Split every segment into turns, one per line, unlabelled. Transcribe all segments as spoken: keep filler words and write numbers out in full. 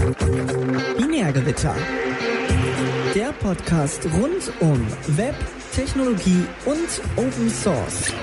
Binärgewitter. Der Podcast rund um Web, Technologie und Open Source.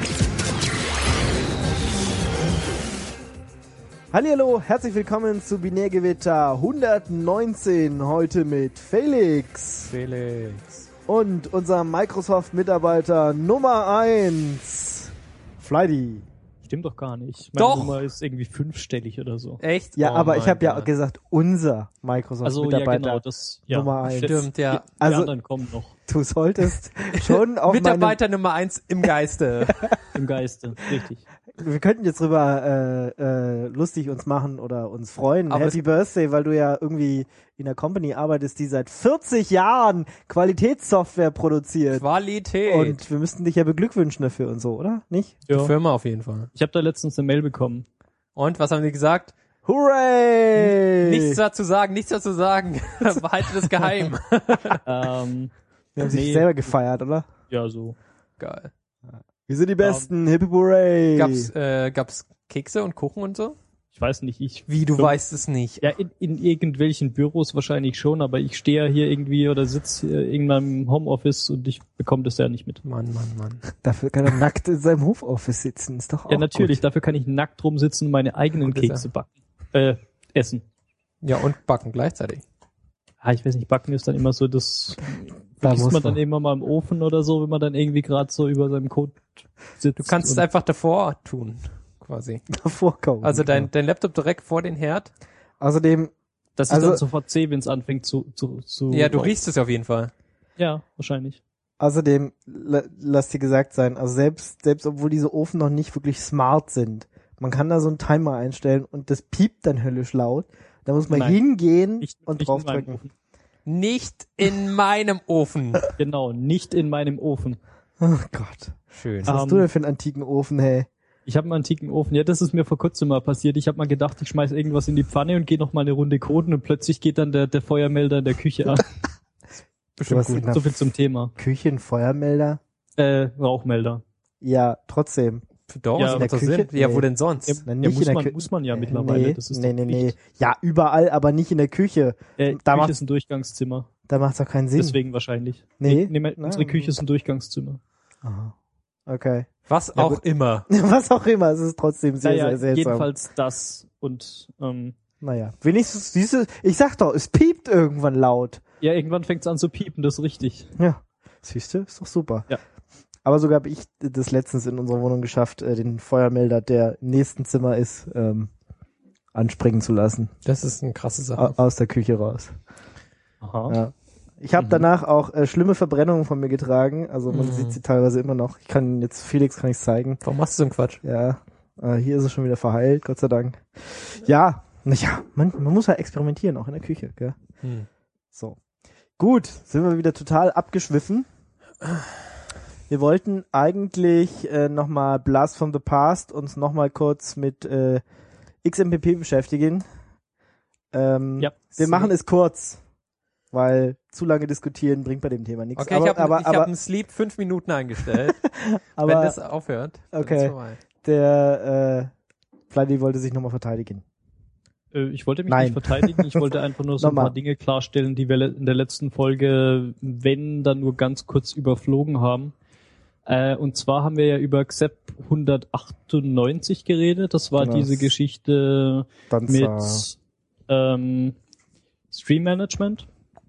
Hallihallo, herzlich willkommen zu Binärgewitter hundertneunzehn, heute mit Felix.
Felix.
Und unserem Microsoft-Mitarbeiter Nummer eins, Flighty.
Stimmt doch gar nicht. Meine
Doch.
Nummer ist irgendwie fünfstellig oder so.
Echt?
Ja,
Oh
aber ich
mein
habe ja
Gott.
gesagt, unser
Also ja,
Microsoft-Mitarbeiter
genau, das ja,
Nummer eins.
Stimmt, ja.
Die
Also-
anderen kommen noch
Du solltest schon auf
Mitarbeiter Nummer eins im Geiste.
im Geiste. Richtig.
meinem... Wir könnten jetzt drüber äh, äh, lustig uns machen oder uns freuen.
Aber
Happy Birthday, weil du ja irgendwie in einer Company arbeitest, die seit vierzig Jahren Qualitätssoftware produziert.
Qualität.
Und wir müssten dich ja beglückwünschen dafür und so, oder? Nicht?
Die
Ja.
Firma auf jeden Fall.
Ich habe da letztens eine Mail bekommen.
Und, was haben die gesagt?
Hooray!
Nichts dazu sagen, nichts dazu sagen. Behaltet es geheim.
ähm,
Wir haben sich
Nee.
selber gefeiert, oder?
ja, so.
Geil.
Wir sind die Besten, hip hip hooray!
Gab's, äh, gab's Kekse und Kuchen und so?
Ich weiß nicht, ich...
Wie, du
Fünf-
weißt es nicht.
Ja, in, in irgendwelchen Büros wahrscheinlich schon, aber ich stehe ja hier irgendwie oder sitze hier in meinem Homeoffice und ich bekomme das ja nicht mit.
Mann, Mann, Mann.
Dafür kann er nackt in seinem Hofoffice sitzen, ist doch auch
Ja, natürlich,
gut.
dafür kann ich nackt rumsitzen und meine eigenen
Gute
Kekse backen. Äh, essen.
Ja, und backen gleichzeitig.
Ah, ich weiß nicht, backen ist dann immer so, das
Da
vergisst
muss
man
man.
dann immer mal im Ofen oder so, wenn man dann irgendwie gerade so über seinem Code sitzt.
Du kannst es
und,
einfach davor tun, quasi.
Davor kaufen.
Also dein, dein Laptop direkt vor den Herd.
Außerdem,
das ist
also-
dann sofort zäh, wenn es anfängt zu, zu, zu...
Ja, du riechst es auf jeden Fall.
Ja, wahrscheinlich.
außerdem, la- lass dir gesagt sein, also selbst, selbst obwohl diese Ofen noch nicht wirklich smart sind, man kann da so einen Timer einstellen und das piept dann höllisch laut. Da muss man
Nein.
hingehen
Nicht,
und
nicht in meinem
draufdrücken.
Ofen.
Nicht in meinem Ofen.
Genau, nicht in meinem Ofen.
Oh Gott.
Schön.
Was hast
Ähm,
du denn für einen antiken Ofen, hey?
Ich habe einen antiken Ofen. Ja, das ist mir vor kurzem mal passiert. Ich habe mal gedacht, ich schmeiß irgendwas in die Pfanne und gehe noch mal eine Runde koden und plötzlich geht dann der, der Feuermelder in der Küche an.
Du hast in der
So viel zum Thema.
Küche einen Feuermelder?
Äh, Rauchmelder.
Ja, trotzdem.
Doch,
Ja,
was
in
macht
der
das
Küche?
Sinn? Ja,
Nee.
wo denn sonst?
Ja,
Na,
ja,
nicht
muss,
in der
man,
Kü-
muss man ja mittlerweile.
Nee,
das ist
nee,
doch
nee,
Pflicht.
nee. Ja, überall, aber nicht in der Küche.
Äh,
Da
Küche
macht-
ist ein Durchgangszimmer.
Da macht's doch keinen Sinn.
Deswegen wahrscheinlich.
Nee.
Nee, nee,
Na,
unsere Küche ist ein Durchgangszimmer.
Aha. Okay.
Was
Ja,
auch
gut.
immer.
Was auch immer, es ist trotzdem sehr,
Naja,
sehr seltsam.
jedenfalls das und ähm,
Naja, wenigstens diese, ich sag doch, es piept irgendwann laut.
ja, irgendwann fängt's an zu piepen, das ist richtig.
Ja, siehst du, ist doch super.
Ja.
Aber sogar habe ich das letztens in unserer Wohnung geschafft, äh, den Feuermelder, der im nächsten Zimmer ist, ähm, anspringen zu lassen.
Das ist eine krasse Sache.
A- aus der Küche raus.
Aha.
Ja. Ich habe
Mhm.
danach auch äh, schlimme Verbrennungen von mir getragen. Also man
Mhm.
sieht sie teilweise immer noch. Ich kann jetzt, Felix kann ich zeigen.
Warum machst du so einen Quatsch?
Ja, äh, hier ist es schon wieder verheilt, Gott sei Dank. Ja, naja, man, man muss ja experimentieren, auch in der Küche, gell?
Hm.
So. Gut, sind wir wieder total abgeschwiffen. Wir wollten eigentlich äh, nochmal Blast from the Past uns nochmal kurz mit äh, X M P P beschäftigen. Ähm,
Ja.
wir machen es kurz, weil zu lange diskutieren bringt bei dem Thema nichts.
Okay,
aber,
ich habe
aber,
ich
aber,
hab einen Sleep fünf Minuten eingestellt. Wenn
aber
das aufhört, dann
okay.
ist vorbei.
der äh, Flighty wollte sich nochmal verteidigen.
Äh, ich wollte mich
Nein.
nicht verteidigen, ich wollte einfach nur so ein
Nochmal.
paar Dinge klarstellen, die wir le- in der letzten Folge, wenn, dann nur ganz kurz überflogen haben. Äh, und zwar haben wir ja über X E P hundertachtundneunzig geredet. Das war
Genau.
diese Geschichte
Dann
mit ähm, Stream Management.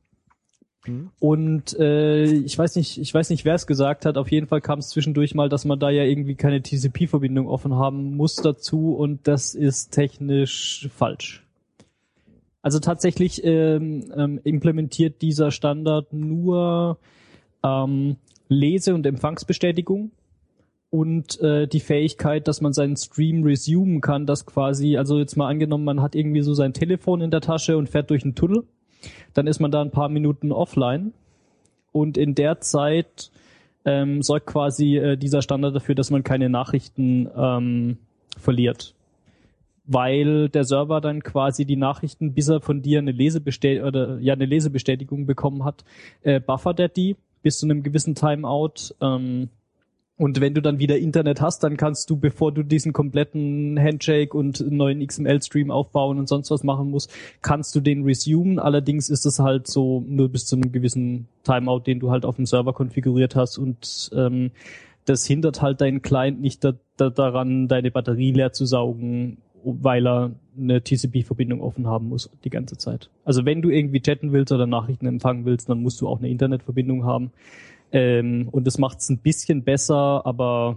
Hm.
Und äh, ich weiß nicht, ich weiß nicht, wer es gesagt hat. Auf jeden Fall kam es zwischendurch mal, dass man da ja irgendwie keine T C P-Verbindung offen haben muss dazu, und das ist technisch falsch. Also tatsächlich ähm, ähm, implementiert dieser Standard nur ähm, Lese- und Empfangsbestätigung und äh, die Fähigkeit, dass man seinen Stream resumen kann, dass quasi, also jetzt mal angenommen, man hat irgendwie so sein Telefon in der Tasche und fährt durch einen Tunnel, dann ist man da ein paar Minuten offline und in der Zeit ähm, sorgt quasi äh, dieser Standard dafür, dass man keine Nachrichten ähm, verliert. Weil der Server dann quasi die Nachrichten, bis er von dir eine Lesebestätigung oder ja eine Lesebestätigung bekommen hat, äh, buffert er die bis zu einem gewissen Timeout, ähm, Und wenn du dann wieder Internet hast, dann kannst du, bevor du diesen kompletten Handshake und einen neuen X M L-Stream aufbauen und sonst was machen musst, kannst du den resumen. Allerdings ist es halt so nur bis zu einem gewissen Timeout, den du halt auf dem Server konfiguriert hast. Und ähm, das hindert halt deinen Client nicht da, da, daran, deine Batterie leer zu saugen, weil er eine T C P-Verbindung offen haben muss die ganze Zeit. Also wenn du irgendwie chatten willst oder Nachrichten empfangen willst, dann musst du auch eine Internetverbindung haben. Ähm, und das macht es ein bisschen besser, aber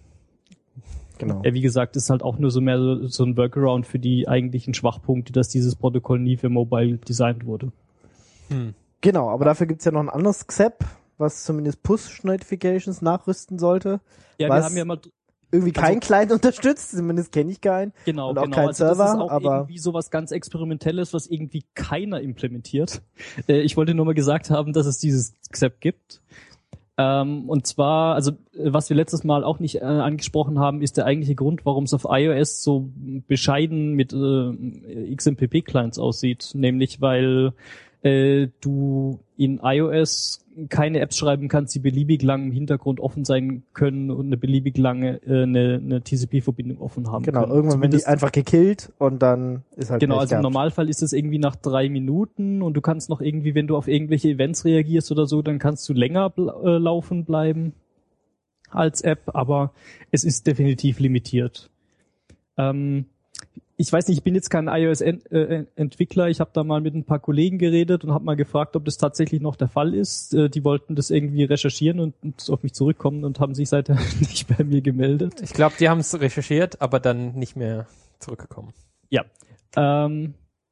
Genau.
äh, wie gesagt, ist halt auch nur so mehr so, so ein Workaround für die eigentlichen Schwachpunkte, dass dieses Protokoll nie für Mobile designt wurde.
Hm.
Genau, aber dafür gibt's ja noch ein anderes X E P, was zumindest Push-Notifications nachrüsten sollte.
Ja,
was
wir haben ja mal
irgendwie kein
also,
Client unterstützt, zumindest kenne ich keinen.
genau,
und auch
genau.
kein
also
Server,
das ist auch
aber
irgendwie sowas ganz Experimentelles, was irgendwie keiner implementiert. Äh, ich wollte nur mal gesagt haben, dass es dieses X E P gibt. Ähm, und zwar, also was wir letztes Mal auch nicht äh, angesprochen haben, ist der eigentliche Grund, warum es auf iOS so bescheiden mit äh, X M P P-Clients aussieht. Nämlich, weil äh, du in iOS keine Apps schreiben kannst, die beliebig lang im Hintergrund offen sein können und eine beliebig lange äh, eine, eine T C P-Verbindung offen haben
genau,
können.
irgendwann werden die
Zumindest-
einfach gekillt und dann ist halt
Genau,
Pech
also im
gehabt.
Normalfall ist es irgendwie nach drei Minuten und du kannst noch irgendwie, wenn du auf irgendwelche Events reagierst oder so, dann kannst du länger bl- äh, laufen bleiben als App, aber es ist definitiv limitiert. Ähm, ich weiß nicht, ich bin jetzt kein iOS-Entwickler, ich habe da mal mit ein paar Kollegen geredet und habe mal gefragt, ob das tatsächlich noch der Fall ist. Äh, die wollten das irgendwie recherchieren und, und auf mich zurückkommen und haben sich seither nicht bei mir gemeldet.
Ich glaube, die haben es recherchiert, aber dann nicht mehr zurückgekommen.
Ja, ähm,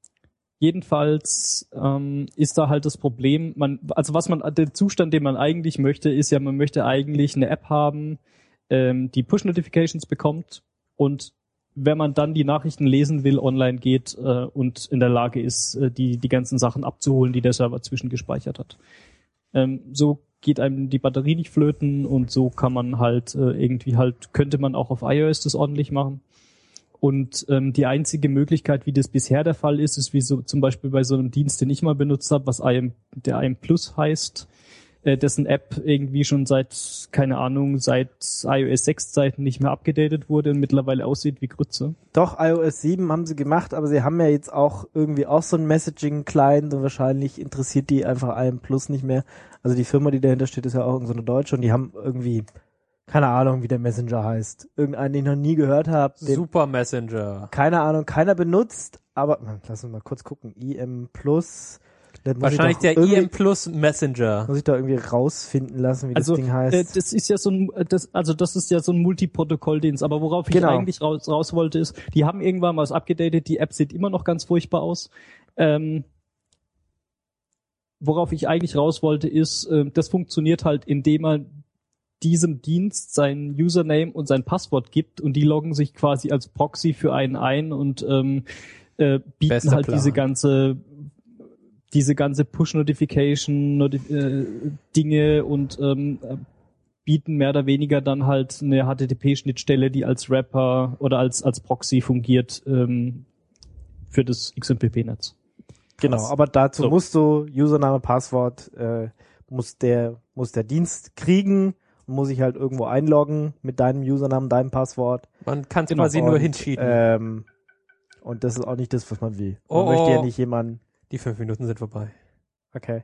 jedenfalls ähm, ist da halt das Problem, man, also was man, der Zustand, den man eigentlich möchte, ist ja, man möchte eigentlich eine App haben, ähm, die Push-Notifications bekommt und wenn man dann die Nachrichten lesen will, online geht äh, und in der Lage ist, äh, die die ganzen Sachen abzuholen, die der Server zwischengespeichert hat. Ähm, so geht einem die Batterie nicht flöten und so kann man halt äh, irgendwie halt, könnte man auch auf iOS das ordentlich machen. Und ähm, die einzige Möglichkeit, wie das bisher der Fall ist, ist wie so zum Beispiel bei so einem Dienst, den ich mal benutzt habe, was I M, der I M Plus heißt, äh, dessen App irgendwie schon seit, keine Ahnung, seit iOS sechs Zeiten nicht mehr abgedatet wurde und mittlerweile aussieht wie Grütze.
Doch, iOS sieben haben sie gemacht, aber sie haben ja jetzt auch irgendwie auch so einen Messaging-Client und wahrscheinlich interessiert die einfach I M Plus nicht mehr. Also die Firma, die dahinter steht, ist ja auch irgend so eine Deutsche und die haben irgendwie, keine Ahnung, wie der Messenger heißt. Irgendeinen, den ich noch nie gehört habe.
Super Messenger.
Keine Ahnung, keiner benutzt, aber lass uns mal kurz gucken. I M Plus.
Wahrscheinlich der I M Plus Messenger.
Muss ich da irgendwie rausfinden lassen, wie
also,
das Ding heißt.
Äh, das ist ja so ein, das, also das ist ja so ein Multiprotokoll-Dienst, aber worauf ich
Genau.
eigentlich raus, raus wollte ist, die haben irgendwann mal was abgedatet, die App sieht immer noch ganz furchtbar aus. Ähm, worauf ich eigentlich raus wollte ist, äh, das funktioniert halt, indem er diesem Dienst sein Username und sein Passwort gibt und die loggen sich quasi als Proxy für einen ein und ähm, äh, bieten
Bester
halt
Plan.
diese ganze diese ganze Push-Notification Notif- äh, Dinge und ähm, bieten mehr oder weniger dann halt eine H T T P-Schnittstelle, die als Wrapper oder als als Proxy fungiert ähm, für das X M P P-Netz.
Genau,
Krass.
aber dazu
So.
musst du Username, Passwort, äh, muss der muss der Dienst kriegen, muss sich halt irgendwo einloggen mit deinem Username, deinem Passwort.
Man kann es
Genau.
quasi nur
Und,
hinschieben.
Ähm, und das ist auch nicht das, was man will. Man
Oh,
möchte ja
oh.
nicht jemanden.
Die fünf Minuten sind vorbei.
Okay.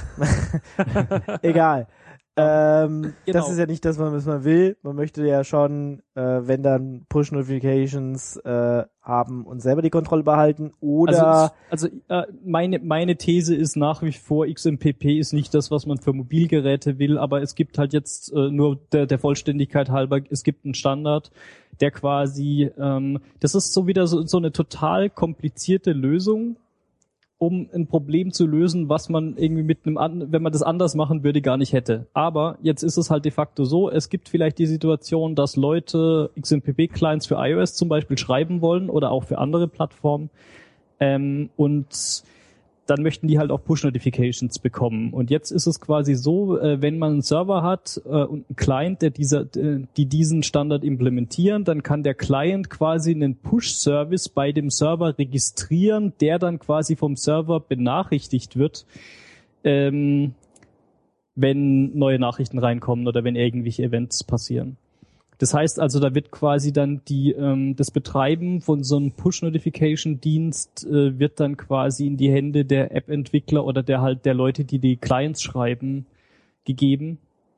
Egal. Ähm,
Genau.
Das ist ja nicht das, was man will. Man möchte ja schon, äh, wenn dann Push-Notifications äh, haben und selber die Kontrolle behalten oder
Also, ich, also äh, meine meine These ist nach wie vor, X M P P ist nicht das, was man für Mobilgeräte will, aber es gibt halt jetzt äh, nur der, der Vollständigkeit halber, es gibt einen Standard, der quasi, ähm, das ist so wieder so, so eine total komplizierte Lösung, um ein Problem zu lösen, was man irgendwie mit einem, an- wenn man das anders machen würde, gar nicht hätte. Aber jetzt ist es halt de facto so, es gibt vielleicht die Situation, dass Leute X M P P-Clients für iOS zum Beispiel schreiben wollen oder auch für andere Plattformen ähm, und dann möchten die halt auch Push-Notifications bekommen. Und jetzt ist es quasi so, äh, wenn man einen Server hat äh, und einen Client, der dieser, äh, die diesen Standard implementieren, dann kann der Client quasi einen Push-Service bei dem Server registrieren, der dann quasi vom Server benachrichtigt wird, ähm, wenn neue Nachrichten reinkommen oder wenn irgendwelche Events passieren. Das heißt also, da wird quasi dann die ähm, das Betreiben von so einem Push-Notification-Dienst äh, wird dann quasi in die Hände der App-Entwickler oder der halt der Leute, die die Clients schreiben, gegeben.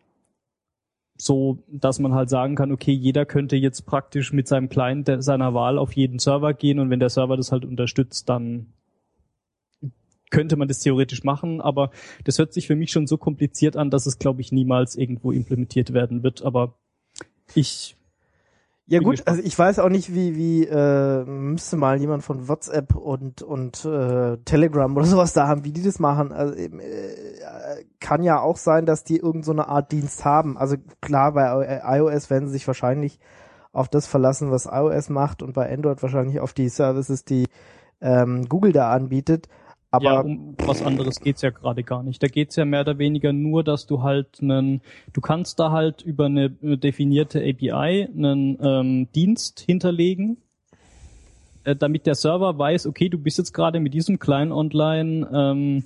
So, dass man halt sagen kann, okay, jeder könnte jetzt praktisch mit seinem Client der, seiner Wahl auf jeden Server gehen und wenn der Server das halt unterstützt, dann könnte man das theoretisch machen, aber das hört sich für mich schon so kompliziert an, dass es, glaube ich, niemals irgendwo implementiert werden wird, aber ich
Ja
bin
gut,
gespannt.
also ich weiß auch nicht, wie wie äh, müsste mal jemand von WhatsApp und und äh, Telegram oder sowas da haben, wie die das machen. Also eben, äh, kann ja auch sein, dass die irgend so eine Art Dienst haben. Also klar, bei iOS werden sie sich wahrscheinlich auf das verlassen, was iOS macht und bei Android wahrscheinlich auf die Services, die ähm, Google da anbietet. Aber
ja, um was anderes geht's ja gerade gar nicht. Da geht's ja mehr oder weniger nur, dass du halt einen, du kannst da halt über eine definierte A P I einen ähm, Dienst hinterlegen, äh, damit der Server weiß, okay, du bist jetzt gerade mit diesem Client online ähm,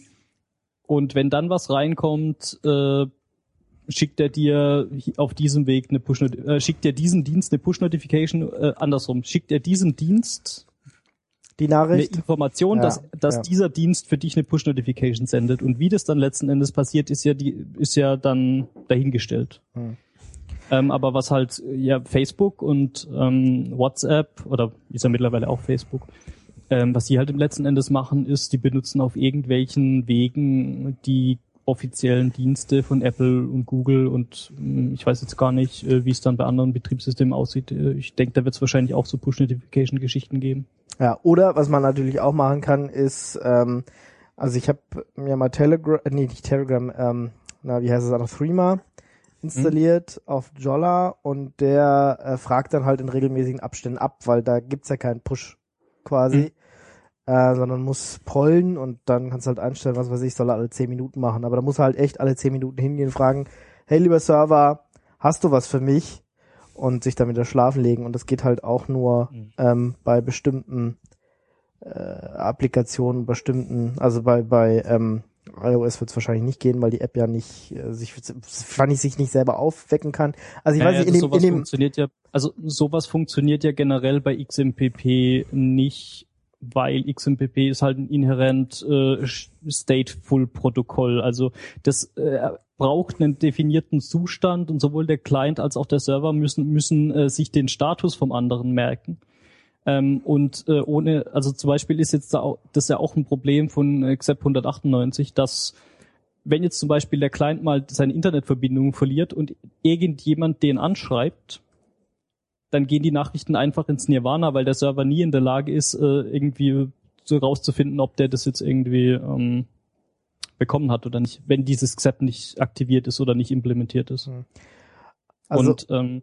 und wenn dann was reinkommt, äh, schickt er dir auf diesem Weg eine Push, äh, schickt er diesem Dienst eine Push-Notification, äh, andersrum, schickt er diesem Dienst
die
eine
Nachricht,
Information,
Ja,
dass, dass
ja.
dieser Dienst für dich eine Push-Notification sendet. Und wie das dann letzten Endes passiert, ist ja die, ist ja dann dahingestellt.
Hm.
Ähm, aber was halt, ja, Facebook und ähm, WhatsApp, oder ist ja mittlerweile auch Facebook, ähm, was die halt im letzten Endes machen, ist, die benutzen auf irgendwelchen Wegen die offiziellen Dienste von Apple und Google und mh, ich weiß jetzt gar nicht, äh, wie es dann bei anderen Betriebssystemen aussieht. Äh, ich denke, da wird es wahrscheinlich auch so Push-Notification-Geschichten geben.
Ja, oder was man natürlich auch machen kann, ist, ähm, also ich habe mir mal Telegram, nee, nicht Telegram, ähm, na, wie heißt es auch noch, Threema installiert mhm. auf Jolla und der äh, fragt dann halt in regelmäßigen Abständen ab, weil da gibt's ja keinen Push quasi, mhm. äh, sondern muss pollen und dann kannst du halt einstellen, was weiß ich, soll er alle zehn Minuten machen, aber da muss er halt echt alle zehn Minuten hingehen und fragen, hey, lieber Server, hast du was für mich? Und sich dann wieder schlafen legen. Und das geht halt auch nur mhm. ähm, bei bestimmten äh, Applikationen, bestimmten, also bei bei ähm, iOS wird es wahrscheinlich nicht gehen, weil die App ja nicht äh, sich wahrscheinlich sich nicht selber aufwecken kann. Also ich
ja,
weiß
ja,
nicht, in dem,
sowas
in dem
funktioniert ja, also sowas funktioniert ja generell bei X M P P nicht, weil X M P P ist halt ein inhärent äh, Stateful-Protokoll. Also das äh, braucht einen definierten Zustand und sowohl der Client als auch der Server müssen müssen äh, sich den Status vom anderen merken. Ähm, und äh, ohne, also zum Beispiel ist jetzt da auch, das ist ja auch ein Problem von X Z hundertachtundneunzig, dass wenn jetzt zum Beispiel der Client mal seine Internetverbindung verliert und irgendjemand den anschreibt, dann gehen die Nachrichten einfach ins Nirvana, weil der Server nie in der Lage ist, äh, irgendwie so rauszufinden, ob der das jetzt irgendwie ähm, bekommen hat oder nicht, wenn dieses Xzep nicht aktiviert ist oder nicht implementiert ist. Also, und ähm,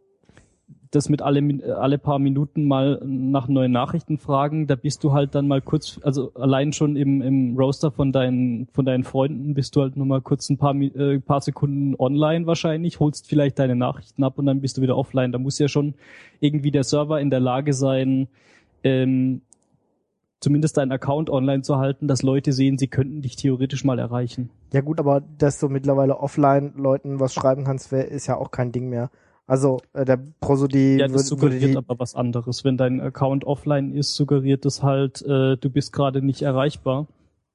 das mit alle alle paar Minuten mal nach neuen Nachrichten fragen, da bist du halt dann mal kurz, also allein schon im im Roster von deinen von deinen Freunden bist du halt nur mal kurz ein paar äh, paar Sekunden online wahrscheinlich, holst vielleicht deine Nachrichten ab und dann bist du wieder offline. Da muss ja schon irgendwie der Server in der Lage sein, ähm, zumindest deinen Account online zu halten, dass Leute sehen, sie könnten dich theoretisch mal erreichen.
Ja gut, aber dass du mittlerweile offline Leuten was schreiben kannst, wär, ist ja auch kein Ding mehr. Also äh, der Prosody
ja, das
würde,
suggeriert
würde die,
aber was anderes. Wenn dein Account offline ist, suggeriert das halt, äh, du bist gerade nicht erreichbar.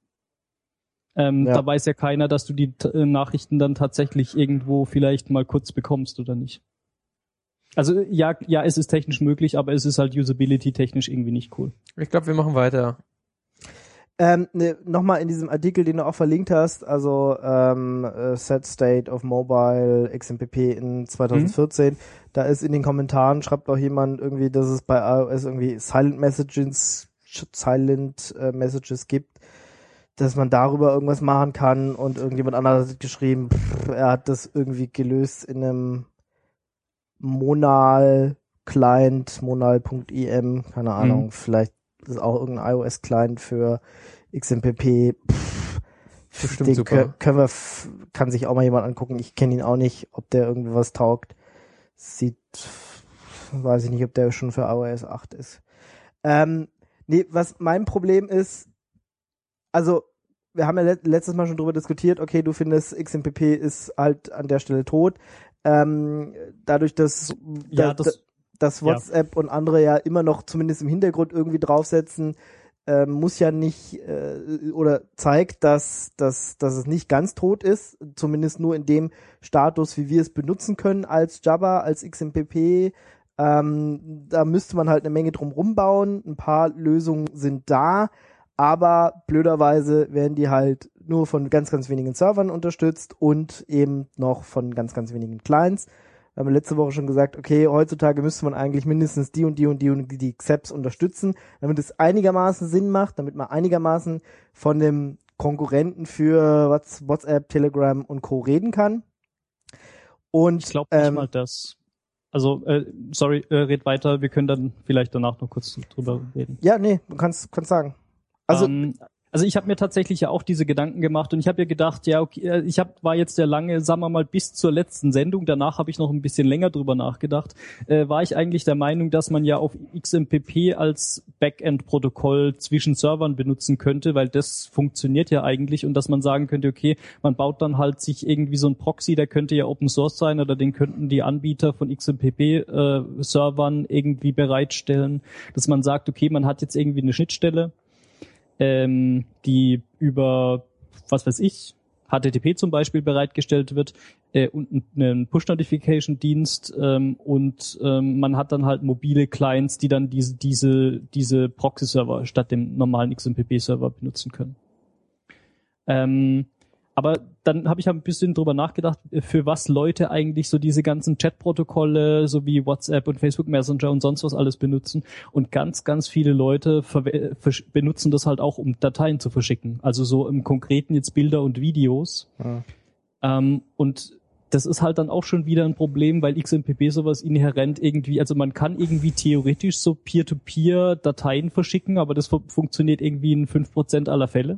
Ähm,
ja.
Da weiß ja keiner, dass du die äh, Nachrichten dann tatsächlich irgendwo vielleicht mal kurz bekommst oder nicht. Also ja, ja, es ist technisch möglich, aber es ist halt usability-technisch irgendwie nicht cool.
Ich glaube, wir machen weiter.
Ähm, ne, nochmal in diesem Artikel, den du auch verlinkt hast, also ähm, uh, Set State of Mobile X M P P in zwanzig vierzehn, mhm. da ist in den Kommentaren, schreibt auch jemand irgendwie, dass es bei iOS irgendwie Silent Messages, Silent äh, Messages gibt, dass man darüber irgendwas machen kann und irgendjemand anderes hat geschrieben, pff, er hat das irgendwie gelöst in einem Monal Client, monal.im, keine Ahnung, mhm. vielleicht ist auch irgendein iOS-Client für X M P P. Pff,
Bestimmt
den
super.
Können wir, kann sich auch mal jemand angucken. Ich kenne ihn auch nicht, ob der irgendwie was taugt. Sieht, weiß ich nicht, ob der schon für iOS acht ist. Ähm, nee, was mein Problem ist, also wir haben ja let- letztes Mal schon drüber diskutiert, okay, du findest X M P P ist halt an der Stelle tot. Ähm, dadurch, dass,
Ja,
dass,
das-
dass WhatsApp und andere ja immer noch zumindest im Hintergrund irgendwie draufsetzen, äh, muss ja nicht äh, oder zeigt, dass, dass, dass es nicht ganz tot ist, zumindest nur in dem Status, wie wir es benutzen können als Jabber, als X M P P. Ähm, da müsste man halt eine Menge drum rumbauen. Ein paar Lösungen sind da, aber blöderweise werden die halt nur von ganz, ganz wenigen Servern unterstützt und eben noch von ganz, ganz wenigen Clients. Wir haben letzte Woche schon gesagt, okay, heutzutage müsste man eigentlich mindestens die und die und die und die X A Ps unterstützen, damit es einigermaßen Sinn macht, damit man einigermaßen von dem Konkurrenten für WhatsApp, Telegram und Co. reden kann. Und
Ich glaube nicht
ähm,
mal das. Also, äh, sorry, äh, red weiter, wir können dann vielleicht danach noch kurz drüber reden.
ja, nee, du kannst, kannst sagen. Also,
ähm, also ich habe mir tatsächlich ja auch diese Gedanken gemacht und ich habe ja gedacht, ja, okay, ich hab, war jetzt der lange, sagen wir mal, bis zur letzten Sendung, danach habe ich noch ein bisschen länger drüber nachgedacht, äh, war ich eigentlich der Meinung, dass man ja auf X M P P als Backend-Protokoll zwischen Servern benutzen könnte, weil das funktioniert ja eigentlich und dass man sagen könnte, okay, man baut dann halt sich irgendwie so ein Proxy, der könnte ja Open Source sein oder den könnten die Anbieter von X M P P-Servern äh, irgendwie bereitstellen, dass man sagt, okay, man hat jetzt irgendwie eine Schnittstelle, ähm, die über, was weiß ich, H T T P zum Beispiel bereitgestellt wird äh, und einen Push-Notification-Dienst ähm, und ähm, man hat dann halt mobile Clients, die dann diese diese diese Proxy-Server statt dem normalen X M P P-Server benutzen können. Ähm, aber dann habe ich ein bisschen drüber nachgedacht, für was Leute eigentlich so diese ganzen Chat-Protokolle, so wie WhatsApp und Facebook Messenger und sonst was alles benutzen. Und ganz, ganz viele Leute verwe- versch- benutzen das halt auch, um Dateien zu verschicken. Also so im Konkreten jetzt Bilder und Videos.
ja.
Ähm, und das ist halt dann auch schon wieder ein Problem, weil X M P P sowas inhärent irgendwie, also man kann irgendwie theoretisch so Peer-to-Peer Dateien verschicken, aber das fu- funktioniert irgendwie in fünf Prozent aller Fälle.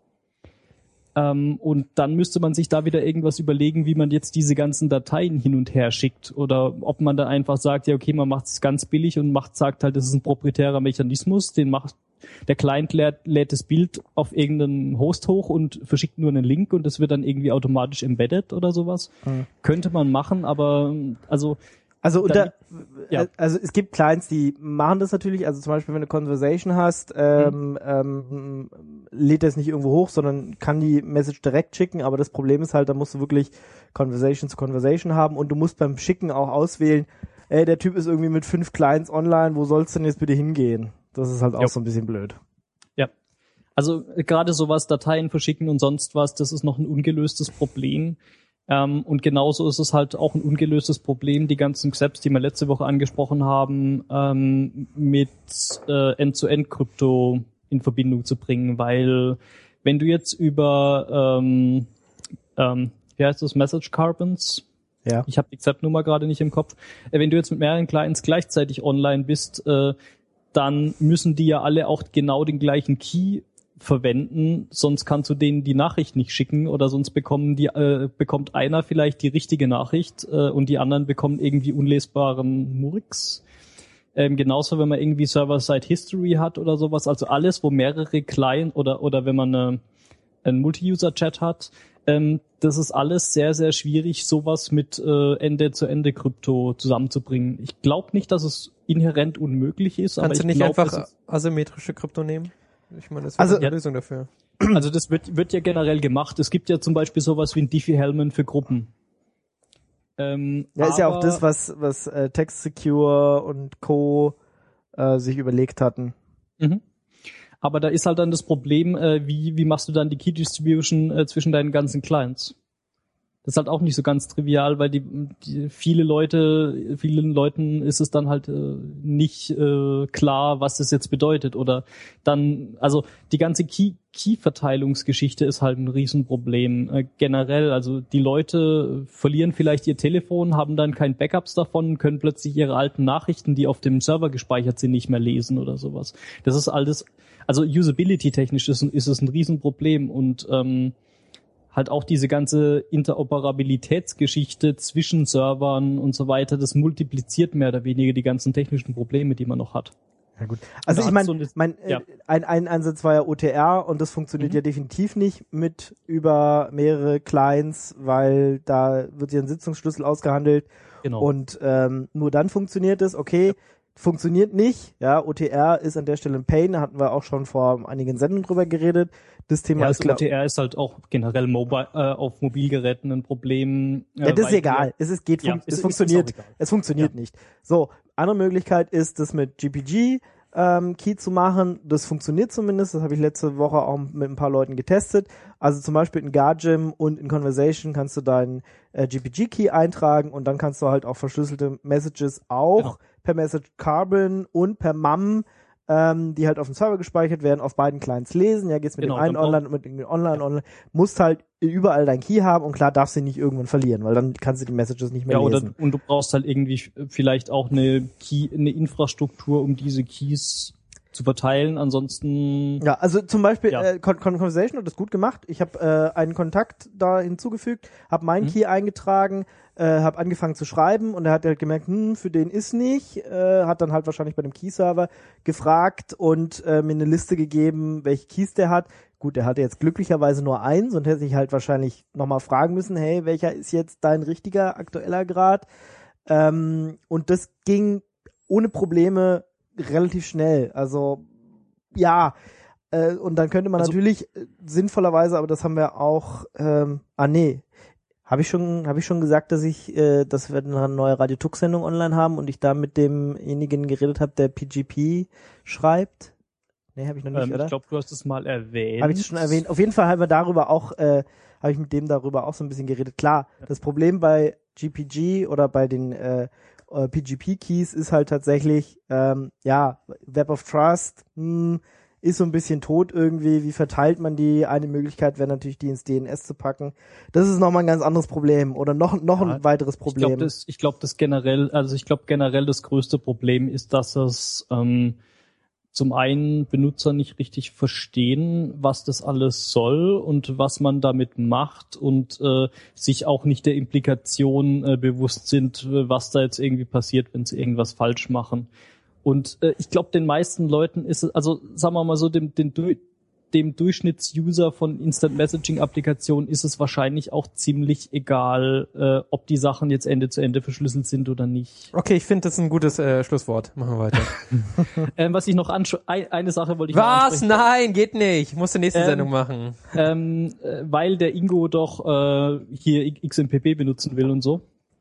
Ähm, und dann müsste man sich da wieder irgendwas überlegen, wie man jetzt diese ganzen Dateien hin und her schickt. Oder ob man dann einfach sagt, ja okay, man macht es ganz billig und macht, sagt halt, das ist ein proprietärer Mechanismus, den macht der Client lädt, lädt das Bild auf irgendeinen Host hoch und verschickt nur einen Link und das wird dann irgendwie automatisch embedded oder sowas. Mhm. Könnte man machen, aber also
Also unter,
ja.
also es gibt Clients, die machen das natürlich, also zum Beispiel wenn du Conversation hast, ähm, mhm. ähm, lädt er es nicht irgendwo hoch, sondern kann die Message direkt schicken, aber das Problem ist halt, da musst du wirklich Conversation zu Conversation haben und du musst beim Schicken auch auswählen, ey, der Typ ist irgendwie mit fünf Clients online, wo soll's denn jetzt bitte hingehen? Das ist halt auch jo. so ein bisschen blöd.
Ja, also gerade sowas, Dateien verschicken und sonst was, das ist noch ein ungelöstes Problem. Ähm, und genauso ist es halt auch ein ungelöstes Problem, die ganzen X A Ps, die wir letzte Woche angesprochen haben, ähm, mit äh, End-to-End-Krypto in Verbindung zu bringen, weil wenn du jetzt über, ähm, ähm, wie heißt das, Message Carbons,
ja.
ich habe die X A P-Nummer gerade nicht im Kopf, äh, wenn du jetzt mit mehreren Clients gleichzeitig online bist, äh, dann müssen die ja alle auch genau den gleichen Key verwenden, sonst kannst du denen die Nachricht nicht schicken oder sonst bekommen die äh, bekommt einer vielleicht die richtige Nachricht äh, und die anderen bekommen irgendwie unlesbaren Murks. Ähm, genauso, wenn man irgendwie Server-Side-History hat oder sowas, also alles, wo mehrere Client oder oder wenn man eine, einen Multi-User-Chat hat, ähm, das ist alles sehr, sehr schwierig, sowas mit äh, Ende-zu-Ende-Krypto zusammenzubringen. Ich glaube nicht, dass es inhärent unmöglich ist.
Kannst
aber ich
du nicht
glaub,
einfach asymmetrische Krypto nehmen? Ich meine, das wäre
also,
eine Lösung dafür.
Also das wird, wird ja generell gemacht. Es gibt ja zum Beispiel sowas wie ein Diffie-Hellman für Gruppen. Ähm,
ja, ist ja auch das, was was äh, TextSecure und Co. Äh, sich überlegt hatten.
Mhm. Aber da ist halt dann das Problem, äh, wie wie machst du dann die Key-Distribution äh, zwischen deinen ganzen Clients? Das ist halt auch nicht so ganz trivial, weil die, die viele Leute, vielen Leuten ist es dann halt äh, nicht äh, klar, was das jetzt bedeutet. Oder dann, also die ganze Key, Key-Verteilungsgeschichte ist halt ein Riesenproblem äh, generell. Also die Leute verlieren vielleicht ihr Telefon, haben dann kein Backups davon, können plötzlich ihre alten Nachrichten, die auf dem Server gespeichert sind, nicht mehr lesen oder sowas. Das ist alles, also usability-technisch ist, ist es ein Riesenproblem und ähm, halt auch diese ganze Interoperabilitätsgeschichte zwischen Servern und so weiter, das multipliziert mehr oder weniger die ganzen technischen Probleme, die man noch hat.
Ja gut. Also
Da
ich
hat so
meine,
eine-
mein,
ja.
äh, ein, ein Ansatz war ja O T R und das funktioniert
Mhm.
ja definitiv nicht mit über mehrere Clients, weil da wird ja ein Sitzungsschlüssel ausgehandelt
Genau.
und ähm, nur dann funktioniert es. Okay, funktioniert nicht. Ja, O T R ist an der Stelle ein Pain, da hatten wir auch schon vor einigen Sendungen drüber geredet. Das Thema
ja,
ist
also
klar.
O T R ist halt auch generell mobile, äh, auf Mobilgeräten ein Problem. Äh,
Ja, das ist
weil
egal.
wir-
Es ist, geht,
Ja,
fun
es
es
ist-
funktioniert.
ist auch egal.
Es funktioniert nicht. So, andere Möglichkeit ist, das mit G P G ähm, Key zu machen. Das funktioniert zumindest. Das habe ich letzte Woche auch mit ein paar Leuten getestet. Also zum Beispiel in Guardian und in Conversation kannst du deinen äh, G P G Key eintragen und dann kannst du halt auch verschlüsselte Messages auch
Genau.
per Message Carbon und per M A M, ähm, die halt auf dem Server gespeichert werden, auf beiden Clients lesen. Ja, geht's mit
Genau,
dem einen
dann brauch-
online und mit dem online online. Musst halt überall dein Key haben und klar darfst du ihn nicht irgendwann verlieren, weil dann kannst du die Messages nicht mehr
Ja, oder
lesen.
und du brauchst halt irgendwie vielleicht auch eine Key, eine Infrastruktur, um diese Keys zu verteilen. Ansonsten
Ja, also zum Beispiel
Ja.
äh, Con Con Conversation hat das gut gemacht. Ich habe äh, einen Kontakt da hinzugefügt, habe meinen
Mhm.
Key eingetragen, äh, habe angefangen zu schreiben und er hat halt gemerkt, hm, für den ist nicht, äh, hat dann halt wahrscheinlich bei dem Key-Server gefragt und äh, mir eine Liste gegeben, welche Keys der hat. Gut, der hatte jetzt glücklicherweise nur eins und hätte sich halt wahrscheinlich nochmal fragen müssen, hey, welcher ist jetzt dein richtiger aktueller Grad? Ähm, und das ging ohne Probleme relativ schnell. Also ja, äh, und dann könnte man
Also-
natürlich äh, sinnvollerweise, aber das haben wir auch, ähm, ah nee, habe ich schon, habe ich schon gesagt, dass ich, äh, dass wir eine neue Radio Tux Sendung online haben und ich da mit demjenigen geredet habe, der P G P schreibt. Nee, habe ich noch nicht,
ähm,
oder?
ich glaube, du hast es mal erwähnt.
Habe ich schon erwähnt. Auf jeden Fall haben wir darüber auch, äh, habe ich mit dem darüber auch so ein bisschen geredet. Klar, das Problem bei G P G oder bei den äh, äh, P G P-Keys ist halt tatsächlich, ähm, ja, Web of Trust mh, ist so ein bisschen tot irgendwie. Wie verteilt man die? Eine Möglichkeit wäre natürlich, die ins D N S zu packen. Das ist nochmal ein ganz anderes Problem oder noch noch
Ja,
ein weiteres
Ich
Problem.
glaube, das, ich glaube, das generell, also ich glaube generell das größte Problem ist, dass es ähm, zum einen Benutzer nicht richtig verstehen, was das alles soll und was man damit macht und äh, sich auch nicht der Implikation äh, bewusst sind, äh, was da jetzt irgendwie passiert, wenn sie irgendwas falsch machen. Und äh, ich glaube, den meisten Leuten ist es, also sagen wir mal so, dem, den, dem Durchschnittsuser von Instant-Messaging-Applikationen ist es wahrscheinlich auch ziemlich egal, äh, ob die Sachen jetzt Ende zu Ende verschlüsselt sind oder nicht.
Okay, ich finde, das ist ein gutes äh, Schlusswort. Machen wir weiter.
Ähm, was ich noch anschaue, ein, eine Sache wollte ich noch
Was?
ansprechen.
Nein, geht nicht. Ich muss die nächste
Ähm,
Sendung machen.
Ähm, äh, weil der Ingo doch äh, hier X M P P benutzen will und so.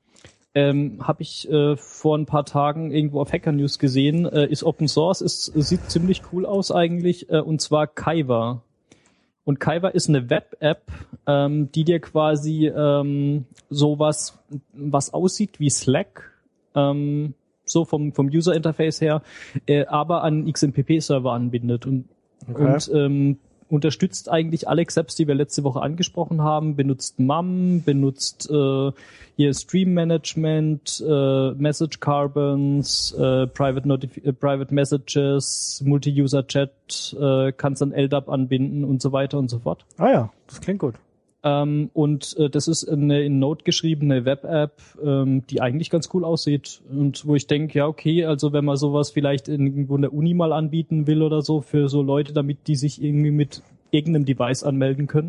Ähm, habe ich äh, vor ein paar Tagen irgendwo auf Hacker News gesehen, äh, ist Open Source, ist, sieht ziemlich cool aus eigentlich, äh, und zwar Kaiwa. Und Kaiwa ist eine Web-App, ähm, die dir quasi ähm, sowas, was aussieht wie Slack, ähm, so vom, vom User-Interface her, äh, aber an X M P P-Server anbindet und,
Okay.
und ähm, unterstützt eigentlich alle Xapps, die wir letzte Woche angesprochen haben, benutzt M A M, benutzt äh, hier Stream Management, äh, Message Carbons, äh, Private, Notif- äh, Private Messages, Multi-User Chat, äh, kannst dann L D A P anbinden und so weiter und so fort.
Ah ja, das klingt gut.
Ähm, und äh, das ist eine in Node geschriebene Web-App, ähm, die eigentlich ganz cool aussieht und wo ich denke, ja okay, also wenn man sowas vielleicht irgendwo in der Uni mal anbieten will oder so für so Leute, damit die sich irgendwie mit irgendeinem Device anmelden können,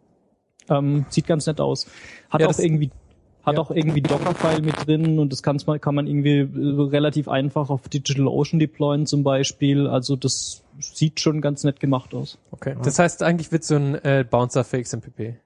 ähm, sieht ganz nett aus. Hat
Ja,
auch
das-
irgendwie hat
ja.
auch irgendwie Dockerfile mit drin und das kann's mal, kann man irgendwie äh, relativ einfach auf DigitalOcean deployen zum Beispiel. Also das sieht schon ganz nett gemacht aus.
Okay. Das heißt, eigentlich wird so ein äh, Bouncer für X M P P.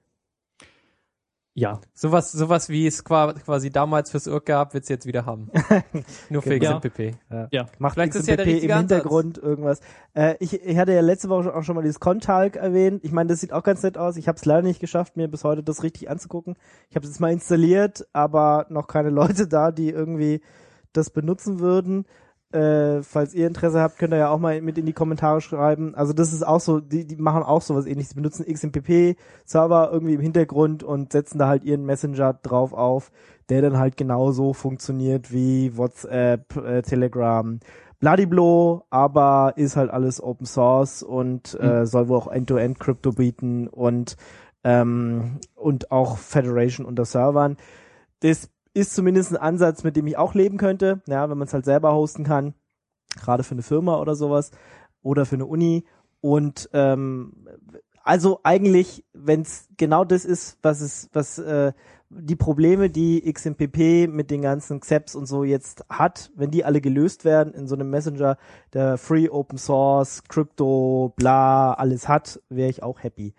Ja.
Sowas, sowas wie es qua- quasi damals fürs Urk gab, wird es jetzt wieder haben. Nur für
Ja.
X M P P.
Ja.
Macht
Vielleicht
X
ist ja der
M P P
richtige
im
Ansatz.
Hintergrund irgendwas. Äh, ich, ich hatte ja letzte Woche auch schon mal dieses Contalk erwähnt. Ich meine, das sieht auch ganz nett aus. Ich habe es leider nicht geschafft, mir bis heute das richtig anzugucken. Ich habe es jetzt mal installiert, aber noch keine Leute da, die irgendwie das benutzen würden. Äh, falls ihr Interesse habt, könnt ihr ja auch mal mit in die Kommentare schreiben. Also das ist auch so, die, die machen auch sowas ähnliches. Die benutzen X M P P-Server irgendwie im Hintergrund und setzen da halt ihren Messenger drauf auf, der dann halt genauso funktioniert wie WhatsApp, äh, Telegram, Bladiblo, aber ist halt alles Open Source und äh, soll wohl auch End-to-End Crypto bieten und ähm, und auch Federation unter Servern. Das ist zumindest ein Ansatz, mit dem ich auch leben könnte, ja, wenn man es halt selber hosten kann. gerade für eine Firma oder sowas oder für eine Uni. Und ähm, also eigentlich, wenn es genau das ist, was es, was äh, die Probleme, die X M P P mit den ganzen Xeps und so jetzt hat, wenn die alle gelöst werden in so einem Messenger, der Free, Open Source, Crypto, bla, alles hat, wäre ich auch happy.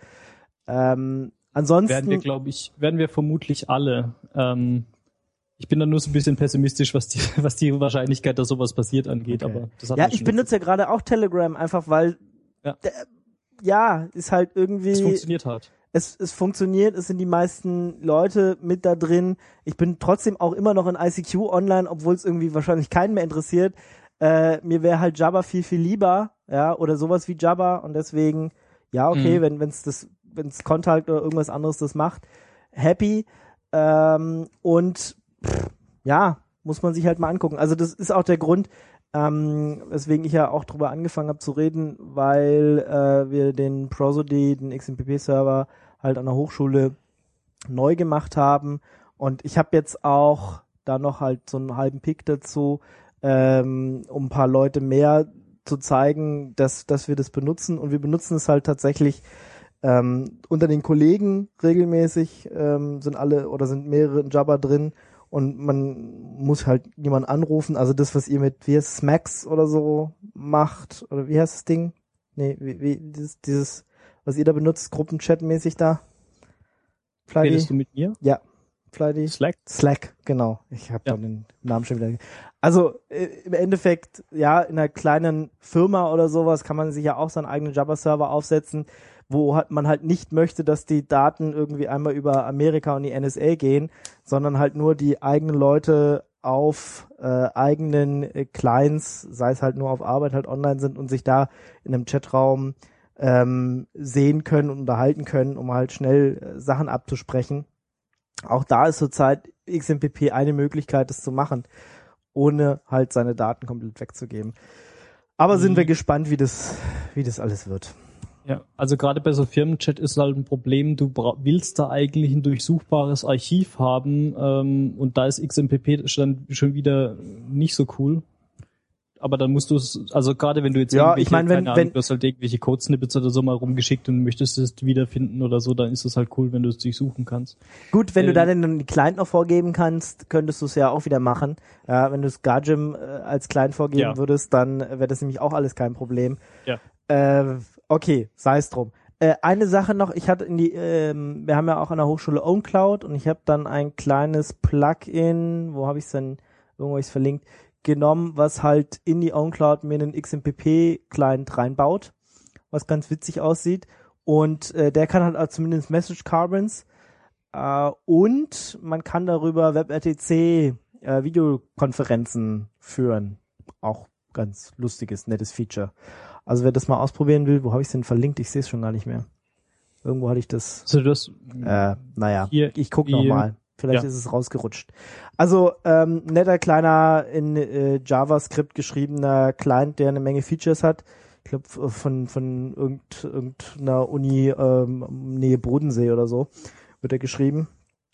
Ähm, ansonsten
werden wir, glaube ich, werden wir vermutlich alle. Ähm, ich bin da nur so ein bisschen pessimistisch, was die, was die Wahrscheinlichkeit, dass sowas passiert, angeht.
Okay.
Aber das hat
ja,
man
ich
schon
benutze ja gerade auch Telegram, einfach weil
Ja.
der, ja, ist halt irgendwie.
Es funktioniert halt.
Es, es funktioniert, es sind die meisten Leute mit da drin. Ich bin trotzdem auch immer noch in I C Q online, obwohl es irgendwie wahrscheinlich keinen mehr interessiert. Äh, mir wäre halt Jabber viel, viel lieber, ja, oder sowas wie Jabber und deswegen, ja, okay,
Mhm.
wenn wenn's das, wenn's Contact oder irgendwas anderes das macht, happy. Ähm, und pff, ja, muss man sich halt mal angucken. Also das ist auch der Grund, ähm, weswegen ich ja auch drüber angefangen habe zu reden, weil äh, wir den Prosody, den X M P P-Server halt an der Hochschule neu gemacht haben und ich habe jetzt auch da noch halt so einen halben Pick dazu, ähm, um ein paar Leute mehr zu zeigen, dass dass wir das benutzen und wir benutzen es halt tatsächlich ähm, unter den Kollegen regelmäßig, ähm, sind alle oder sind mehrere in Jabber drin. Und man muss halt jemanden anrufen, also das, was ihr mit, wie heißt Smacks oder so macht, oder wie heißt das Ding? Nee, wie, wie dieses, dieses, was ihr da benutzt, Gruppenchat-mäßig da? Flydy?
Redest du mit mir?
Ja, Flydy.
Slack?
Slack, genau. Ich habe
Ja.
den Namen schon wieder. Also äh, im Endeffekt, ja, in einer kleinen Firma oder sowas kann man sich ja auch seinen eigenen Jabber-Server aufsetzen, wo halt man halt nicht möchte, dass die Daten irgendwie einmal über Amerika und die N S A gehen, sondern halt nur die eigenen Leute auf äh, eigenen äh, Clients, sei es halt nur auf Arbeit, halt online sind und sich da in einem Chatraum ähm, sehen können und unterhalten können, um halt schnell äh, Sachen abzusprechen. Auch da ist zurzeit X M P P eine Möglichkeit, das zu machen, ohne halt seine Daten komplett wegzugeben. Aber sind
Mhm.
wir gespannt, wie das, wie das alles wird.
Ja, also gerade bei so Firmenchat ist halt ein Problem, du bra- willst da eigentlich ein durchsuchbares Archiv haben ähm, und da ist X M P P dann schon wieder nicht so cool. Aber dann musst du es, also gerade wenn du jetzt
Ja,
irgendwelche,
ich mein, wenn-
keine
wenn-
Ahnung, du hast halt irgendwelche Codesnippets oder so mal rumgeschickt und möchtest es wiederfinden oder so, dann ist es halt cool, wenn du es durchsuchen kannst.
Gut, wenn du
Ähm,
dann den Client noch vorgeben kannst, könntest du es ja auch wieder machen. Ja, wenn du es Gargim äh, als Client vorgeben
Ja.
würdest, dann wäre das nämlich auch alles kein Problem.
Ja.
Äh, okay, sei es drum. Äh, eine Sache noch, ich hatte in die, ähm, wir haben ja auch an der Hochschule OwnCloud und ich habe dann ein kleines Plugin, wo habe ich es denn, irgendwo hab ich's verlinkt, genommen, was halt in die OwnCloud mir einen X M P P-Client reinbaut, was ganz witzig aussieht. Und äh, der kann halt auch zumindest Message Carbons äh, und man kann darüber WebRTC äh, Videokonferenzen führen. Auch ganz lustiges, nettes Feature. Also wer das mal ausprobieren will, wo habe ich es denn verlinkt? Ich sehe es schon gar nicht mehr. Irgendwo hatte ich das.
Also das,
Äh, naja,
Hier,
ich guck
hier.
noch mal. Vielleicht
Ja.
ist es rausgerutscht. Also ähm, netter kleiner in äh, JavaScript geschriebener Client, der eine Menge Features hat. Ich glaube von von irgend, irgendeiner Uni ähm, Nähe Bodensee oder so wird er geschrieben.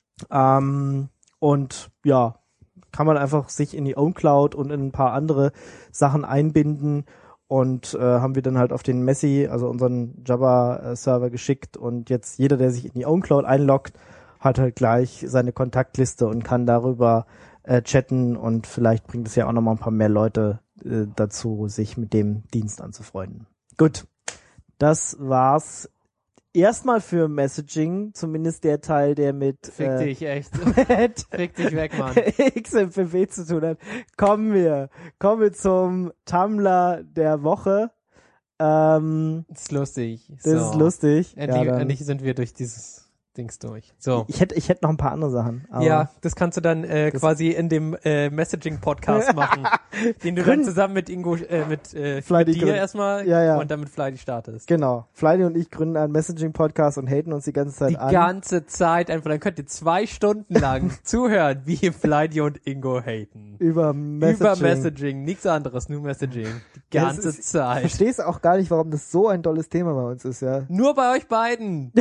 Ähm, und ja, kann man einfach sich in die OwnCloud und in ein paar andere Sachen einbinden und äh, haben wir dann halt auf den Messi, also unseren Jabber-Server geschickt und jetzt jeder, der sich in die OwnCloud einloggt, hat halt gleich seine Kontaktliste und kann darüber äh, chatten und vielleicht bringt es ja auch nochmal ein paar mehr Leute äh, dazu, sich mit dem Dienst anzufreunden. Gut, das war's erstmal für Messaging, zumindest der Teil, der mit,
Fick
äh,
dich, echt.
mit
Fick dich weg, Mann.
X M P P zu tun hat. Kommen wir, kommen wir zum Tumblr der Woche. Ähm,
Das ist lustig.
das
so.
ist lustig.
Endlich,
ja, dann,
endlich sind wir durch dieses Dings durch. So.
ich hätte, ich hätte noch ein paar andere Sachen. Aber
Ja, das kannst du dann äh,
Das-
quasi in dem äh, Messaging-Podcast machen, den du
Gründen.
dann zusammen mit Ingo, äh, mit, äh,
Flighty
mit dir
gründen.
erstmal
Ja, ja.
und dann mit Flighty startest.
Genau. Flighty und ich gründen einen Messaging-Podcast und haten uns die ganze Zeit
Die
an.
ganze Zeit einfach, dann könnt ihr zwei Stunden lang zuhören, wie Flighty und Ingo haten.
über Messaging.
Über Messaging, nichts anderes, nur Messaging. Die
Ja,
ganze
es ist- Ich
Zeit.
verstehe es auch gar nicht, warum das so ein tolles Thema bei uns ist, ja.
Nur bei euch beiden.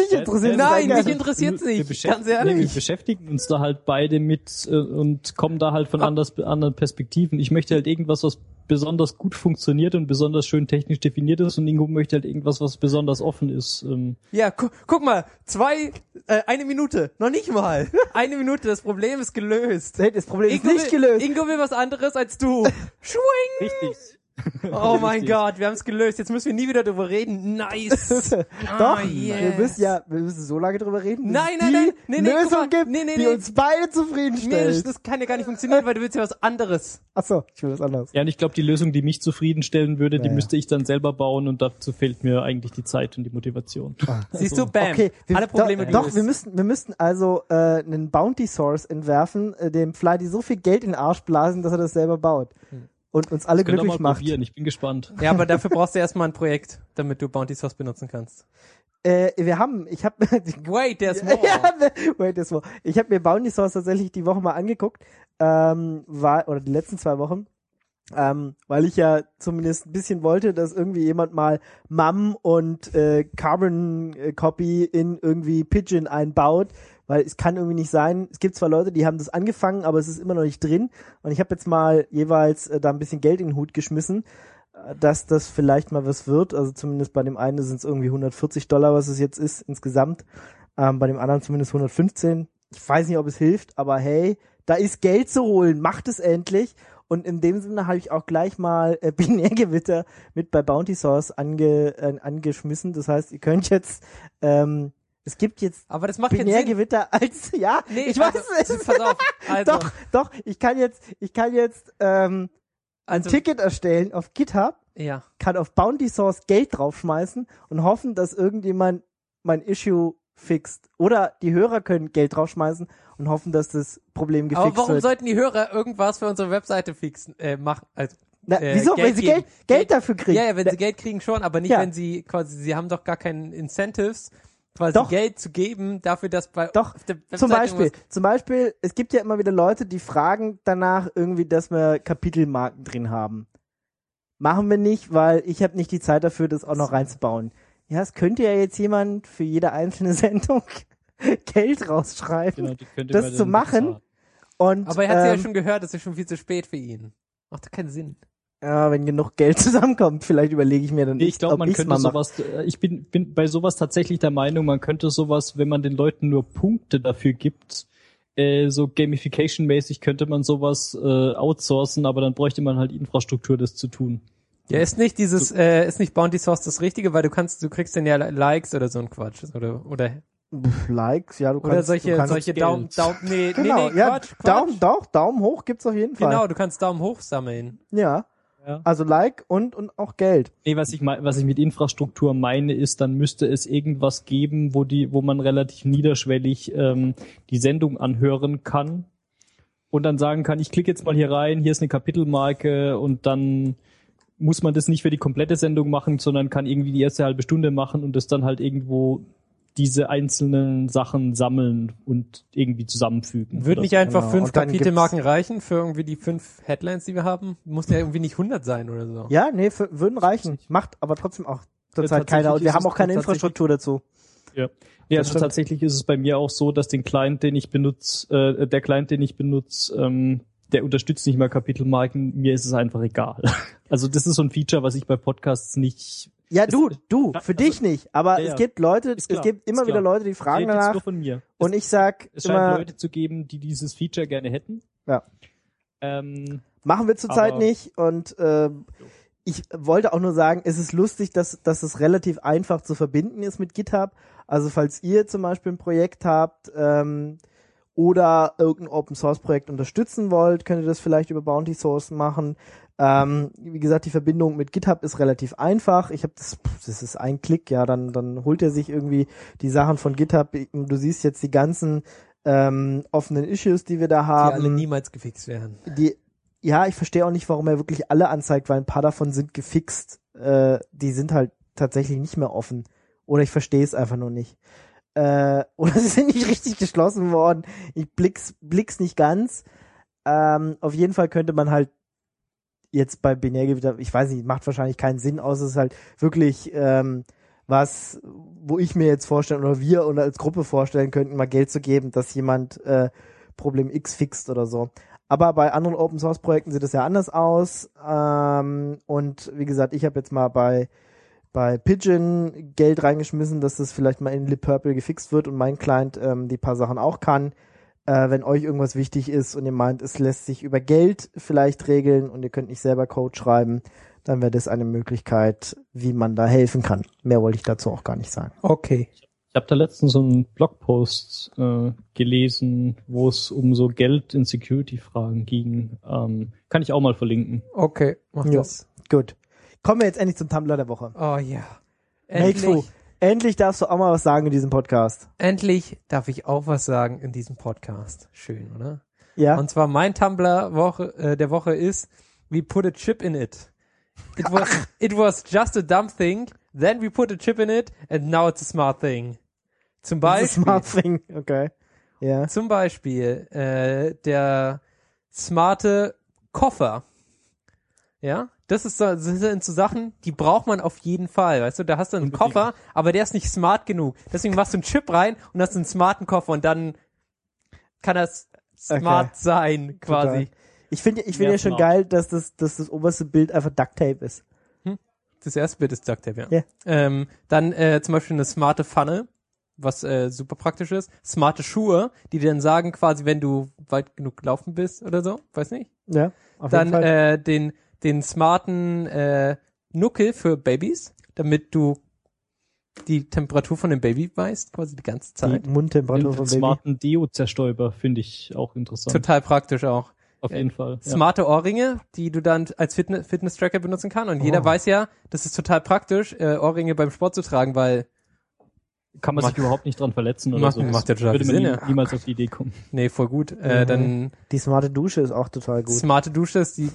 dich interessiert.
Nein,
das
mich
gar
interessiert's
Wir
nicht,
beschäftigen,
ganz ehrlich.
nee, wir beschäftigen uns da halt beide mit äh, und kommen da halt von anders, anderen Perspektiven. Ich möchte halt irgendwas, was besonders gut funktioniert und besonders schön technisch definiert ist, und Ingo möchte halt irgendwas, was besonders offen ist. Ähm,
Ja, gu guck mal, zwei, äh, eine Minute, noch nicht mal. Eine Minute, das Problem ist gelöst.
Nee, das Problem ist
Ingo
nicht
will,
gelöst.
Ingo will was anderes als du. Schwing!
Richtig.
Oh mein
Richtig.
Gott, wir haben es gelöst. Jetzt müssen wir nie wieder drüber reden. Nice.
Doch,
Ah, yes.
wir müssen ja, wir müssen so lange drüber reden, bis
Nein,
es
nein,
die
nein, nee, nee, guck
Lösung
mal.
gibt,
Nee, nee,
die
nee.
uns beide
Nee, das,
zufriedenstellt.
das kann ja gar nicht funktionieren, weil du willst ja was anderes.
Achso, ich will was anderes.
Ja, und ich glaube, die Lösung, die mich zufriedenstellen würde, die
Ja, ja.
müsste ich dann selber bauen, und dazu fehlt mir eigentlich die Zeit und die Motivation.
Siehst du, bam.
Okay, wir,
Alle Probleme
doch, doch,
gelöst.
wir müssten, wir müssten also äh, einen Bounty Source entwerfen, äh, dem Fly so viel Geld in den Arsch blasen, dass er das selber baut und uns alle
Können wir
glücklich
mal
macht.
probieren, ich bin gespannt.
Ja, aber dafür brauchst du erstmal ein Projekt, damit du Bounty Source benutzen kannst.
Äh, wir haben, ich habe
Wait, there's more.
ja, wait, das war. Ich habe mir Bounty Source tatsächlich die Woche mal angeguckt, ähm, war oder die letzten zwei Wochen, ähm, weil ich ja zumindest ein bisschen wollte, dass irgendwie jemand mal M A M und äh, Carbon äh, Copy in irgendwie Pidgin einbaut, weil es kann irgendwie nicht sein. Es gibt zwar Leute, die haben das angefangen, aber es ist immer noch nicht drin. Und ich habe jetzt mal jeweils äh, da ein bisschen Geld in den Hut geschmissen, äh, dass das vielleicht mal was wird. Also zumindest bei dem einen sind es irgendwie hundertvierzig Dollar, was es jetzt ist insgesamt. Ähm, bei dem anderen zumindest hundertfünfzehn. Ich weiß nicht, ob es hilft, aber hey, da ist Geld zu holen. Macht es endlich. Und in dem Sinne habe ich auch gleich mal äh, Binärgewitter mit bei Bounty Source ange, äh, angeschmissen. Das heißt, ihr könnt jetzt, ähm, es gibt jetzt
Aber das macht keinen Sinn.
Binärgewitter als, ja,
Nee,
ich weiß
also,
es.
pass auf. Also,
Doch, doch, ich kann jetzt, ich kann jetzt ähm, ein
also,
Ticket erstellen auf GitHub,
ja.
kann auf Bounty Source Geld draufschmeißen und hoffen, dass irgendjemand mein Issue fixt. Oder die Hörer können Geld draufschmeißen und hoffen, dass das Problem gefixt
Aber warum
wird.
sollten die Hörer irgendwas für unsere Webseite fixen, äh, machen? Also,
Na,
äh,
wieso?
Geld
Wenn sie
geben.
Geld, Geld dafür kriegen.
Ja, ja, wenn sie Geld kriegen schon, aber nicht,
Ja.
wenn sie quasi, sie haben doch gar keinen Incentives, quasi
Doch.
Geld zu geben dafür, dass bei
Doch,
auf der Webseite
zum Beispiel,
irgendwas-
zum Beispiel, es gibt ja immer wieder Leute, die fragen danach irgendwie, dass wir Kapitelmarken drin haben. Machen wir nicht, weil ich habe nicht die Zeit dafür, das auch noch reinzubauen. Ja, es könnte ja jetzt jemand für jede einzelne Sendung Geld rausschreiben.
Genau, die könnte
Das
man
zu
dann
machen?
bezahlen.
Und,
Aber er hat sie ja
ähm,
schon gehört, das ist schon viel zu spät für ihn. Macht doch keinen Sinn.
ja, wenn genug Geld zusammenkommt, vielleicht überlege ich mir dann,
Nee, ich glaube,
ob
man
ich's
könnte
mal mache.
sowas, äh, ich bin, bin bei sowas tatsächlich der Meinung, man könnte sowas, wenn man den Leuten nur Punkte dafür gibt, äh, so Gamification-mäßig könnte man sowas äh, outsourcen, aber dann bräuchte man halt Infrastruktur, das zu tun.
Ja, ist nicht dieses, äh, ist nicht Bounty Source das Richtige, weil du kannst, du kriegst dann ja Likes oder so ein Quatsch. Oder, oder,
Pff, Likes, ja, du
oder
kannst,
solche,
du kannst
solche
Geld.
Daumen, Daumen, nee,
genau,
nee, nee,
ja,
Quatsch, Quatsch.
Daumen, doch, Daumen hoch gibt's auf jeden Fall.
Genau, du kannst Daumen hoch sammeln.
Ja.
Ja.
Also Like und, und auch Geld.
Nee, was ich mein, was ich mit Infrastruktur meine, ist, dann müsste es irgendwas geben, wo die, wo man relativ niederschwellig ähm, die Sendung anhören kann und dann sagen kann, ich klicke jetzt mal hier rein, hier ist eine Kapitelmarke, und dann muss man das nicht für die komplette Sendung machen, sondern kann irgendwie die erste halbe Stunde machen und das dann halt irgendwo diese einzelnen Sachen sammeln und irgendwie zusammenfügen.
Würde
Oder
nicht
so.
einfach
Genau.
fünf
Und dann
Kapitelmarken reichen für irgendwie die fünf Headlines, die wir haben? Muss ja irgendwie nicht hundert sein oder so.
Ja, nee, für, würden reichen. Macht aber trotzdem auch zurzeit
Ja,
keiner. Und wir
tatsächlich
haben
ist
auch keine
es
Infrastruktur dazu.
Ja. Nee,
Das
also
stimmt.
tatsächlich ist es bei mir auch so, dass den Client, den ich benutze, äh, der Client, den ich benutze, ähm, der unterstützt nicht mal Kapitelmarken. Mir ist es einfach egal. Also das ist so ein Feature, was ich bei Podcasts nicht.
Ja,
Ist-
du, du,
Ja,
für
also-
dich nicht. Aber
Ja, ja.
es gibt Leute,
Ist
es
klar,
gibt immer
ist
wieder
klar.
Leute, die
Ich
fragen
rede jetzt
danach.
nur von mir.
Und ich sag
Es scheint
immer,
Leute zu geben, die dieses Feature gerne hätten.
Ja.
Ähm,
machen wir zurzeit
Aber-
nicht. Und äh, ich wollte auch nur sagen, es ist lustig, dass, dass es relativ einfach zu verbinden ist mit GitHub. Also falls ihr zum Beispiel ein Projekt habt ähm, oder irgendein Open-Source-Projekt unterstützen wollt, könnt ihr das vielleicht über Bounty Source machen. Ähm, wie gesagt, die Verbindung mit GitHub ist relativ einfach. Ich habe das, das ist ein Klick, ja, dann dann holt er sich irgendwie die Sachen von GitHub. Du siehst jetzt die ganzen ähm, offenen Issues, die wir da
Die
haben.
alle niemals gefixt werden.
Die, ja, ich verstehe auch nicht, warum er wirklich alle anzeigt, weil ein paar davon sind gefixt. Äh, die sind halt tatsächlich nicht mehr offen. Oder ich verstehe es einfach nur nicht. Äh, oder sie sind nicht richtig geschlossen worden. Ich blick's, blick's nicht ganz. Ähm, auf jeden Fall könnte man halt jetzt bei Binärgewitter, ich weiß nicht, macht wahrscheinlich keinen Sinn, außer es ist halt wirklich ähm, was, wo ich mir jetzt vorstellen oder wir oder als Gruppe vorstellen könnten, mal Geld zu geben, dass jemand äh, Problem X fixt oder so. Aber bei anderen Open-Source-Projekten sieht es ja anders aus. Ähm, und wie gesagt, ich habe jetzt mal bei bei Pigeon Geld reingeschmissen, dass das vielleicht mal in libpurple gefixt wird und mein Client ähm, die paar Sachen auch kann. Äh, wenn euch irgendwas wichtig ist und ihr meint, es lässt sich über Geld vielleicht regeln und ihr könnt nicht selber Code schreiben, dann wäre das eine Möglichkeit, wie man da helfen kann. Mehr wollte ich dazu auch gar nicht sagen.
Okay.
Ich habe da letztens so einen Blogpost äh, gelesen, wo es um so Geld- und Security-Fragen ging. Ähm, kann ich auch mal verlinken.
Okay, mach
Ja.
das.
Gut. Kommen wir jetzt endlich zum Tumblr der Woche.
Oh ja.
Make Fu, endlich darfst du auch mal was sagen in diesem Podcast.
Endlich darf ich auch was sagen in diesem Podcast. Schön, oder?
Ja?
Und zwar mein Tumblr Woche, äh, der Woche ist We put a chip in it. It was, it was just a dumb thing, then we put a chip in it and now it's a smart thing. Zum
Das ist
Beispiel,
Smart Thing, okay. Ja.
zum Beispiel äh, der smarte Koffer. Ja, das ist so, das sind so Sachen, die braucht man auf jeden Fall. Weißt du, da hast du einen
Unbedingt.
Koffer, aber der ist nicht smart genug. Deswegen machst du einen Chip rein und hast einen smarten Koffer und dann kann das smart
Okay.
sein, quasi.
Total. Ich finde ich finde
Mehr
ja schon
smart.
geil, dass das, dass das oberste Bild einfach Duct Tape ist.
Das erste Bild ist Duct Tape, ja.
Ja.
Ähm, dann äh, zum Beispiel eine smarte Pfanne, was äh, super praktisch ist. Smarte Schuhe, die dir dann sagen, quasi, wenn du weit genug gelaufen bist oder so, weiß nicht.
Ja, auf
Dann
jeden Fall.
äh, den den smarten äh, Nuckel für Babys, damit du die Temperatur von dem Baby weißt, quasi die ganze Zeit.
Die Mundtemperatur
Den
vom Baby.
smarten Deo-Zerstäuber finde ich auch interessant.
Total praktisch auch.
Auf jeden Fall. Ja.
Smarte Ohrringe, die du dann als Fitness- Fitness-Tracker benutzen kannst. Und jeder
Oh.
weiß ja, das ist total praktisch, äh, Ohrringe beim Sport zu tragen, weil,
Kann man
Macht-
sich überhaupt nicht dran verletzen oder
macht-
so.
macht ja total
Würde man
Sinn,
nie,
ja.
niemals auf die Idee kommen.
nee, voll gut. Äh,
Mhm.
dann
Die smarte Dusche ist auch total gut.
smarte Dusche ist die,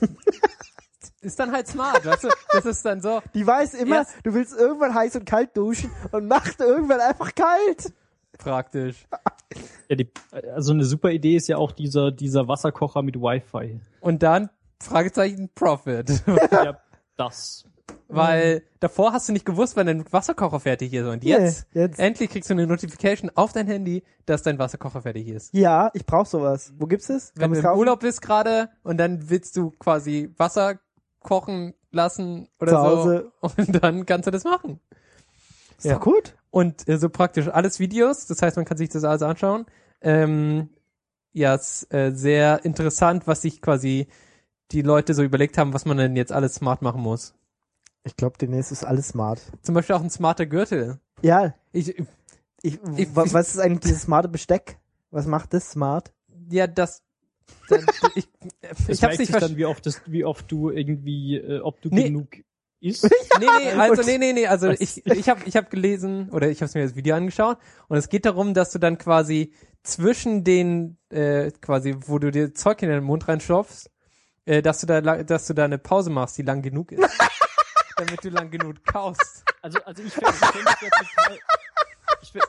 ist dann halt smart, weißt du? Das ist dann so,
Die weiß immer,
Erst-
du willst irgendwann heiß und kalt duschen und macht irgendwann einfach kalt.
praktisch.
Ja, die, also eine super Idee ist ja auch dieser, dieser Wasserkocher mit Wi-Fi.
Und dann, Fragezeichen, Profit.
Ja, das.
Weil davor hast du nicht gewusst, wann dein Wasserkocher fertig ist. Und
Nee,
jetzt,
jetzt.
endlich kriegst du eine Notification auf dein Handy, dass dein Wasserkocher fertig ist.
Ja, ich brauch sowas. Wo gibt's es?
Wenn du
man's
im
kaufen?
Urlaub bist gerade und dann willst du quasi Wasser kochen lassen oder
Zu
so.
Hause.
Und dann kannst du das machen.
Ist
Ja.
doch gut.
Und äh, so praktisch alles Videos, das heißt, man kann sich das alles anschauen. Ähm, ja, es ist äh, sehr interessant, was sich quasi die Leute so überlegt haben, was man denn jetzt alles smart machen muss.
Ich glaube, demnächst ist alles smart.
Zum Beispiel auch ein smarter Gürtel.
Ja,
Ich,
ich,
Ich-
wa- was ist eigentlich dieses smarte Besteck? Was macht das smart?
ja, das, das ich,
Das
ich hab's
merkt
nicht
sich
verstanden.
dann, wie oft, das, wie oft du irgendwie, äh, ob du
Nee.
genug isst.
Nee, nee, also nee, nee, nee, also
Was?
ich ich habe ich hab gelesen oder ich habe mir das Video angeschaut und es geht darum, dass du dann quasi zwischen den äh, quasi, wo du dir Zeug in den Mund reinstopfst, äh, dass du da la- dass du da eine Pause machst, die lang genug ist, damit du lang genug kaust.
Also, also ich finde, ich find das ja total, ich find,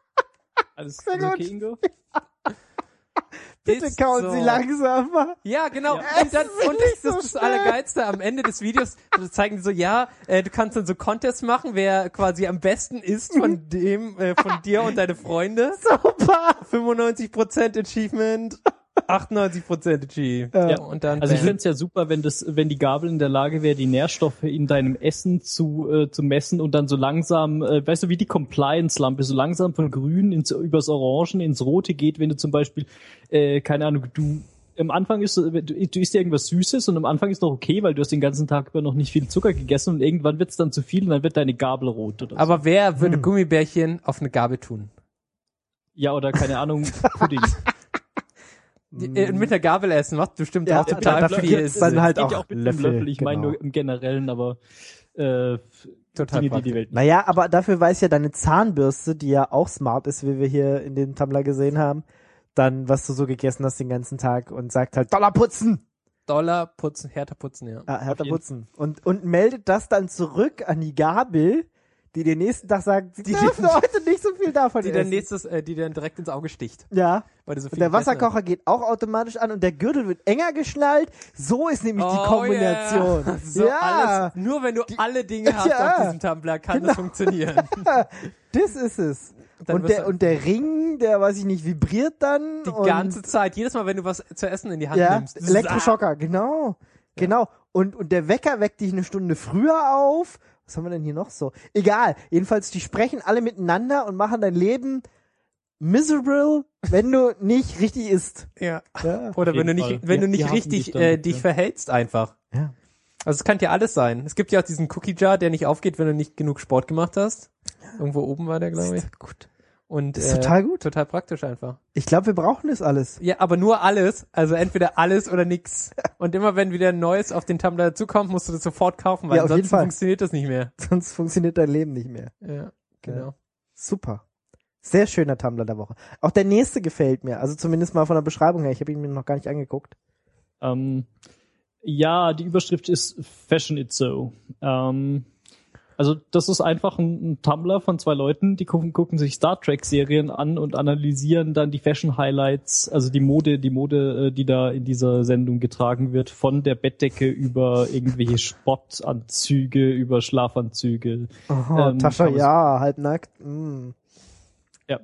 alles
Sehr
okay,
gut.
Ingo?
Bitte
Ist
kauen
so.
Sie langsamer.
Ja, genau.
Ja.
Und, dann,
Es ist
und
nicht
das, das
so
ist das
schnell.
Allergeilste. Am Ende des Videos so zeigen die so, ja, äh, du kannst dann so Contests machen, wer quasi am besten ist von dem, äh, von dir und deine Freunde.
Super.
fünfundneunzig Prozent Achievement, achtundneunzig Prozent Achievement.
Ja.
Und dann
Also ich
bam.
finde es ja super, wenn das, wenn die Gabel in der Lage wäre, die Nährstoffe in deinem Essen zu äh, zu messen und dann so langsam, äh, weißt du, wie die Compliance-Lampe, so langsam von Grün ins übers Orangen ins Rote geht, wenn du zum Beispiel, äh, keine Ahnung, du am Anfang ist du, du isst ja irgendwas Süßes und am Anfang ist noch okay, weil du hast den ganzen Tag über noch nicht viel Zucker gegessen und irgendwann wird's dann zu viel und dann wird deine Gabel rot oder so.
Aber wer
Hm.
würde Gummibärchen auf eine Gabel tun?
Ja, oder keine Ahnung, Pudding.
Die, äh, mit der Gabel essen macht bestimmt
Ja,
auch total
dafür
viel
gibt's dann halt
geht
auch
ja auch mit
Löffel,
dem Löffel. Ich meine
genau.
nur im Generellen, aber äh,
Total
Dinge, die
praktisch.
die Welt.
Naja, aber dafür weiß ja deine Zahnbürste, die ja auch smart ist, wie wir hier in dem Tumblr gesehen haben, dann, was du so gegessen hast den ganzen Tag und sagt halt, Dollar putzen!
Dollar putzen, härter putzen, ja.
Ah, härter
jeden
putzen. Und, und meldet das dann zurück an die Gabel, die den nächsten Tag sagen, sie
Die-
dürfen heute nicht so viel davon
Die dann
essen.
nächstes, äh, die dann direkt ins Auge sticht.
Ja.
Weil du so viel
Und der
gegessen
Wasserkocher geht auch automatisch an und der Gürtel wird enger geschnallt. So ist nämlich die Kombination.
Yeah. So
ja,
alles, nur wenn du alle Dinge hast
Ja.
auf diesem Tumblr, kann
Genau.
das funktionieren.
das ist es.
Dann
Und
wirst
der,
du-
und der Ring, der, weiß ich nicht, vibriert dann.
Die
und
ganze Zeit, jedes Mal, wenn du was zu essen in die Hand
ja,
nimmst.
Elektroschocker, genau. Genau. Und, und der Wecker weckt dich eine Stunde früher auf. Was haben wir denn hier noch so? Egal. Jedenfalls, die sprechen alle miteinander und machen dein Leben miserable, wenn du nicht richtig isst.
Ja.
Ja.
Oder
Auf
wenn du
jeden
nicht,
Fall.
wenn du
Die-
nicht
die hassen
richtig
dich dann
äh,
dafür.
dich verhältst einfach.
Ja.
Also es kann ja alles sein. Es gibt ja auch diesen Cookie Jar, der nicht aufgeht, wenn du nicht genug Sport gemacht hast. Irgendwo oben war der, glaube ich.
Ist gut.
Und,
Ist
äh,
total gut.
Total praktisch einfach.
Ich glaube, wir brauchen das alles.
Ja, aber nur alles. Also entweder alles oder nix. Und immer wenn wieder ein neues auf den Tumblr dazukommt, musst du das sofort kaufen, weil
Ja, auf jeden
ansonsten
Fall.
funktioniert das nicht mehr.
Sonst funktioniert dein Leben nicht mehr.
Ja, genau.
Super. Sehr schöner Tumblr der Woche. Auch der nächste gefällt mir. Also zumindest mal von der Beschreibung her. Ich habe ihn mir noch gar nicht angeguckt.
Ähm, ja, die Überschrift ist Fashion It So. Ähm, also das ist einfach ein, ein Tumblr von zwei Leuten, die gucken, gucken sich Star Trek Serien an und analysieren dann die Fashion Highlights, also die Mode, die Mode, äh, die da in dieser Sendung getragen wird, von der Bettdecke über irgendwelche Sportanzüge, über Schlafanzüge.
Oh,
Ähm,
Tascha,
aber es-
ja, halbnackt. Mm.
Ja.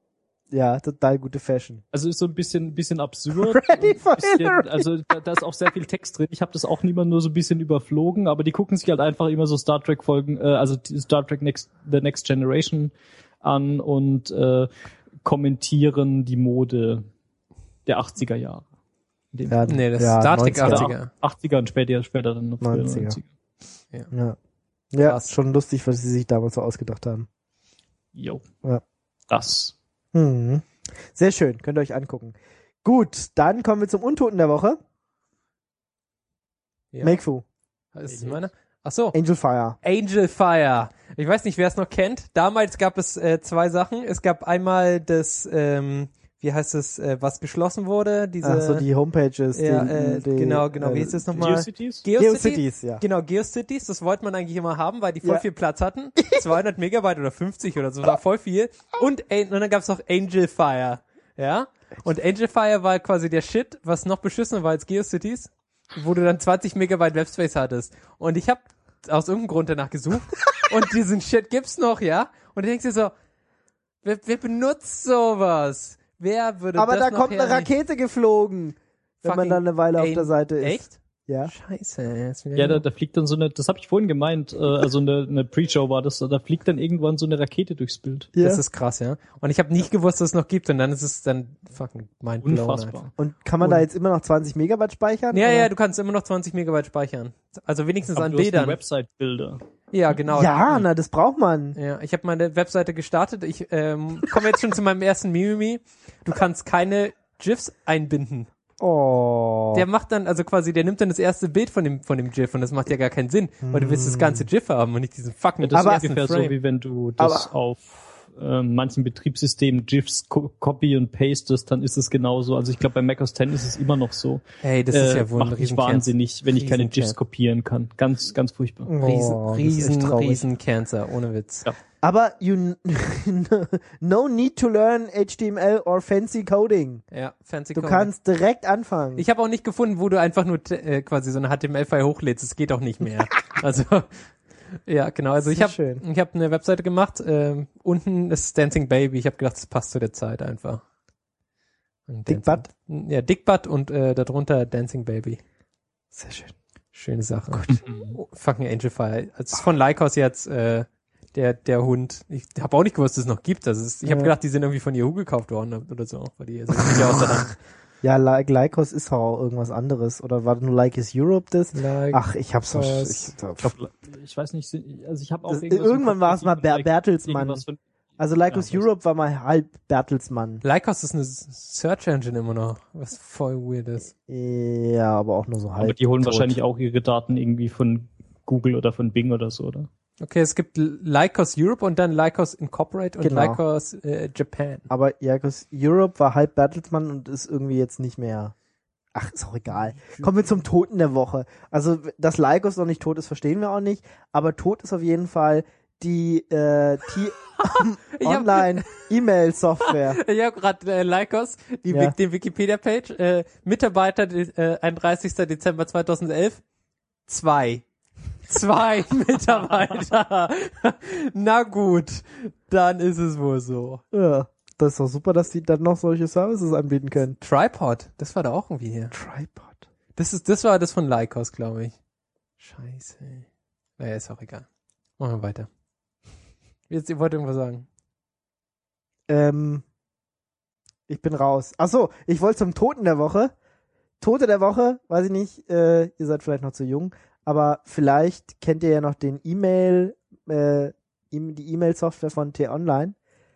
Ja, total gute Fashion.
Also ist so ein bisschen, bisschen absurd.
Ready
und
for
ein bisschen,
Hillary.
also da, da ist auch sehr viel Text drin. Ich habe das auch niemand nur so ein bisschen überflogen, aber die gucken sich halt einfach immer so Star Trek Folgen, äh, also die Star Trek Next, The Next Generation an und äh, kommentieren die Mode der achtziger Jahre. In dem
Ja,
Fall.
Nee, das
ja,
ist Star Trek
neunziger.
achtziger.
achtziger und später, später dann noch früher
neunziger.
neunziger.
Ja. Ja,
Krass.
ist schon lustig, was sie sich damals so ausgedacht haben.
Jo.
Ja.
Das.
Mhm. Sehr schön, könnt ihr euch angucken. Gut, dann kommen wir zum Untoten der Woche.
Ja.
Make-Fu,
Ist es meine? Ach so.
Angel Fire.
Angel Fire. Ich weiß nicht, wer es noch kennt. Damals gab es äh, zwei Sachen. Es gab einmal das, ähm, wie heißt es, äh, was geschlossen wurde. Diese,
Ach so, die Homepages.
ja,
die,
äh,
die,
genau, genau.
äh,
Wie hieß das nochmal?
GeoCities?
GeoCities, ja.
Genau, GeoCities, das wollte man eigentlich immer haben, weil die voll
Ja.
viel Platz hatten. zweihundert Megabyte oder fünfzig oder so, war voll viel. Und, und dann gab's noch Angel Fire. Ja? Und Angel Fire war quasi der Shit, was noch beschissener war als GeoCities, wo du dann zwanzig Megabyte Webspace hattest. Und ich habe aus irgendeinem Grund danach gesucht und diesen Shit gibt's noch, ja? Und du denkst dir so, wer, wer benutzt sowas? Wer würde
Aber
das
da
noch
kommt eine
hernehmen?
Rakete geflogen, wenn man
Fucking
dann eine Weile auf
An-
der Seite ist.
Echt?
Ja.
Scheiße, ey. ist wieder-
Ja, da, da fliegt dann so eine, das habe ich vorhin gemeint, äh, also eine, eine Pre-Show war das, da fliegt dann irgendwann so eine Rakete durchs Bild.
Ja.
Das ist krass, ja. Und ich habe nicht gewusst, dass es noch gibt und dann ist es dann fucking mindblown.
Unfassbar.
Und kann man da
Und-
jetzt immer noch zwanzig Megabyte speichern?
Ja,
oder?
ja, du kannst immer noch zwanzig Megabyte speichern. Also wenigstens
Aber
an
du hast
Bildern.
Website-Bilder.
Ja, genau.
Ja, na, das braucht man.
Ja, ich habe meine Webseite gestartet. Ich ähm, komme jetzt schon zu meinem ersten Mimimi. Du kannst keine GIFs einbinden.
Oh.
Der macht dann, also quasi, der nimmt dann das erste Bild von dem, von dem GIF und das macht ja gar keinen Sinn, weil du willst das ganze GIF haben und nicht diesen fucking
Das
Aber-
ist ungefähr so,
Frame.
wie wenn du das
Aber-
auf äh, manchen Betriebssystemen GIFs co copy und pastest, dann ist es genauso. Also ich glaube, bei Mac O S X ist es immer noch so.
Hey, das ist
Äh,
ja wohl ein
macht mich
Riesencancer.
wahnsinnig, wenn ich keine
Riesencancer.
GIFs kopieren kann. Ganz, ganz furchtbar.
Riesen,
Oh, das ist
riesen,
echt traurig.
riesen Cancer, ohne Witz.
Ja.
Aber you no need to learn H T M L or fancy coding.
Ja, fancy
Du
Coding.
kannst direkt anfangen.
Ich habe auch nicht gefunden, wo du einfach nur t- äh, quasi so eine H T M L-File hochlädst. Das geht auch nicht mehr. Also, ja, genau. Also ich
Sehr
habe
schön.
ich habe eine Webseite gemacht. Ähm, unten ist Dancing Baby. Ich habe gedacht, das passt zu der Zeit einfach. Und
Dick
Dancing- Ja, Dick Butt und äh, darunter Dancing Baby.
Sehr schön.
Schöne Sache. Oh, fucking Angel Fire. Also es ist von Lycos jetzt äh, der der Hund. Ich habe auch nicht gewusst, dass es noch gibt. Also es, ich habe
Ja.
gedacht, die sind irgendwie von Yahoo gekauft worden oder so. Weil die also nicht aus der Hand.
Ja, like, Lycos ist auch irgendwas anderes. Oder war nur Like is Europe das?
Like,
Ach, ich hab's doch.
Was?
Ich,
Ich, glaub, ich weiß nicht, sind- also ich habe auch
Das-
irgendwas im
irgendwann
Kopf,
war es
dass
mal
ich
Ber
vielleicht
Bertelsmann.
irgendwas von-
Also Lycos
Ja, das-
Europe war mal halb Bertelsmann.
Lycos ist eine Search Engine immer noch, was voll weird ist.
Ja, aber auch nur so halb.
Aber die holen
tot.
wahrscheinlich auch ihre Daten irgendwie von Google oder von Bing oder so, oder?
Okay, es gibt Lycos Europe und dann Lycos Incorporate und
Genau.
Lycos äh, Japan.
Aber Lycos Europe war halb Bertelsmann und ist irgendwie jetzt nicht mehr. Ach, ist auch egal. Kommen wir zum Toten der Woche. Also, dass Lycos noch nicht tot ist, verstehen wir auch nicht. Aber tot ist auf jeden Fall die äh, T
Ich hab-
Online-E-Mail-Software.
Ich habe gerade äh, Lycos, die,
Ja.
Wik- die Wikipedia-Page, äh, Mitarbeiter äh, einunddreißigster Dezember zweitausendelf, zwei. Zwei Mitarbeiter. Na gut, dann ist es wohl so.
Ja, das ist doch super, dass die dann noch solche Services anbieten können.
Tripod, das war da auch irgendwie hier.
Tripod.
Das ist, das war das von Lycos, glaube ich. Scheiße. Naja, ist auch egal. Machen wir weiter. Jetzt, ihr wollt irgendwas sagen.
Ähm, ich bin raus. Ach so, ich wollte zum Toten der Woche. Tote der Woche, weiß ich nicht, äh, ihr seid vielleicht noch zu jung, aber vielleicht kennt ihr ja noch den E-Mail, äh, E- die E-Mail-Software von T-Online.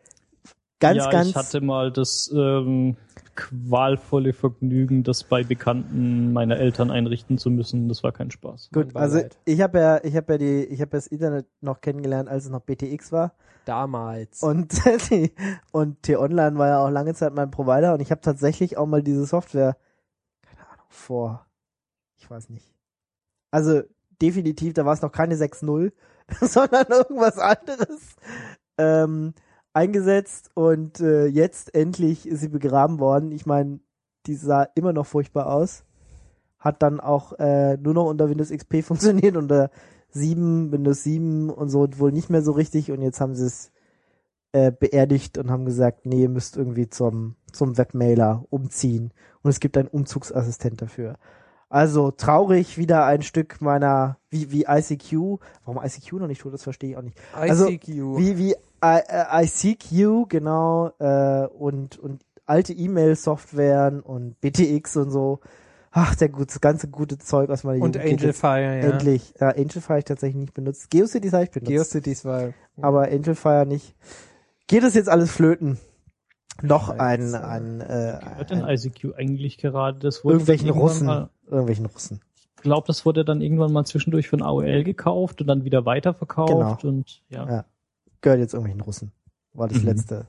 Ganz,
ja,
ganz.
ich hatte mal das ähm, qualvolle Vergnügen, das bei Bekannten meiner Eltern einrichten zu müssen. Das war kein Spaß.
Gut,
Mein
also
Beileid.
ich habe ja, ich habe ja die, ich habe das Internet noch kennengelernt, als es noch B T X war.
Damals.
Und die, und T-Online war ja auch lange Zeit mein Provider und ich habe tatsächlich auch mal diese Software, keine Ahnung, vor, ich weiß nicht. Also definitiv, da war es noch keine sechs Punkt null, sondern irgendwas anderes ähm, eingesetzt und äh, jetzt endlich ist sie begraben worden. Ich meine, die sah immer noch furchtbar aus. Hat dann auch äh, nur noch unter Windows X P funktioniert, unter sieben, Windows sieben und so wohl nicht mehr so richtig und jetzt haben sie es äh, beerdigt und haben gesagt, nee, ihr müsst irgendwie zum, zum Webmailer umziehen und es gibt einen Umzugsassistent dafür. Also traurig, wieder ein Stück meiner, wie, wie I C Q, warum I C Q noch nicht tut, das verstehe ich auch nicht. Also,
I C Q.
Wie, wie I, äh, I C Q, genau, äh, und, und alte E-Mail-Softwaren und B T X und so. Ach, der gut, das ganze gute Zeug, was man
Und Angelfire, ja.
endlich. Ja, Angelfire habe ich tatsächlich nicht benutzt. GeoCities habe ich benutzt.
GeoCities war...
aber Angelfire nicht. Geht es jetzt alles flöten? Noch
Scheiße.
ein, ein, äh,
Hört denn
ein
I C Q eigentlich gerade? Das wurde
irgendwelchen
irgendwann
Russen,
Mal,
irgendwelchen Russen.
ich glaube, das wurde dann irgendwann mal zwischendurch von A O L gekauft und dann wieder weiterverkauft
Genau.
und ja.
Ja. Gehört jetzt irgendwelchen Russen. War das
Mhm.
letzte.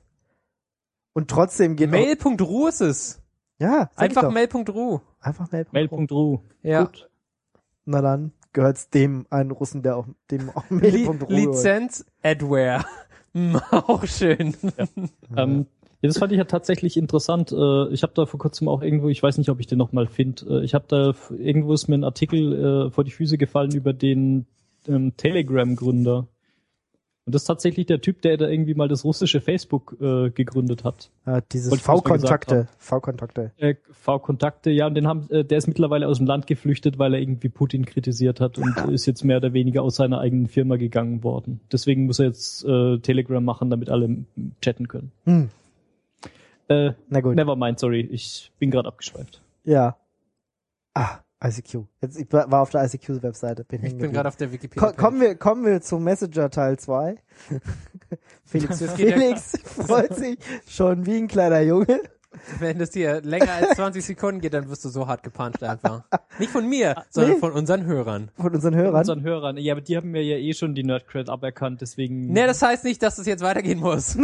Und trotzdem geht
Mail Punkt ru ist es.
Auch, ja, sag
Einfach
ich doch.
Mail Punkt ru.
Einfach Mail.
Mail Punkt ru.
Ja.
Gut.
Na dann gehört's dem einen Russen, der auch dem auch
Li
Mail.ru gehört.
Lizenz Adware. Hm, auch schön.
Ähm, ja, das fand ich ja tatsächlich interessant. Äh, Ich habe da vor kurzem auch irgendwo, ich weiß nicht, ob ich den nochmal finde, ich habe da f- irgendwo ist mir ein Artikel äh, vor die Füße gefallen über den ähm, Telegram-Gründer. Und das ist tatsächlich der Typ, der da irgendwie mal das russische Facebook äh, gegründet hat.
Ja, dieses
Wollte ich bloß mal gesagt
V-Kontakte. V-Kontakte.
Äh, V-Kontakte, ja, und den haben, äh, der ist mittlerweile aus dem Land geflüchtet, weil er irgendwie Putin kritisiert hat und ist jetzt mehr oder weniger aus seiner eigenen Firma gegangen worden. Deswegen muss er jetzt äh, Telegram machen, damit alle chatten können.
Hm.
Äh,
Na gut.
never mind, sorry, ich bin gerade abgeschweift.
Ja. Ah, I C Q. Jetzt, ich war auf der I C Q-Webseite. Bin
Ich
hängen
bin
geblieben.
gerade auf der Wikipedia.
Ko kommen wir, kommen wir zum Messenger Teil zwei. Felix,
Das geht ja
Felix freut sich schon wie ein kleiner Junge.
Wenn das hier länger als zwanzig Sekunden geht, dann wirst du so hart gepuncht einfach. Nicht von mir, sondern
Nee.
von unseren Hörern.
Von unseren
Von
Hörern.
unseren Hörern. Ja, aber die haben mir ja eh schon die Nerdcred aberkannt, deswegen.
Nee, das heißt nicht, dass es jetzt weitergehen muss.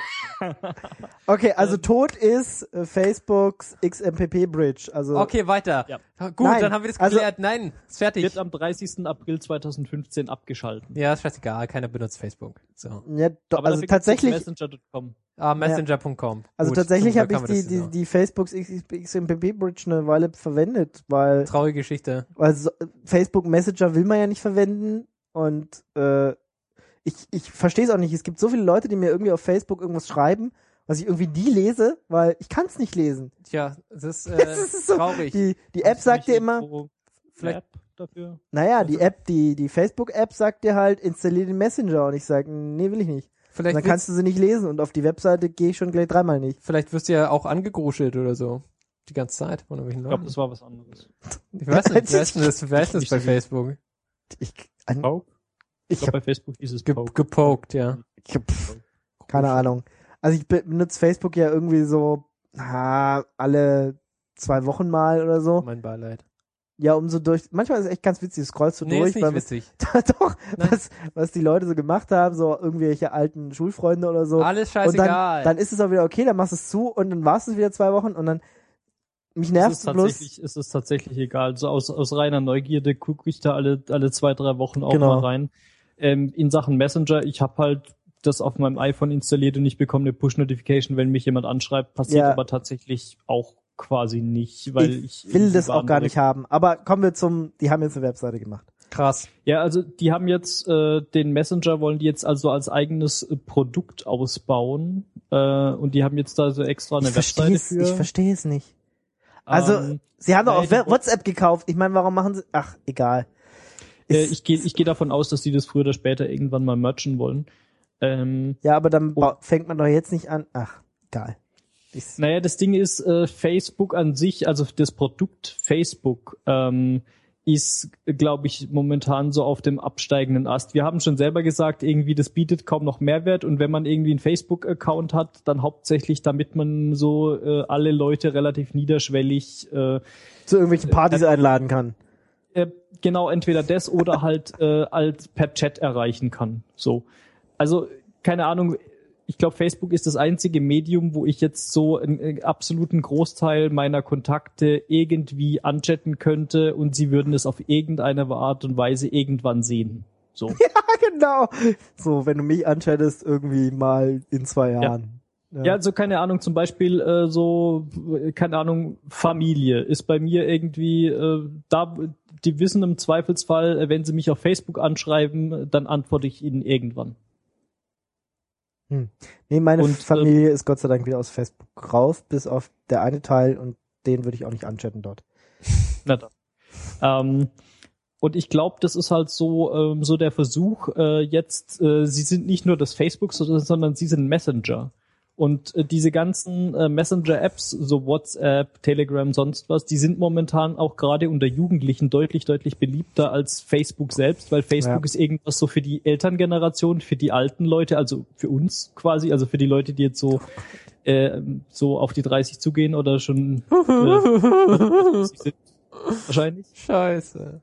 Okay, also tot ist äh, Facebooks X M P P Bridge. Also
Okay, weiter.
Ja.
Gut,
Nein,
dann haben wir das
also-
geklärt. Nein, ist fertig.
wird am dreißigsten April zweitausendfünfzehn abgeschalten.
Ja, ist scheißegal, keiner benutzt Facebook. So.
ja, do,
Aber
also
dafür gibt's
tatsächlich,
jetzt Messenger Punkt com.
Ah, Messenger Punkt com.
also
Gut,
tatsächlich
zum
habe
Glück
ich
haben wir
die
das
die
jetzt
die Facebooks X M P P Bridge eine Weile verwendet, weil
auch. Traurige Geschichte.
weil so, Facebook Messenger will man ja nicht verwenden und äh, ich ich verstehe es auch nicht. Es gibt so viele Leute, die mir irgendwie auf Facebook irgendwas schreiben, was ich irgendwie nie lese, weil ich kann es nicht lesen.
Tja, das ist, äh,
Das ist so-
traurig.
Die die App
Hast du
sagt
nicht
dir immer,
irgendwo
Vielleicht-
eine App dafür?
naja, die App, die die Facebook-App sagt dir halt, installiere den Messenger und ich sage, nee, will ich nicht.
Vielleicht,
Dann
willst,
kannst du sie nicht lesen und auf die Webseite gehe ich schon gleich dreimal nicht.
vielleicht wirst du ja auch angegruschelt oder so. Die ganze Zeit von irgendwelchen
Ich glaube,
Leuten.
das war was anderes.
Ich weiß nicht, wer ist denn das, wer ist denn das
nicht
bei
so-
Facebook?
Ich, an,
Poke? Ich
ich
glaube,
habe
bei Facebook hieß es
Ge
Poke.
gepokt, ja.
ich hab, keine Ahnung. Also ich be- benutze Facebook ja irgendwie so ah, alle zwei Wochen mal oder so.
Mein Beileid.
Ja, um so durch. Manchmal ist es echt ganz witzig, du scrollst so
Nee,
durch,
ist nicht
weil
witzig.
doch,
Nein.
was, was die Leute so gemacht haben, so irgendwelche alten Schulfreunde oder so.
Alles
und
scheißegal.
dann, dann ist es auch wieder okay, dann machst du es zu und dann warst es wieder zwei Wochen und dann mich
Es
nervt
ist
es bloß.
tatsächlich, es ist tatsächlich egal. So aus, aus reiner Neugierde gucke ich da alle, alle zwei, drei Wochen auch
Genau.
mal rein. Ähm, in Sachen Messenger, ich habe halt das auf meinem iPhone installiert und ich bekomme eine Push-Notification, wenn mich jemand anschreibt, passiert
Ja.
aber tatsächlich auch quasi nicht, weil ich...
ich will das
irgendwie
auch gar
warm-
nicht haben. Aber kommen wir zum, die haben jetzt eine Webseite gemacht.
Krass.
Ja, also die haben jetzt äh, den Messenger, wollen die jetzt also als eigenes äh, Produkt ausbauen äh, und die haben jetzt da so extra eine
Ich
Webseite
verstehe es,
für.
ich verstehe es nicht. Also,
Ähm,
sie haben doch
nee,
auch
die woll-
WhatsApp gekauft. Ich meine, warum machen sie, ach, egal.
äh,
Ist-
ich gehe ich geh davon aus, dass die das früher oder später irgendwann mal merchen wollen. Ähm,
Ja, aber dann
Oh.
ba- fängt man doch jetzt nicht an. Ach, egal. Ist,
Naja, das Ding ist, äh, Facebook an sich, also das Produkt Facebook, ähm, ist, glaube ich, momentan so auf dem absteigenden Ast. Wir haben schon selber gesagt, irgendwie, das bietet kaum noch Mehrwert und wenn man irgendwie einen Facebook-Account hat, dann hauptsächlich, damit man so äh, alle Leute relativ niederschwellig äh,
zu irgendwelchen Partys einladen kann.
äh, genau entweder das oder halt äh, als per Chat erreichen kann. So. Also, keine Ahnung, ich glaube, Facebook ist das einzige Medium, wo ich jetzt so einen, einen absoluten Großteil meiner Kontakte irgendwie anchatten könnte und sie würden es auf irgendeine Art und Weise irgendwann sehen. So.
Ja, genau. So, wenn du mich anchattest, irgendwie mal in zwei Jahren.
Ja, also keine Ahnung, zum Beispiel äh, so, äh, keine Ahnung, Familie ist bei mir irgendwie, äh, da, die wissen im Zweifelsfall, äh, wenn sie mich auf Facebook anschreiben, dann antworte ich ihnen irgendwann.
Hm. Nee, meine
Und,
Familie ist Gott sei Dank wieder aus Facebook raus, bis auf der eine Teil und den würde ich auch nicht anchatten dort.
Na dann. Ähm, und ich glaube, das ist halt so ähm, so der Versuch, äh, jetzt, äh, sie sind nicht nur das Facebook, so- sondern sie sind Messenger. Und äh, diese ganzen äh, Messenger-Apps, so WhatsApp, Telegram, sonst was, die sind momentan auch gerade unter Jugendlichen deutlich, deutlich beliebter als Facebook selbst, weil Facebook
Ja.
ist irgendwas so für die Elterngeneration, für die alten Leute, also für uns quasi, also für die Leute, die jetzt so äh, so auf die dreißig zugehen oder schon äh, sind, wahrscheinlich.
Scheiße.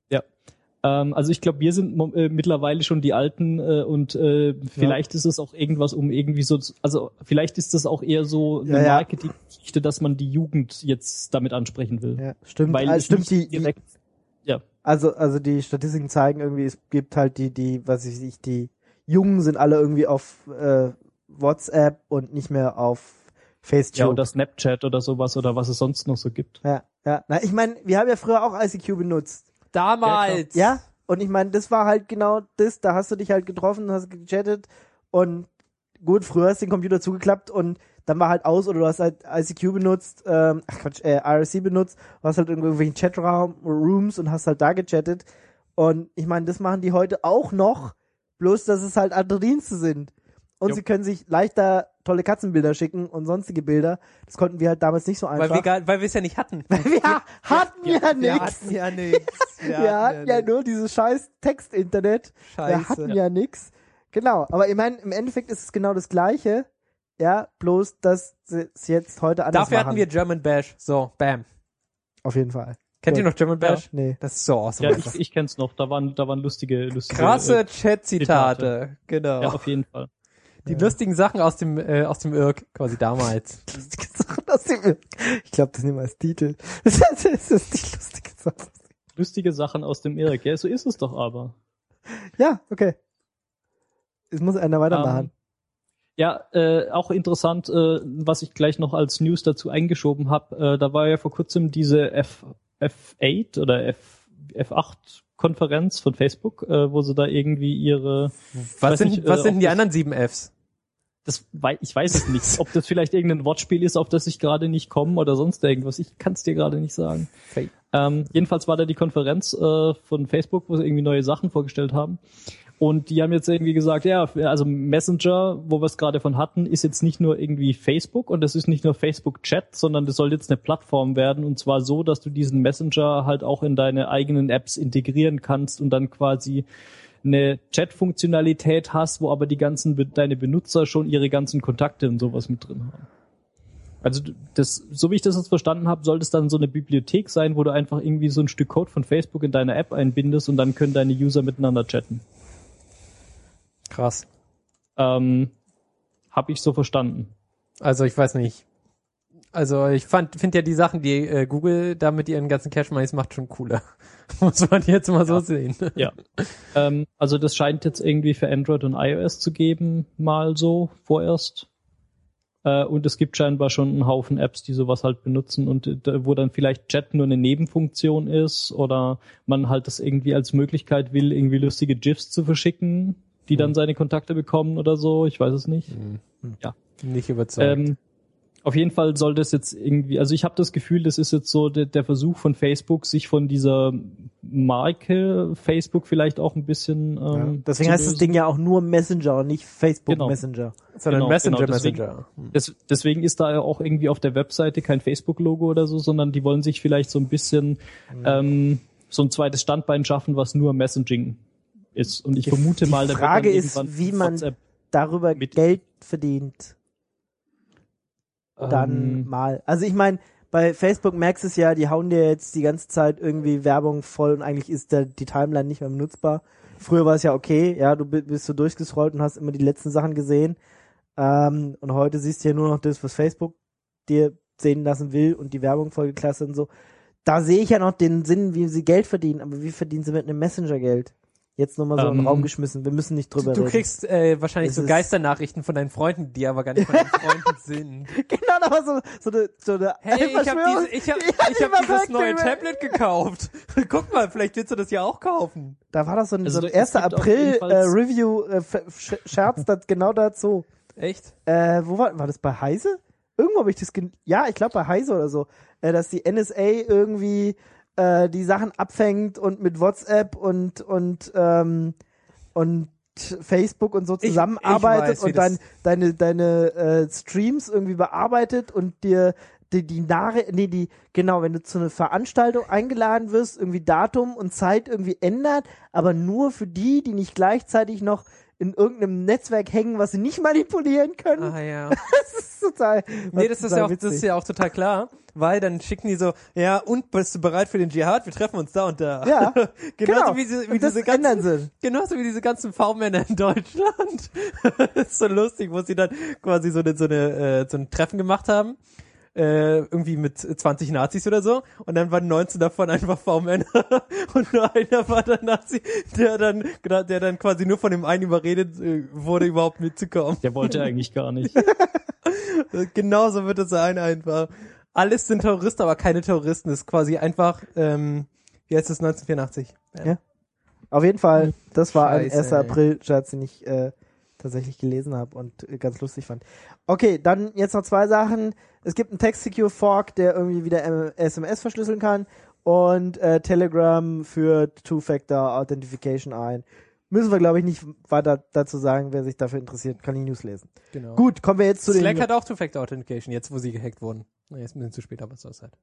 Ähm, also ich glaube, wir sind mo- äh, mittlerweile schon die Alten äh, und äh, vielleicht ist es auch irgendwas, um irgendwie so, zu- also vielleicht ist das auch eher so eine
Ja, ja.
Marketinggeschichte, dass man die Jugend jetzt damit ansprechen will.
Ja, stimmt.
Weil
also
es
stimmt
nicht
die, die
direkt, ja.
also also die Statistiken zeigen irgendwie, es gibt halt die die was weiß ich, die Jungen sind alle irgendwie auf äh, WhatsApp und nicht mehr auf Facebook.
Ja, oder Snapchat oder sowas oder was es sonst noch so gibt.
ja, ja. Na, ich meine, wir haben ja früher auch I C Q benutzt.
Damals.
Ja, und ich meine, das war halt genau das, da hast du dich halt getroffen, hast gechattet und gut, früher hast du den Computer zugeklappt und dann war halt aus oder du hast halt I C Q benutzt, ähm, ach Quatsch, äh, I R C benutzt, du hast halt in irgendwelchen Chatraum, Rooms und hast halt da gechattet und ich meine, das machen die heute auch noch, bloß dass es halt andere Dienste sind. Und
Jo.
sie können sich leichter tolle Katzenbilder schicken und sonstige Bilder. Das konnten wir halt damals nicht so einfach.
Weil wir gar, weil wir es ja nicht hatten.
Weil wir hatten ja,
Wir
nichts.
hatten ja nichts.
Wir hatten ja nur dieses scheiß Text-Internet. Wir
Scheiße.
hatten ja nix. Genau, aber ich meine, im Endeffekt ist es genau das Gleiche. Ja, bloß, dass sie es jetzt heute anders
Dafür
machen.
hatten wir German Bash. So, bam.
Auf jeden Fall.
Kennt
Gut.
ihr noch German Bash?
Nee.
Das ist so awesome.
Ja, ich, ich kenn's noch. Da waren, da waren lustige, lustige.
Krasse
Äh,
Chat-Zitate. Genau.
ja, auf jeden Fall.
Die lustigen Sachen aus dem, äh, aus dem Irk, quasi damals.
Lustige Sachen aus dem Ich glaube, das nehmen wir als Titel. Das ist die lustige Sache.
Lustige Sachen aus dem Irk. Ja, so ist es doch aber.
Ja, okay. Es muss einer weitermachen.
Ähm, ja, äh, auch interessant, äh, was ich gleich noch als News dazu eingeschoben habe. Äh, da war ja vor kurzem diese F, F8 oder F, F8 Konferenz von Facebook, äh, wo sie da irgendwie ihre
Was
weiß
sind,
nicht,
was
äh,
sind
ob
die
das-
anderen sieben Fs?
das wei- ich weiß es nicht, ob das vielleicht irgendein Wortspiel ist, auf das ich gerade nicht komme oder sonst irgendwas. Ich kann es dir gerade nicht sagen.
Fake.
Ähm, jedenfalls war da die Konferenz äh, von Facebook, wo sie irgendwie neue Sachen vorgestellt haben. Und die haben jetzt irgendwie gesagt, ja, also Messenger, wo wir es gerade von hatten, ist jetzt nicht nur irgendwie Facebook und das ist nicht nur Facebook-Chat, sondern das soll jetzt eine Plattform werden und zwar so, dass du diesen Messenger halt auch in deine eigenen Apps integrieren kannst und dann quasi eine Chat-Funktionalität hast, wo aber die ganzen, deine Benutzer schon ihre ganzen Kontakte und sowas mit drin haben. Also das, so wie ich das jetzt verstanden habe, soll das dann so eine Bibliothek sein, wo du einfach irgendwie so ein Stück Code von Facebook in deine App einbindest und dann können deine User miteinander chatten.
Krass.
Ähm, habe ich so verstanden.
Also ich weiß nicht. Also ich fand, finde ja die Sachen, die äh, Google da mit ihren ganzen Cache-Moneys macht, schon cooler. Muss man jetzt mal so sehen.
Ja. ähm, also das scheint jetzt irgendwie für Android und iOS zu geben, mal so vorerst. Äh, und es gibt scheinbar schon einen Haufen Apps, die sowas halt benutzen und äh, wo dann vielleicht Chat nur eine Nebenfunktion ist oder man halt das irgendwie als Möglichkeit will, irgendwie lustige GIFs zu verschicken, die hm. dann seine Kontakte bekommen oder so. Ich weiß es nicht.
Hm.
Ja.
Nicht überzeugt.
Ähm, Auf jeden Fall soll das jetzt irgendwie, also ich habe das Gefühl, das ist jetzt so der, der Versuch von Facebook, sich von dieser Marke Facebook vielleicht auch ein bisschen ähm,
ja. Deswegen heißt das Ding ja auch nur Messenger und nicht Facebook
genau.
Messenger.
Sondern
genau,
Messenger
genau, deswegen,
Messenger.
Des, deswegen ist da ja auch irgendwie auf der Webseite kein Facebook-Logo oder so, sondern die wollen sich vielleicht so ein bisschen mhm. ähm, so ein zweites Standbein schaffen, was nur Messaging ist. Und ich
die,
vermute
die
mal,
die Frage ist, wie man WhatsApp darüber Geld verdient. Dann ähm, mal. Also ich meine, bei Facebook merkst du es ja, die hauen dir jetzt die ganze Zeit irgendwie Werbung voll und eigentlich ist der, die Timeline nicht mehr benutzbar. Früher war es ja okay, ja, du bist so durchgescrollt und hast immer die letzten Sachen gesehen. Ähm, und heute siehst du ja nur noch das, was Facebook dir sehen lassen will und die Werbung vollgeklasse und so. Da sehe ich ja noch den Sinn, wie sie Geld verdienen, aber wie verdienen sie mit einem Messenger Geld? Jetzt nochmal so um, in den Raum geschmissen. Wir müssen nicht drüber
du, du
reden.
Du kriegst äh, wahrscheinlich
es
so Geisternachrichten von deinen Freunden, die aber gar nicht von deinen Freunden sind.
Genau, aber so, so eine, so eine
hey, ich habe diese, ich hab, ja, ich hab dieses neue Tablet gekauft. Guck mal, vielleicht willst du das ja auch kaufen.
Da war das so ein,
also
so ein erster April äh, Review äh, Scherz das genau dazu.
Echt?
Äh, wo war, war das bei Heise? Irgendwo habe ich das, gen- ja, ich glaube bei Heise oder so, äh, dass die N S A irgendwie äh, die Sachen abfängt und mit WhatsApp und und ähm, und Facebook und so zusammenarbeitet
ich, ich weiß,
und dann deine deine äh, Streams irgendwie bearbeitet und dir die die Nare nee die genau, wenn du zu einer Veranstaltung eingeladen wirst, irgendwie Datum und Zeit irgendwie ändert, aber nur für die, die nicht gleichzeitig noch in irgendeinem Netzwerk hängen, was sie nicht manipulieren können.
Ah ja.
Das ist total.
Nee, das
total
ist ja auch,
witzig.
das ist ja auch total klar, weil dann schicken die so, ja, und bist du bereit für den Dschihad? Wir treffen uns da und da.
Ja.
genauso
genau.
wie, diese, wie
und das
diese ganzen,
ändern sie.
genauso wie diese ganzen V-Männer in Deutschland. Das ist so lustig, wo sie dann quasi so eine, so eine, äh, so ein Treffen gemacht haben. Äh, irgendwie mit zwanzig Nazis oder so und dann waren neunzehn davon einfach V-Männer und nur einer war der Nazi, der dann der dann quasi nur von dem einen überredet äh, wurde, überhaupt mitzukommen.
Der wollte eigentlich gar nicht.
Genauso wird es sein einfach. Alles sind Terroristen, aber keine Terroristen. Das ist quasi einfach, ähm, wie heißt das, neunzehnhundertvierundachtzig? Ja.
Ja. Auf jeden Fall, das war ein
Scheiße,
erster
ey.
April-Scherz, den ich äh, tatsächlich gelesen habe und äh, ganz lustig fand. Okay, dann jetzt noch zwei Sachen. Es gibt einen Text-Secure-Fork, der irgendwie wieder M- S M S verschlüsseln kann und äh, Telegram führt Two-Factor-Authentification ein. Müssen wir, glaube ich, nicht weiter dazu sagen. Wer sich dafür interessiert, kann die News lesen.
Genau.
Gut, kommen wir jetzt zu
Slack
den...
hat auch Two-Factor-Authentication, jetzt wo sie gehackt wurden. Na, jetzt ein bisschen zu spät, aber so ist halt.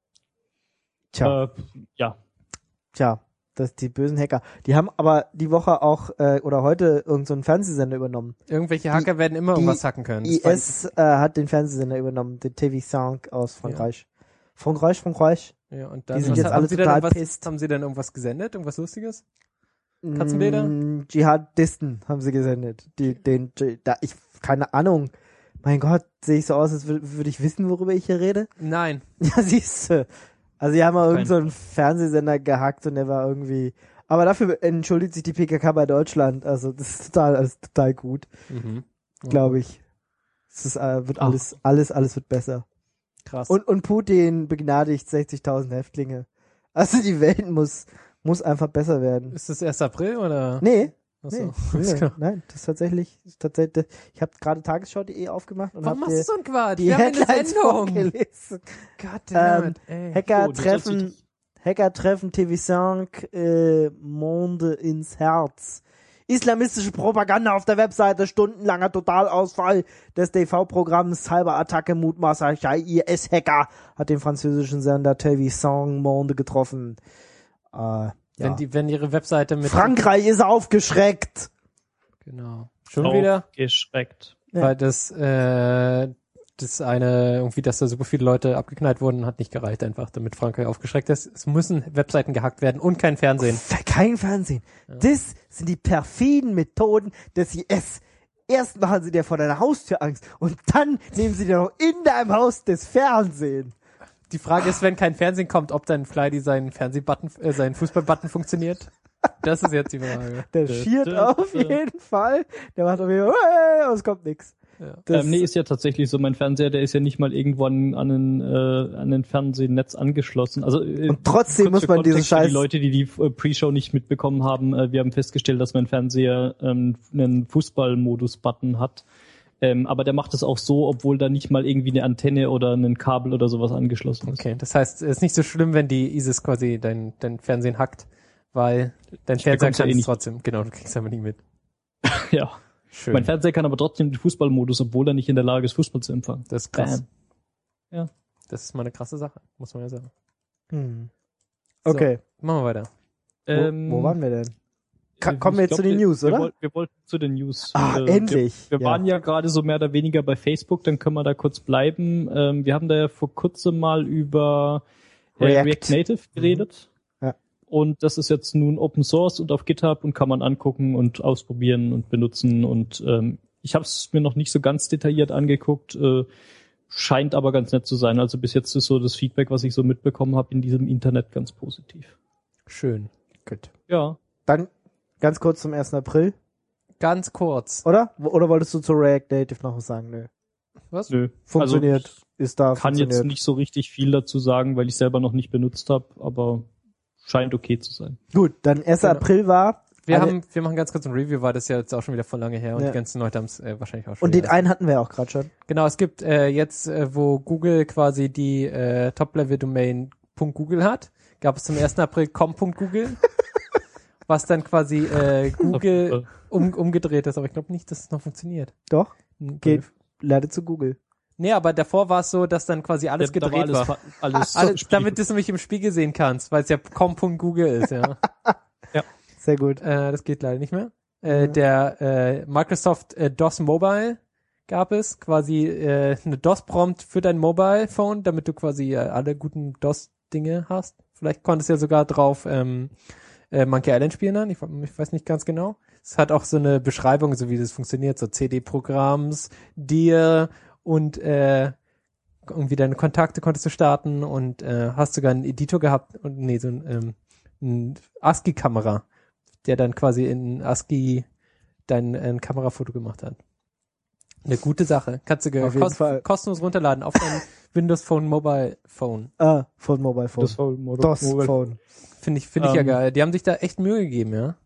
Tja,
Äh, ja.
tja, das, die bösen Hacker. Die haben aber die Woche auch, äh, oder heute, irgendeinen so einen Fernsehsender übernommen.
Irgendwelche Hacker werden immer
die
irgendwas hacken können. Das
I S äh, hat den Fernsehsender übernommen, den T V cinq aus Frankreich. Ja. Frankreich, Frankreich.
Ja, und dann
Die sind
was,
jetzt
haben
alle
sie dann
total
irgendwas,
pisst.
Haben sie dann irgendwas gesendet? Irgendwas Lustiges? Katzenbilder?
Mm, Dschihadisten haben sie gesendet. Die, den, da, ich, keine Ahnung. Mein Gott, sehe ich so aus, als würde würd ich wissen, worüber ich hier rede?
Nein.
Ja, siehst du. Also, die haben mal irgendeinen so einen Fernsehsender gehackt und der war irgendwie, aber dafür entschuldigt sich die P K K bei Deutschland. Also, das ist total, alles total gut.
Mhm.
Glaube ich. Es ist, äh, wird alles, alles, alles wird besser.
Krass.
Und, und Putin begnadigt sechzigtausend Häftlinge. Also die Welt muss, muss einfach besser werden.
Ist das erster April oder?
Nee.
Achso.
Nee, nee, nein, das ist tatsächlich, ist tatsächlich, ich habe gerade tagesschau punkt de aufgemacht und
Warum
habe
machst du so einen Quatsch?
die
Wir haben eine
Headlines
Sendung.
vorgelesen.
Goddammit,
Ähm,
ey.
Hacker
Oh, du
treffen,
sollst
Hacker treffen T V cinq äh, Monde ins Herz. Islamistische Propaganda auf der Webseite, stundenlanger Totalausfall des D V-Programms, Cyberattacke, mutmaßlicher I S-Hacker hat den französischen Sender T V cinq Monde getroffen. Äh, ja.
Wenn die, wenn ihre Webseite mit
Frankreich ist aufgeschreckt.
Genau. Schon wieder?
Geschreckt.
Ja.
Weil das, äh, das eine, irgendwie, dass da super viele Leute abgeknallt wurden, hat nicht gereicht einfach, damit Frankreich aufgeschreckt ist. Es müssen Webseiten gehackt werden und kein Fernsehen.
Kein Fernsehen.
Ja.
Das sind die perfiden Methoden des I S. erst machen sie dir vor deiner Haustür Angst und dann nehmen sie dir noch in deinem Haus das Fernsehen.
Die Frage ist, wenn kein Fernsehen kommt, ob dann Flydy sein Fernsehbutton, äh, sein Fußballbutton funktioniert. Das ist jetzt die Frage.
Der schiert auf jeden Fall. Der macht auf jeden Fall, hey, aber es kommt nix.
Ja.
Ähm, nee, ist ja tatsächlich so. Mein Fernseher, der ist ja nicht mal irgendwo an, an ein, äh, an ein Fernsehnetz angeschlossen. Also äh,
Und trotzdem
kurz
muss
für
man diese
Kontext für
Scheiß...
die Leute, die die äh, Pre-Show nicht mitbekommen haben, äh, wir haben festgestellt, dass mein Fernseher ähm, einen Fußball-Modus-Button hat. Ähm, aber der macht es auch so, obwohl da nicht mal irgendwie eine Antenne oder ein Kabel oder sowas angeschlossen ist.
Okay, das heißt, es ist nicht so schlimm, wenn die ISIS quasi dein, dein Fernsehen hackt, weil dein Fernseher
bekomm's ja
kann
eh
es
nicht.
trotzdem. Genau, du kriegst aber nicht mit.
Ja.
Schön.
Mein Fernseher kann aber trotzdem den Fußballmodus, obwohl er nicht in der Lage ist, Fußball zu empfangen.
Das ist krass.
Bam. Ja.
Das ist mal eine krasse Sache, muss man ja sagen.
Hm.
So,
Okay,
machen wir weiter.
wo, wo waren wir denn? Ka
äh,
kommen wir
ich
jetzt zu
glaub,
den
wir,
News,
wir
oder?
Wollten, wir wollten zu den News.
Ah,
Äh,
endlich.
Wir, wir
Ja.
waren ja gerade so mehr oder weniger bei Facebook, dann können wir da kurz bleiben. Ähm, wir haben da ja vor kurzem mal über äh,
React.
React Native geredet.
Ja.
Und das ist jetzt nun Open Source und auf GitHub und kann man angucken und ausprobieren und benutzen. Und ähm, ich habe es mir noch nicht so ganz detailliert angeguckt, äh, scheint aber ganz nett zu sein. Also bis jetzt ist so das Feedback, was ich so mitbekommen habe in diesem Internet, ganz positiv.
Schön.
Gut.
Ja.
Dann ganz kurz zum ersten April,
Ganz kurz.
oder? Wo- Oder wolltest du zu React Native noch was sagen? Nö.
Was?
Nö.
Funktioniert.
Also,
ist da,
kann
funktioniert.
jetzt nicht so richtig viel dazu sagen, weil ich selber noch nicht benutzt habe, aber scheint okay zu sein.
Gut, dann erster
Genau.
April war...
Wir
alle-
haben, wir machen ganz kurz ein Review, weil das ja jetzt auch schon wieder voll lange her und
Ja.
die ganzen Leute haben es äh, wahrscheinlich auch schon
Und
wieder
den einen hatten wir auch gerade schon.
Genau, es gibt äh, jetzt, äh, wo Google quasi die äh, Top-Level-Domain .google hat, gab es zum ersten April com.google, was dann quasi äh, Google um, umgedreht ist. Aber ich glaube nicht, dass es noch funktioniert.
Doch,
Hm,
geht leider zu Google.
Nee, aber davor war es so, dass dann quasi alles
Da- da
gedreht war.
fa- Alles,
Alles,
Spiegel.
damit du es nämlich im Spiegel sehen kannst, weil es ja com.google ist, ja.
Sehr gut.
Äh, das geht leider nicht mehr. Äh,
Ja.
Der äh, Microsoft äh, DOS Mobile gab es, quasi äh, eine DOS-Prompt für dein Mobile Phone, damit du quasi äh, alle guten DOS-Dinge hast. Vielleicht konntest du ja sogar drauf ähm, äh, Monkey Island spielen dann, ich, ich weiß nicht ganz genau. Es hat auch so eine Beschreibung, so wie das funktioniert, so C D-Programms, dir und äh, irgendwie deine Kontakte konntest du starten und äh, hast sogar einen Editor gehabt und nee, so ein, ähm, ein ASCII-Kamera, der dann quasi in ASCII dein ein Kamerafoto gemacht hat. Eine gute Sache. Kannst du ge-
Auf jeden
kost
Fall.
kostenlos runterladen auf dein Windows Phone Mobile Phone.
Ah, von Mobile Phone.
Das Phone, Mobile-
DOS
Mobile-
Phone.
Finde ich, finde ich ja
Ähm.
geil. Die haben sich da echt Mühe gegeben, ja.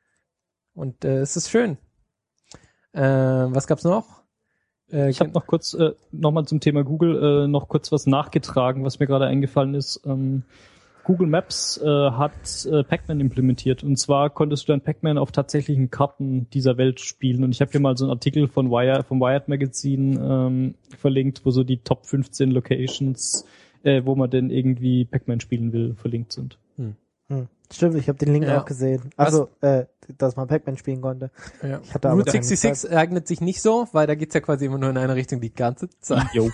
Und äh, es ist schön. Äh, was gab's noch? Äh,
Ich habe noch kurz, äh, nochmal zum Thema Google, äh, noch kurz was nachgetragen, was mir gerade eingefallen ist. Ähm, Google Maps äh, hat äh, Pac-Man implementiert. Und zwar konntest du dann Pac-Man auf tatsächlichen Karten dieser Welt spielen. Und ich habe hier mal so einen Artikel von Wire, vom Wired Magazine ähm, verlinkt, wo so die Top fünfzehn Locations, äh, wo man denn irgendwie Pac-Man spielen will, verlinkt sind.
Hm. Stimmt, ich habe den Link
Ja.
auch gesehen. Also, äh, dass man Pac-Man spielen konnte.
ja.
Ich hatte aber
Route
keine
sechsundsechzig eignet sich nicht so, weil da geht's ja quasi immer nur in eine Richtung die ganze Zeit.
Jo.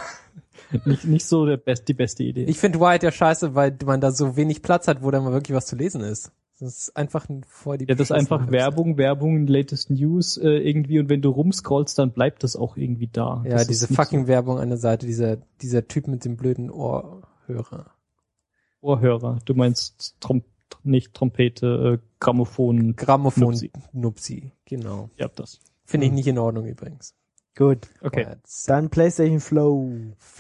nicht, nicht so der best, die beste Idee.
Ich finde Wired ja scheiße, weil man da so wenig Platz hat, wo da mal wirklich was zu lesen ist. Das ist einfach ein vor die
Ja, das ist einfach
beschissene
Werbung, Werbung, latest News äh, irgendwie und wenn du rumscrollst, dann bleibt das auch irgendwie da.
Ja,
das ist
diese
nicht
fucking Werbung an der Seite, dieser, dieser Typ mit dem blöden Ohrhörer.
so Ohrhörer. Du meinst Trom nicht Trompete, äh, Grammophon.
Grammophon
Nupsi.
Nupsi, genau.
Ja, das.
Finde ich nicht in Ordnung übrigens.
Gut.
Okay.
Jetzt.
Dann PlayStation Flow.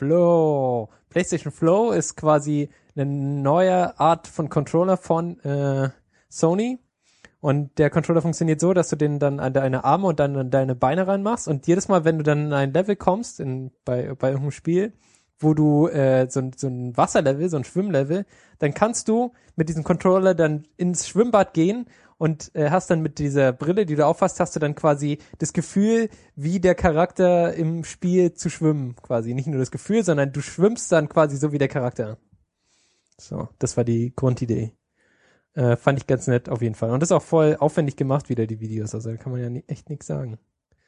Flow. PlayStation Flow ist quasi eine neue Art von Controller von äh, Sony. Und der Controller funktioniert so, dass du den dann an deine Arme und dann an deine Beine reinmachst. Und jedes Mal, wenn du dann in ein Level kommst, in, bei, bei irgendeinem Spiel, wo du äh, so, so ein Wasserlevel, so ein Schwimmlevel, dann kannst du mit diesem Controller dann ins Schwimmbad gehen und äh, hast dann mit dieser Brille, die du aufhast, hast du dann quasi das Gefühl, wie der Charakter im Spiel zu schwimmen, quasi. Nicht nur das Gefühl, sondern du schwimmst dann quasi so wie der Charakter. So, das war die Grundidee. Äh, fand ich ganz nett auf jeden Fall. Und das ist auch voll aufwendig gemacht wieder, die Videos. Also da kann man ja nie, echt nichts sagen.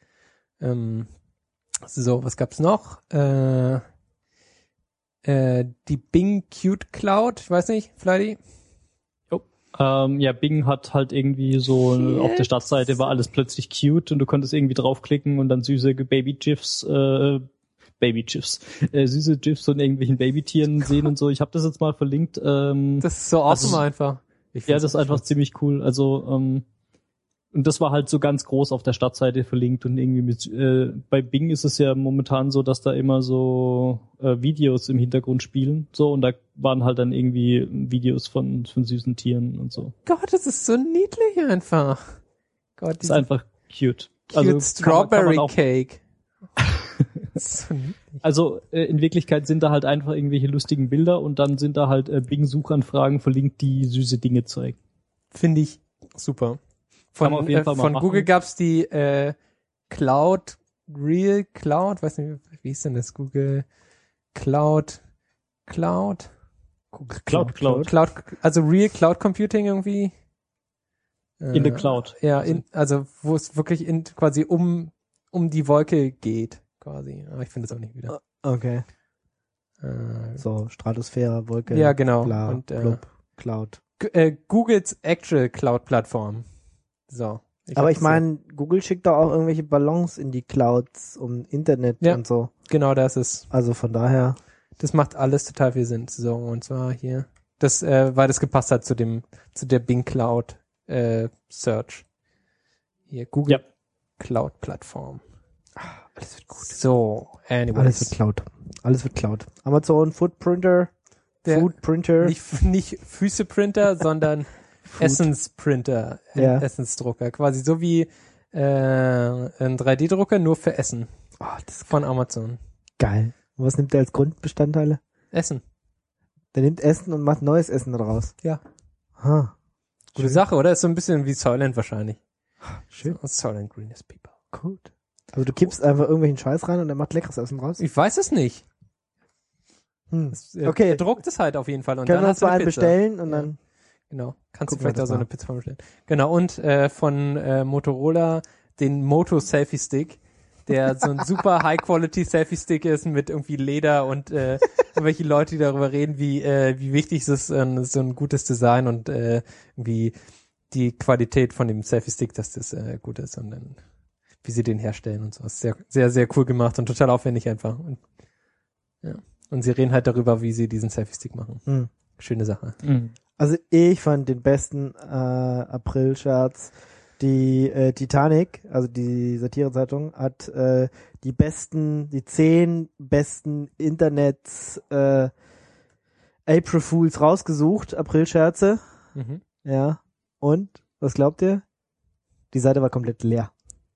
Ähm, so, was gab's noch? Äh, äh, die Bing Cute Cloud, ich weiß nicht, Flighty?
Ähm, ja, Bing hat halt irgendwie so
Cute.
auf der Startseite war alles plötzlich cute und du konntest irgendwie draufklicken und dann süße Baby-GIFs, äh, Baby-GIFs, äh, süße GIFs von irgendwelchen Babytieren sehen und so. Ich habe das jetzt mal verlinkt. Ähm,
Das ist so awesome
also,
einfach. Ich
ja,
find's
das ist einfach ziemlich cool. Also ähm, und das war halt so ganz groß auf der Startseite verlinkt und irgendwie mit äh, bei Bing ist es ja momentan so, dass da immer so äh, Videos im Hintergrund spielen, so und da waren halt dann irgendwie Videos von von süßen Tieren und so.
Gott, das ist so niedlich einfach. Gott,
Das ist einfach cute.
cute
Also kann man-
Strawberry
kann man auch,
Cake. So niedlich.
also äh, in Wirklichkeit sind da halt einfach irgendwelche lustigen Bilder und dann sind da halt äh, Bing Suchanfragen verlinkt, die süße Dinge zeigen.
Finde ich super.
Kann man
Von,
auf jeden
äh,
Fall mal
von
machen.
Google gab's die äh, Cloud, Real Cloud, weiß nicht, wie ist denn das? Google Cloud, Cloud? Google
Cloud, Cloud.
Cloud, also Real Cloud Computing irgendwie.
In the
Äh,
Cloud.
Ja, in, also wo es wirklich in, quasi um, um die Wolke geht, quasi. Aber ich finde es auch nicht wieder.
Okay.
Äh,
So, Stratosphäre, Wolke,
Ja, genau.
bla,
Und, äh,
blub, Cloud.
G- äh, Googles Actual Cloud Plattform. So.
Aber
hab
ich
das
meine, Google schickt doch auch irgendwelche Ballons in die Clouds um Internet
Ja.
und so.
so, genau das ist.
Also von daher.
Das macht alles total viel Sinn. So, und zwar hier. Das, äh, weil das gepasst hat zu dem, zu der Bing Cloud, äh, Search. Hier, Google
Ja.
Cloud Plattform.
Alles wird gut.
So, anyways.
Alles wird Cloud. Alles wird Cloud. Amazon Footprinter,
Der-
Foodprinter.
Nicht, nicht Füßeprinter, sondern Essensprinter, ein
Ja.
Essensdrucker. Quasi so wie, äh, ein drei D Drucker, nur für Essen.
Oh, das ist
Von Amazon.
geil. Und was nimmt der als Grundbestandteile?
Essen.
Der nimmt Essen und macht neues Essen daraus.
Ja.
Ha,
Gute Sache, oder? Ist so ein bisschen wie Soylent wahrscheinlich.
schön.
So, Soylent Greenest People.
Gut. Also du kippst einfach irgendwelchen Scheiß rein und er macht leckeres Essen raus.
Ich weiß es nicht.
Hm.
Es, äh,
Okay.
Er druckt es halt auf jeden Fall. Und
Können
dann
wir
hast
uns
du
mal
eine
einen
Pizza.
bestellen und
Ja.
dann.
Genau. Kannst
Gucken
du vielleicht
wir
auch
das
so
mal.
eine Pizza bestellen. Genau. Und äh, von äh, Motorola den Moto Selfie Stick, der so ein super High-Quality Selfie Stick ist mit irgendwie Leder und äh, irgendwelche Leute, die darüber reden, wie äh, wie wichtig es ist, äh, so ein gutes Design und äh, irgendwie die Qualität von dem Selfie Stick, dass das äh, gut ist und dann wie sie den herstellen und so. Ist sehr, sehr, sehr cool gemacht und total aufwendig einfach. Und, ja. Und sie reden halt darüber, wie sie diesen Selfie-Stick machen.
Hm.
Schöne Sache.
Mhm.
Also ich fand den besten äh, April-Scherz. Die äh, Titanic, also die Satirezeitung, hat äh, die besten, die zehn besten Internets äh, April Fools rausgesucht, April-Scherze.
Mhm.
Ja. Und, was glaubt ihr? Die Seite war komplett leer.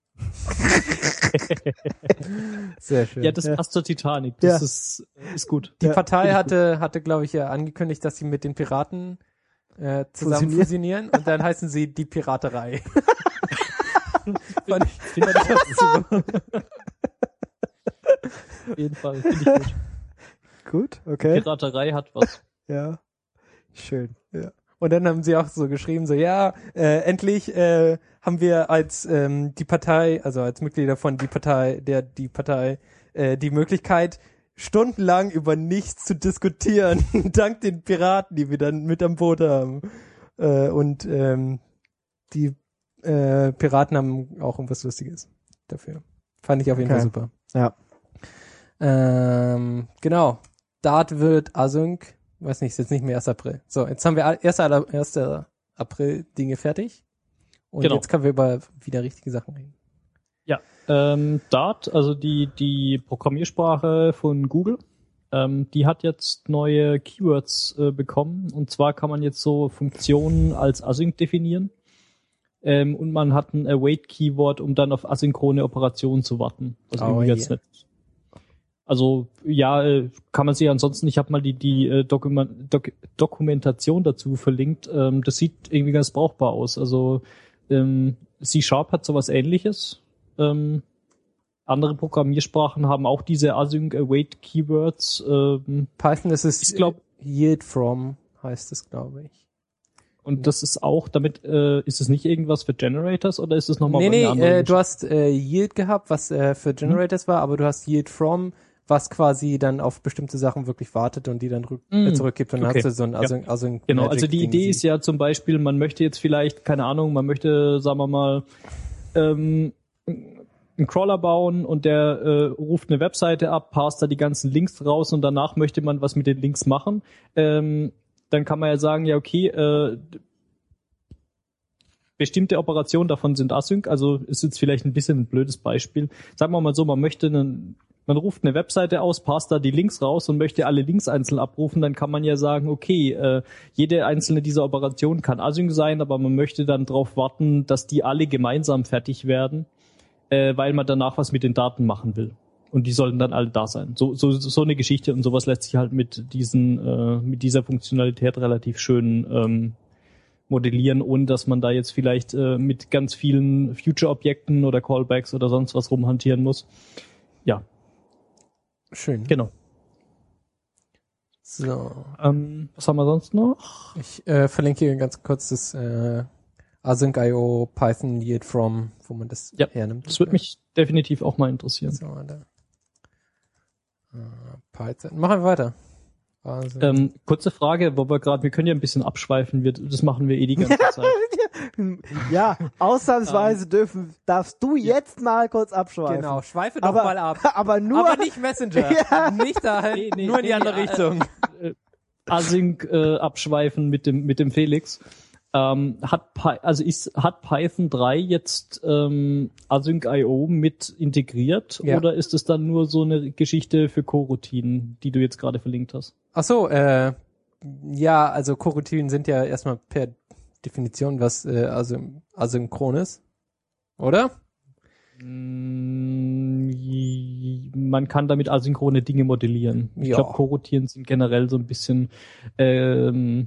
Sehr schön.
Ja, das
Ja.
passt zur Titanic. Das
Ja.
ist, ist gut.
Die
Ja,
Partei
find ich
hatte, hatte, glaube ich, ja angekündigt, dass sie mit den Piraten äh, zusammen
Fusionieren.
fusionieren und dann heißen sie die Piraterei. Fand ich-
Finde ich auch super. Auf jeden Fall. Finde ich gut.
Gut, okay.
Piraterei hat was.
Ja. Schön. Ja.
Und dann haben sie auch so geschrieben, so ja, äh, endlich äh, haben wir als ähm, die Partei, also als Mitglieder von die Partei, der die Partei, äh, die Möglichkeit, stundenlang über nichts zu diskutieren, dank den Piraten, die wir dann mit am Boot haben. Äh, und ähm, die äh, Piraten haben auch irgendwas Lustiges dafür. Fand ich auf jeden
Okay.
Fall super.
Ja.
Ähm, genau. Dart wird Async. Weiß nicht, ist jetzt nicht mehr erster April. So, jetzt haben wir erster April Dinge fertig. Und
Genau.
jetzt können wir über wieder richtige Sachen reden.
Ja, ähm, Dart, also die, die Programmiersprache von Google, ähm, die hat jetzt neue Keywords äh, bekommen. Und zwar kann man jetzt so Funktionen als Async definieren. Ähm, und man hat ein Await-Keyword, um dann auf asynchrone Operationen zu warten. Was
Oh
irgendwie ganz
yeah.
nett ist. Also ja, äh, kann man sich ansonsten, ich habe mal die, die äh, Dokuma- Dok- Dokumentation dazu verlinkt. Ähm, das sieht irgendwie ganz brauchbar aus. Also ähm, C-Sharp hat sowas Ähnliches. Ähm, andere Programmiersprachen haben auch diese Async Await Keywords. Ähm,
Python ist es,
Ich glaub-
Yield from heißt es, glaube ich.
und das ist auch, damit äh, ist es nicht irgendwas für Generators oder ist es nochmal
Nee,
eine
nee,
andere
äh, du hast äh, Yield gehabt, was äh, für Generators war, aber du hast Yield from, was quasi dann auf bestimmte Sachen wirklich wartet und die dann rück,
Mm,
äh, zurückgibt und dann
okay.
hast du so ein, also,
Ja.
also ein
Genau, also die
Magic-Ding
Idee
sie-
ist ja zum Beispiel, man möchte jetzt vielleicht, keine Ahnung, man möchte, sagen wir mal, ähm, einen Crawler bauen und der äh, ruft eine Webseite ab, parst da die ganzen Links raus und danach möchte man was mit den Links machen. Ähm, dann kann man ja sagen, ja okay, äh, bestimmte Operationen davon sind async, also ist jetzt vielleicht ein bisschen ein blödes Beispiel. Sagen wir mal so, man möchte einen, man ruft eine Webseite aus, passt da die Links raus und möchte alle Links einzeln abrufen, dann kann man ja sagen, okay, äh, jede einzelne dieser Operationen kann async sein, aber man möchte dann darauf warten, dass die alle gemeinsam fertig werden, äh, weil man danach was mit den Daten machen will. Und die sollten dann alle da sein. So, so, so eine Geschichte und sowas lässt sich halt mit diesen, äh, mit dieser Funktionalität relativ schön ähm, modellieren, ohne dass man da jetzt vielleicht äh, mit ganz vielen Future-Objekten oder Callbacks oder sonst was rumhantieren muss. Ja,
Schön.
genau.
So.
Ähm, was haben wir sonst noch?
Ich äh, verlinke hier ganz kurz das äh, async punkt io Python Yield From, wo man das
Ja,
hernimmt.
Das würde mich definitiv auch mal interessieren.
So, da. Äh, Python. Machen wir weiter. Also,
Ähm, kurze Frage, wo wir gerade, wir können ja ein bisschen abschweifen, wir, das machen wir eh die ganze Zeit.
Ja, ausnahmsweise dürfen, darfst du jetzt mal kurz abschweifen.
genau, schweife doch
aber,
mal ab.
aber nur,
Aber nicht Messenger.
Ja.
Nicht dahin,
Nee, nee,
nur in die
nee,
andere
nee,
Richtung.
Async äh, abschweifen mit dem mit dem Felix. Ähm, hat Py- also ist hat Python drei jetzt ähm, async punkt io mit integriert
Ja.
oder ist es dann nur so eine Geschichte für Coroutinen, die du jetzt gerade verlinkt hast?
Ach so, äh, ja, also Coroutinen sind ja erstmal per Definition was äh, asy- asynchron ist, oder?
Mm, j- Man kann damit asynchrone Dinge modellieren. Ich
Ja.
glaube, Coroutinen sind generell so ein bisschen ähm,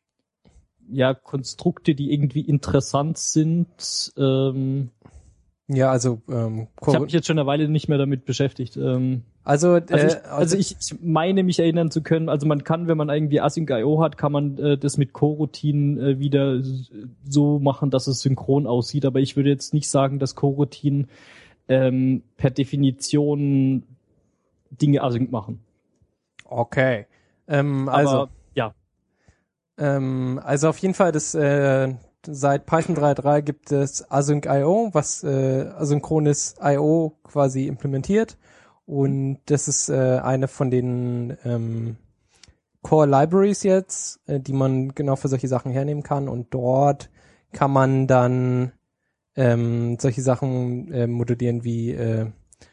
ja Konstrukte, die irgendwie interessant sind. Ähm,
Ja, also ähm,
ich habe
Coro-
mich jetzt schon eine Weile nicht mehr damit beschäftigt. Ähm,
also, äh,
also, ich, also ich, ich meine mich erinnern zu können, also man kann, wenn man irgendwie async punkt io hat, kann man äh, das mit Coroutinen äh, wieder s- so machen, dass es synchron aussieht. Aber ich würde jetzt nicht sagen, dass Coroutinen ähm, per Definition Dinge async machen.
okay. Ähm, also,
Aber ja,
ähm, also auf jeden Fall, das äh, seit Python drei Punkt drei gibt es async punkt io, was äh, asynchrones I O quasi implementiert. Und das ist äh, eine von den ähm, Core Libraries jetzt, äh, die man genau für solche Sachen hernehmen kann. Und dort kann man dann ähm, solche Sachen äh, modellieren wie äh,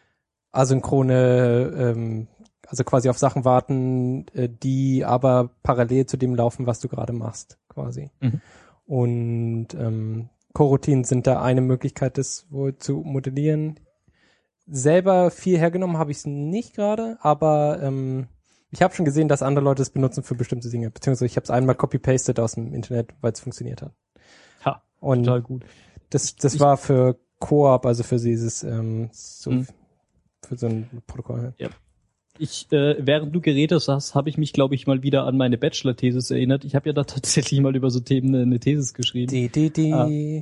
asynchrone, ähm, also quasi auf Sachen warten, äh, die aber parallel zu dem laufen, was du gerade machst, quasi.
Mhm.
Und ähm, Coroutinen sind da eine Möglichkeit, das wohl zu modellieren. Selber viel hergenommen habe ich es nicht gerade, aber ähm, ich habe schon gesehen, dass andere Leute es benutzen für bestimmte Dinge. Beziehungsweise ich habe es einmal copy-pasted aus dem Internet, weil es funktioniert hat.
ha,
Und
total gut.
das, das
Ich-
war für Coop, also für dieses ähm, so
Mhm.
für so ein Protokoll.
Ich, äh, während du geredet hast, habe ich mich, glaube ich, mal wieder an meine Bachelor-Thesis erinnert. Ich habe ja da tatsächlich mal über so Themen eine, eine Thesis geschrieben.
Die, die, die.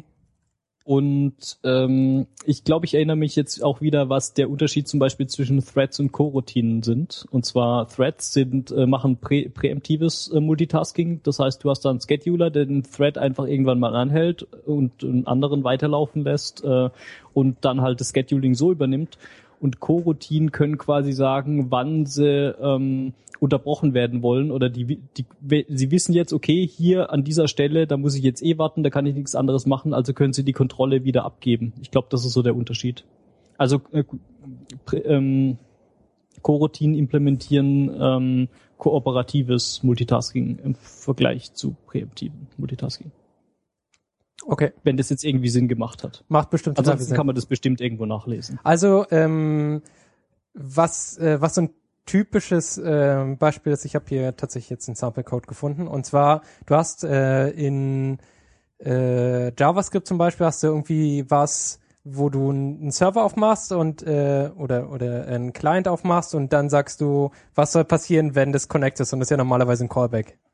Und ähm, ich glaube, ich erinnere mich jetzt auch wieder, was der Unterschied zum Beispiel zwischen Threads und Coroutinen sind. Und zwar Threads sind äh, machen prä präemptives äh, Multitasking. Das heißt, du hast da einen Scheduler, der den Thread einfach irgendwann mal anhält und einen anderen weiterlaufen lässt äh, und dann halt das Scheduling so übernimmt. Und Coroutinen können quasi sagen, wann sie ähm, unterbrochen werden wollen oder die, die, sie wissen jetzt, okay, hier an dieser Stelle, da muss ich jetzt eh warten, da kann ich nichts anderes machen, also können sie die Kontrolle wieder abgeben. Ich glaube, das ist so der Unterschied. Also äh, prä, ähm, Coroutinen implementieren ähm, kooperatives Multitasking im Vergleich zu präemptiven Multitasking.
Okay,
Wenn das jetzt irgendwie Sinn gemacht hat.
macht bestimmt total viel
Ansonsten
Sinn.
kann man das bestimmt irgendwo nachlesen.
Also, ähm, was, äh, was so ein typisches äh, Beispiel ist, ich habe hier tatsächlich jetzt einen Sample-Code gefunden. Und zwar, du hast äh, in äh, JavaScript zum Beispiel hast du irgendwie was, wo du einen Server aufmachst und äh, oder oder einen Client aufmachst und dann sagst du, was soll passieren, wenn das Connect ist, und das ist ja normalerweise ein Callback.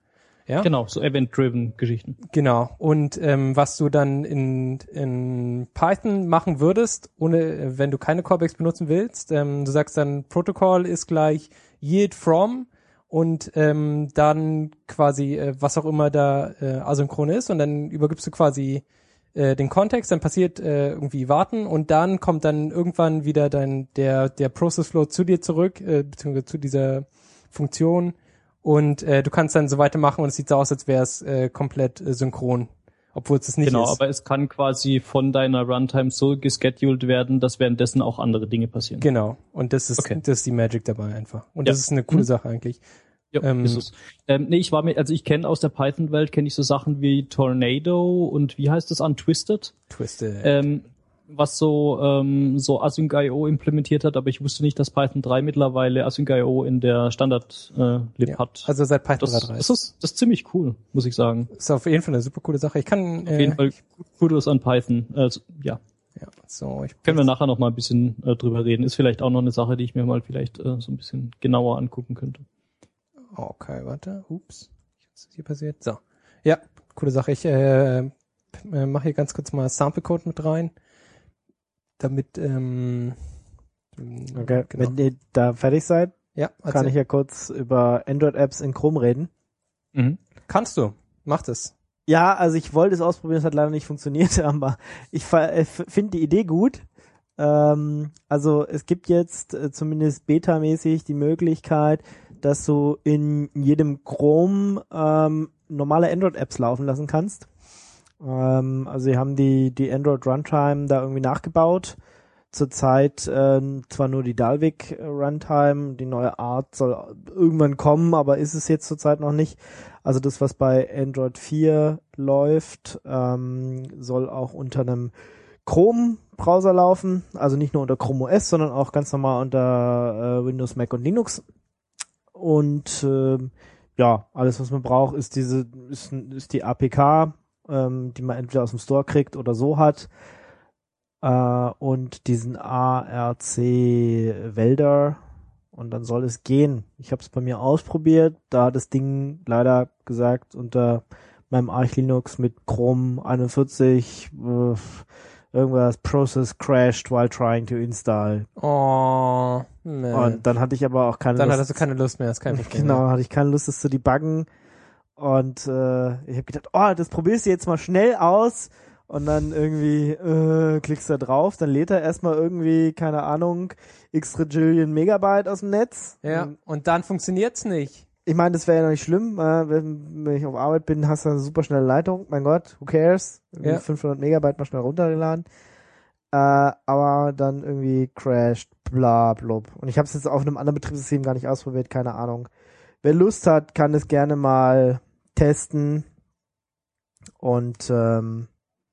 Ja?
Genau, so Event-driven Geschichten.
Genau. Und ähm, was du dann in, in Python machen würdest, ohne, wenn du keine Callbacks benutzen willst, ähm, du sagst dann, Protocol ist gleich yield from und ähm, dann quasi, äh, was auch immer da äh, asynchron ist, und dann übergibst du quasi äh, den Kontext, dann passiert äh, irgendwie warten und dann kommt dann irgendwann wieder dein der der Process Flow zu dir zurück, äh, beziehungsweise zu dieser Funktion. Und äh, du kannst dann so weitermachen und es sieht so aus, als wäre es äh, komplett äh, synchron, obwohl es das nicht
genau,
ist.
aber es kann quasi von deiner Runtime so gescheduled werden, dass währenddessen auch andere Dinge passieren.
Genau. Und das ist
Okay.
das ist die Magic dabei einfach. Und
Ja.
das ist eine coole
Mhm.
Sache eigentlich.
Ja,
Ähm,
ist es. Ähm, nee, ich war mir, also ich kenne aus der Python-Welt, kenne ich so Sachen wie Tornado und wie heißt das, Untwisted,
Twisted.
ähm, was so ähm, so Async Punkt I O implementiert hat, aber ich wusste nicht, dass Python drei mittlerweile Async Punkt I O in der Standard-Lib
ja.
hat.
Also seit Python
das,
drei Punkt drei.
das, ist, das ist ziemlich cool, muss ich sagen.
Ist auf jeden Fall eine super coole Sache. Ich kann
Auf
äh,
jeden Fall Kudos an Python. Also, ja,
ja, so, ich
können wir nachher noch mal ein bisschen äh, drüber reden. Ist vielleicht auch noch eine Sache, die ich mir mal vielleicht äh, so ein bisschen genauer angucken könnte.
Okay, warte. Ups. Was ist hier passiert? So. Ja, coole Sache. Ich äh, äh, mache hier ganz kurz mal Sample Code mit rein. Damit, ähm,
Okay,
genau.
wenn ihr da fertig seid,
Ja,
kann
erzähl.
ich ja kurz über Android-Apps in Chrome reden.
Mhm.
Kannst du. Mach das.
Ja, also ich wollte es ausprobieren, es hat leider nicht funktioniert, aber ich finde die Idee gut. Ähm, also es gibt jetzt äh, zumindest betamäßig die Möglichkeit, dass du in jedem Chrome ähm, normale Android-Apps laufen lassen kannst. Ähm, also sie haben die, die Android Runtime da irgendwie nachgebaut. Zurzeit äh, zwar nur die Dalvik Runtime, die neue Art soll irgendwann kommen, aber ist es jetzt zurzeit noch nicht. Also das, was bei Android vier läuft, ähm, soll auch unter einem Chrome-Browser laufen. Also nicht nur unter Chrome O S, sondern auch ganz normal unter äh, Windows, Mac und Linux. Und ähm, ja, alles, was man braucht, ist diese ist, ist die A P K, ähm, die man entweder aus dem Store kriegt oder so hat. Uh, und diesen A R C Wälder, und dann soll es gehen. Ich habe es bei mir ausprobiert, da hat das Ding leider gesagt, unter meinem Arch Linux mit Chrome einundvierzig äh, irgendwas Process crashed while trying to install.
Oh, man.
Und dann hatte ich aber auch keine
Dann
Lust.
hattest du keine Lust mehr, ist kein Problem.
Genau, hatte ich keine Lust, das zu debuggen. Und äh, ich habe gedacht, oh, das probierst du jetzt mal schnell aus. Und dann irgendwie äh, klickst du da drauf, dann lädt er erstmal irgendwie, keine Ahnung, x Trillion Megabyte aus dem Netz.
Ja,
Und
und dann funktioniert's nicht.
ich meine, das wäre ja noch nicht schlimm, äh, wenn, wenn ich auf Arbeit bin, hast du eine super schnelle Leitung. Mein Gott, who cares? Irgendwie
Ja.
fünfhundert Megabyte mal schnell runtergeladen. Äh, aber dann irgendwie crashed, bla blub. Und ich habe es jetzt auf einem anderen Betriebssystem gar nicht ausprobiert, keine Ahnung. Wer Lust hat, kann es gerne mal testen. Und ähm,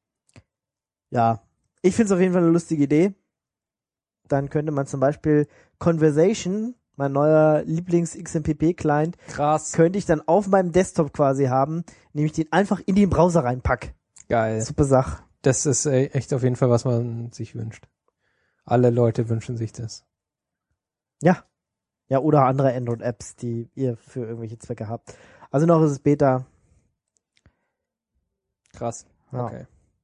ja, ich finde es auf jeden Fall eine lustige Idee. Dann könnte man zum Beispiel Conversation, mein neuer Lieblings-X M P P-Client,
Krass.
könnte ich dann auf meinem Desktop quasi haben, indem ich den einfach in den Browser reinpack.
Geil.
Super Sache.
Das ist äh, echt auf jeden Fall, was man sich wünscht. Alle Leute wünschen sich das.
Ja. Ja, oder andere Android-Apps, die ihr für irgendwelche Zwecke habt. Also noch ist es Beta.
Krass.
Ja,
Okay.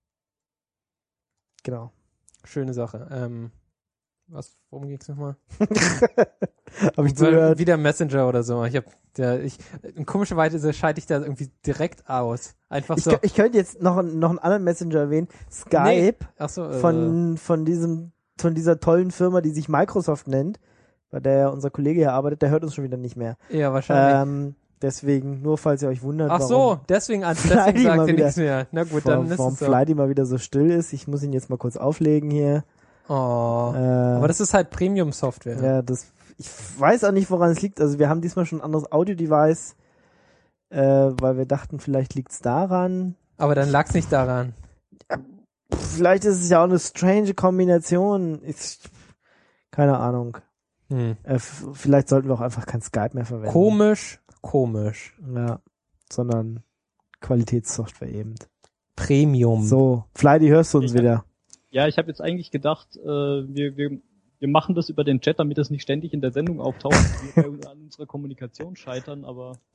genau.
Schöne Sache. Ähm, was, worum ging's nochmal?
Hab ich zugehört.
Wieder Messenger oder so. Ich hab, der, ich, in komischer Weise scheide ich da irgendwie direkt aus. Einfach
Ich,
so.
kö- ich könnte jetzt noch, noch einen anderen Messenger erwähnen. Skype.
Nee. Ach so, äh,
von, von diesem, von dieser tollen Firma, die sich Microsoft nennt, bei der ja unser Kollege hier arbeitet, der hört uns schon wieder nicht mehr.
ja, wahrscheinlich.
Ähm, deswegen, nur falls ihr euch wundert,
Ach so,
warum
deswegen, also
Flighty
deswegen sagt
mal
ihr
wieder-
nichts mehr. Na gut,
vor,
dann ist
warum
es so.
Flighty mal wieder so still ist. Ich muss ihn jetzt mal kurz auflegen hier.
Oh.
Äh,
Aber das ist halt Premium-Software.
ja, das, ich weiß auch nicht, woran es liegt. Also wir haben diesmal schon ein anderes Audio-Device, äh, weil wir dachten, vielleicht liegt's daran.
Aber dann lag's nicht daran.
Vielleicht ist es ja auch eine strange Kombination. Ich, keine Ahnung.
Hm.
Äh, f- vielleicht sollten wir auch einfach kein Skype mehr verwenden.
Komisch, komisch.
Ja, sondern Qualitätssoftware eben.
Premium.
So, Flighty, hörst du uns
Ich hab-
wieder?
Ja, ich habe jetzt eigentlich gedacht, äh, wir, wir, wir machen das über den Chat, damit das nicht ständig in der Sendung auftaucht, wir bei an unserer Kommunikation scheitern, aber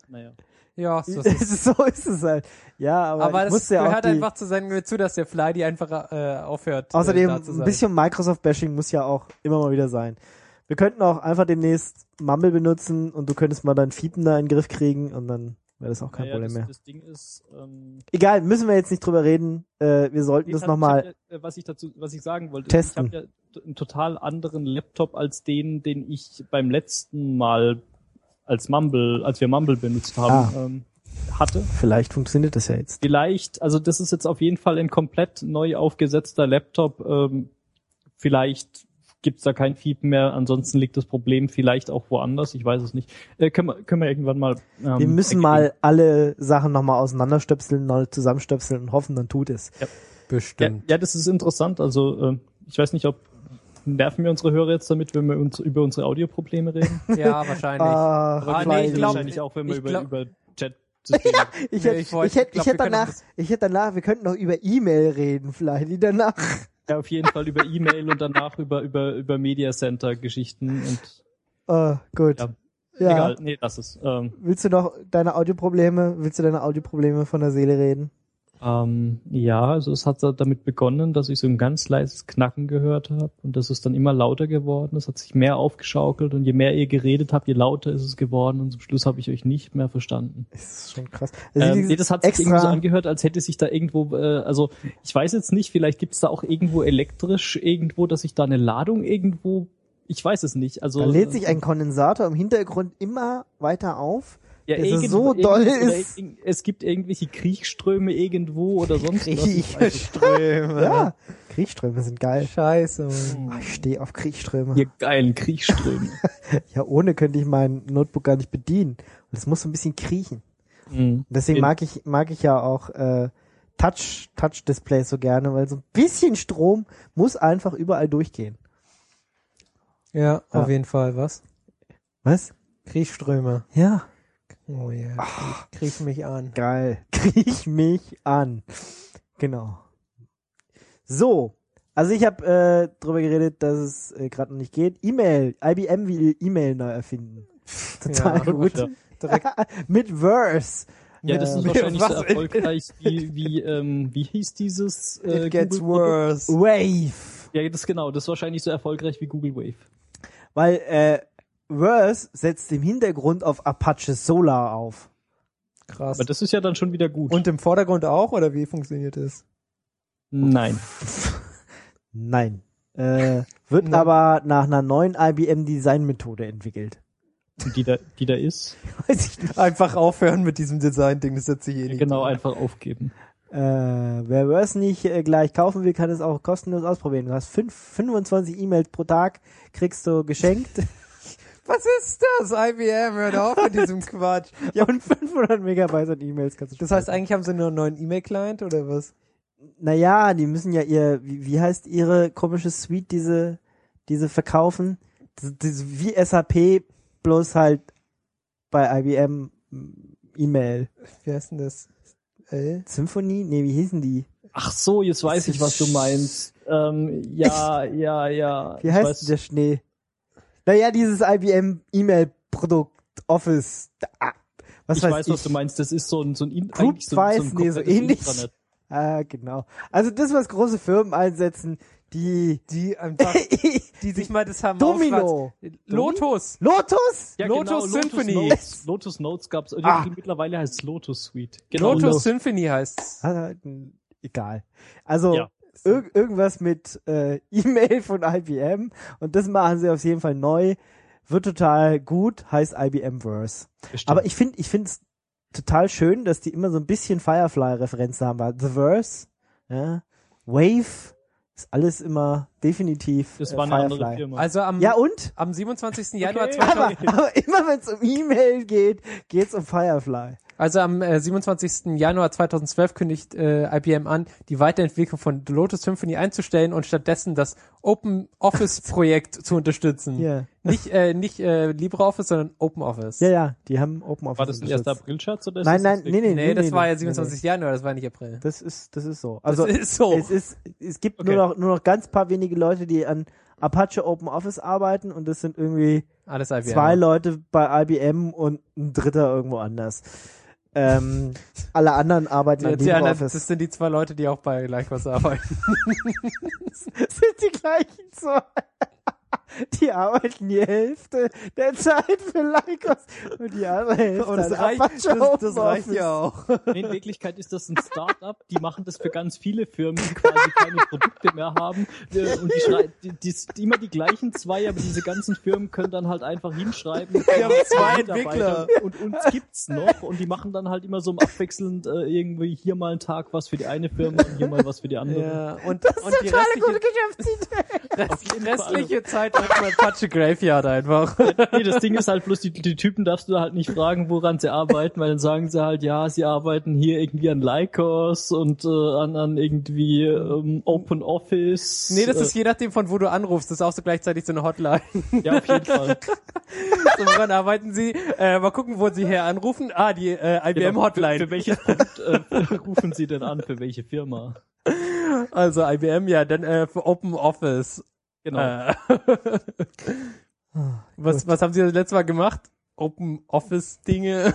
naja.
Ja, so ist es.
so ist es halt. Ja, aber,
Aber
ich
das
musste ja auch
gehört
die,
einfach zu sein zu, dass der Fly die einfach äh, aufhört.
außerdem
äh, da zu
ein
sein.
bisschen Microsoft-Bashing muss ja auch immer mal wieder sein. Wir könnten auch einfach demnächst Mumble benutzen und du könntest mal dein Fiepen da in den Griff kriegen und dann wäre das auch kein
naja,
Problem
das,
mehr.
das Ding ist, ähm,
Egal, müssen wir jetzt nicht drüber reden. Äh, wir sollten
ich
das
hab-
nochmal.
ich hab ja, äh, was ich dazu, was ich sagen wollte,
testen.
ich habe ja einen total anderen Laptop als den, den ich beim letzten Mal als Mumble, als wir Mumble benutzt haben,
Ah.
ähm, hatte.
Vielleicht funktioniert das ja jetzt.
Vielleicht, also das ist jetzt auf jeden Fall ein komplett neu aufgesetzter Laptop. Ähm, vielleicht gibt's da kein Fiepen mehr. Ansonsten liegt das Problem vielleicht auch woanders. Ich weiß es nicht. Äh, können, wir, können wir irgendwann mal. Ähm,
Wir müssen
erklären.
mal alle Sachen nochmal auseinanderstöpseln, neu zusammenstöpseln und hoffen, dann tut es.
Ja,
Bestimmt.
ja, das ist interessant. Also äh, ich weiß nicht, ob nerven wir unsere Hörer jetzt damit, wenn wir uns über unsere Audioprobleme reden.
Ja, wahrscheinlich.
Ah,
Aber
Ah,
wir
nee,
reden
ich glaub-
wahrscheinlich auch, wenn wir
ich
über,
glaub-
über Chat-Systeme.
ich
Nee,
hätte,
ich
ich,
wollte-
ich hätte,
ich glaub,
ich hätte
wir können
danach,
das-
ich hätte danach, wir könnten noch über E-Mail reden, vielleicht, die danach.
Ja, auf jeden Fall über E-Mail und danach über über über Media Center Geschichten und
Oh, gut.
Ja.
Ja.
egal. Nee, das ist. Ähm,
Willst du noch deine Audioprobleme, willst du deine Audioprobleme von der Seele reden?
Ähm, ja, also es hat da- damit begonnen, dass ich so ein ganz leises Knacken gehört habe und das ist dann immer lauter geworden. Es hat sich mehr aufgeschaukelt und je mehr ihr geredet habt, je lauter ist es geworden und zum Schluss habe ich euch nicht mehr verstanden.
Das ist schon krass. Also
Ähm,
dieses
nee, das hat sich
extra,
irgendwie so angehört, als hätte sich da irgendwo, äh, also ich weiß jetzt nicht, vielleicht gibt's da auch irgendwo elektrisch irgendwo, dass sich da eine Ladung irgendwo, ich weiß es nicht. Also
da lädt sich ein Kondensator im Hintergrund immer weiter auf.
ja,
dass er
irgendwo-
so doll
irgendwo- oder
ist.
irg- Es gibt irgendwelche Kriechströme irgendwo oder sonst was. Ich weiß es
Kriechströme.
Ja, Kriechströme sind geil.
Scheiße, Mann.
Oh, ich stehe auf Kriechströme.
Ihr geilen Kriechströme.
Ja, ohne könnte ich mein Notebook gar nicht bedienen. Und es muss so ein bisschen kriechen.
Mhm.
Und deswegen
In-
mag ich, mag ich ja auch äh, Touch, Touch-Displays so gerne, weil so ein bisschen Strom muss einfach überall durchgehen.
Ja,
Ja.
auf jeden Fall. Was?
Was?
Kriechströme.
Ja.
Oh ja. Ich kriech mich an.
Geil. Kriech mich an. Genau. So. Also ich habe äh, drüber geredet, dass es äh, gerade noch nicht geht. E-Mail. I B M will E-Mail neu erfinden. Total
Ja,
gut.
ja.
Direkt.
Mit Verse.
Ja, das ist
Äh,
wahrscheinlich so
was?
erfolgreich wie, wie, ähm, wie hieß dieses äh,
It gets
Google-
worse.
Wave.
Ja, das genau, das ist wahrscheinlich so erfolgreich wie Google Wave.
Weil äh, Verse setzt im Hintergrund auf Apache Solar auf.
Krass.
Aber das ist ja dann schon wieder gut.
Und im Vordergrund auch, oder wie funktioniert das?
Nein.
Nein. Äh, wird
Nein.
aber nach einer neuen I B M Designmethode entwickelt.
Und die da, die da ist,
Weiß ich nicht.
Einfach aufhören mit diesem Design-Ding, das setzt sich eh nicht.
genau, einfach aufgeben.
Äh, wer Verse nicht äh, gleich kaufen will, kann es auch kostenlos ausprobieren. Du hast fünf, fünfundzwanzig E-Mails pro Tag, kriegst du geschenkt.
Was ist das? I B M, hört auf mit diesem Quatsch.
Ja, und fünfhundert Megabyte an E-Mails kannst du
Das heißt,
speichern.
eigentlich haben sie nur einen neuen E-Mail-Client, oder was?
Naja, die müssen ja ihr, wie, wie heißt ihre komische Suite, diese, diese verkaufen? Das, das, wie S A P, bloß halt bei I B M mm, E-Mail.
Wie heißt denn das? L?
Symphony? Nee, wie hießen die?
Ach so, jetzt weiß ich, was du meinst. Ähm, ja, ja, ja.
Wie
ich
heißt
weiß,
der Schnee? Naja, dieses I B M E-Mail-Produkt, Office. Ah, was
ich
weiß
weiß,
ich.
was du meinst. Das ist so ein, so ein, In-
Group
eigentlich so, ein- so ein
Five, nee, so
komplettes
ähnlich.
Intranet.
Ah, genau. Also das, was große Firmen einsetzen, die
Die einfach, die sich mal das haben
Domino.
aufschwatzen. Lotus.
Lotus?
Ja,
Lotus
genau,
Symphony.
Lotus Notes, Lotus Notes gab's.
Ah.
Die, mittlerweile heißt es Lotus Suite. Genau.
Lotus Symphony heißt's.
Ah, egal. Also
Ja.
irg irgendwas mit äh, E-Mail von I B M und das machen sie auf jeden Fall neu. Wird total gut, heißt I B M Verse.
Bestimmt.
Aber ich finde, ich finde es total schön, dass die immer so ein bisschen Firefly-Referenzen haben. Weil The Verse, ja, Wave, ist alles immer definitiv
das
äh,
war eine andere
Firefly.
Firma.
Also am,
Ja und?
am siebenundzwanzigsten Januar
Okay.
Aber,
zweitausend,
aber immer wenn es um E-Mail geht, geht's um Firefly.
also am äh, siebenundzwanzigsten Januar zweitausendzwölf kündigt äh, I B M an, die Weiterentwicklung von Lotus Symphony einzustellen und stattdessen das Open Office Projekt zu unterstützen.
Ja.
Nicht äh, nicht äh, LibreOffice, sondern Open Office.
Ja, ja, die haben Open Office.
war das ein
unterstützt.
erster April-Scherz oder ist
Nein,
das
nein,
jetzt
nee,
wirklich-
nee,
Nee, das
nee,
war ja
nee,
siebenundzwanzigsten Januar, das war nicht April.
Das ist, das ist so. Also
das ist so.
es ist, es gibt
Okay.
nur noch nur noch ganz paar wenige Leute, die an Apache Open Office arbeiten und das sind irgendwie
Alles I B M.
Zwei Leute bei I B M und ein dritter irgendwo anders. Ähm, alle anderen arbeiten an
die anderen,
LibreOffice.
das sind die zwei Leute, die auch bei Lycos arbeiten.
Das sind die gleichen zwei. Die arbeiten die Hälfte der Zeit für Lycos und die andere Hälfte.
Und das
an
reicht,
Apache
das, das
Open
reicht
Office.
ja auch.
In Wirklichkeit ist das ein Start-up, die machen das für ganz viele Firmen, die quasi keine Produkte mehr haben. Äh, Und die schreiben, die, die, die immer die gleichen zwei, aber diese ganzen Firmen können dann halt einfach hinschreiben.
Wir haben zwei
Mitarbeiter
Entwickler.
Und uns gibt's noch und die machen dann halt immer so abwechselnd äh, irgendwie hier mal einen Tag was für die eine Firma und hier mal was für die andere.
Ja, und,
Das ist
und die
total
restliche,
gute Geschäftsidee.
rest, restliche Zeit macht man Apache Graveyard einfach.
Nee, das Ding ist halt bloß, die, die Typen darfst du halt nicht fragen, woran sie arbeiten, weil dann sagen sie halt, ja, sie arbeiten hier irgendwie an Lycos und äh, an, an irgendwie ähm, Open Office.
Nee, das
äh,
ist je nachdem, von wo du anrufst. Das ist auch so gleichzeitig so eine Hotline.
ja, auf jeden Fall.
So, woran arbeiten Sie? Äh, mal gucken, wo Sie her anrufen. Ah, die äh, I B M
Genau.
Hotline.
Für, für welches Produkt äh, rufen Sie denn an? Für welche Firma?
Also I B M, ja, dann äh, für Open Office.
Genau.
Äh, was, was haben Sie das letzte Mal gemacht? Open Office Dinge.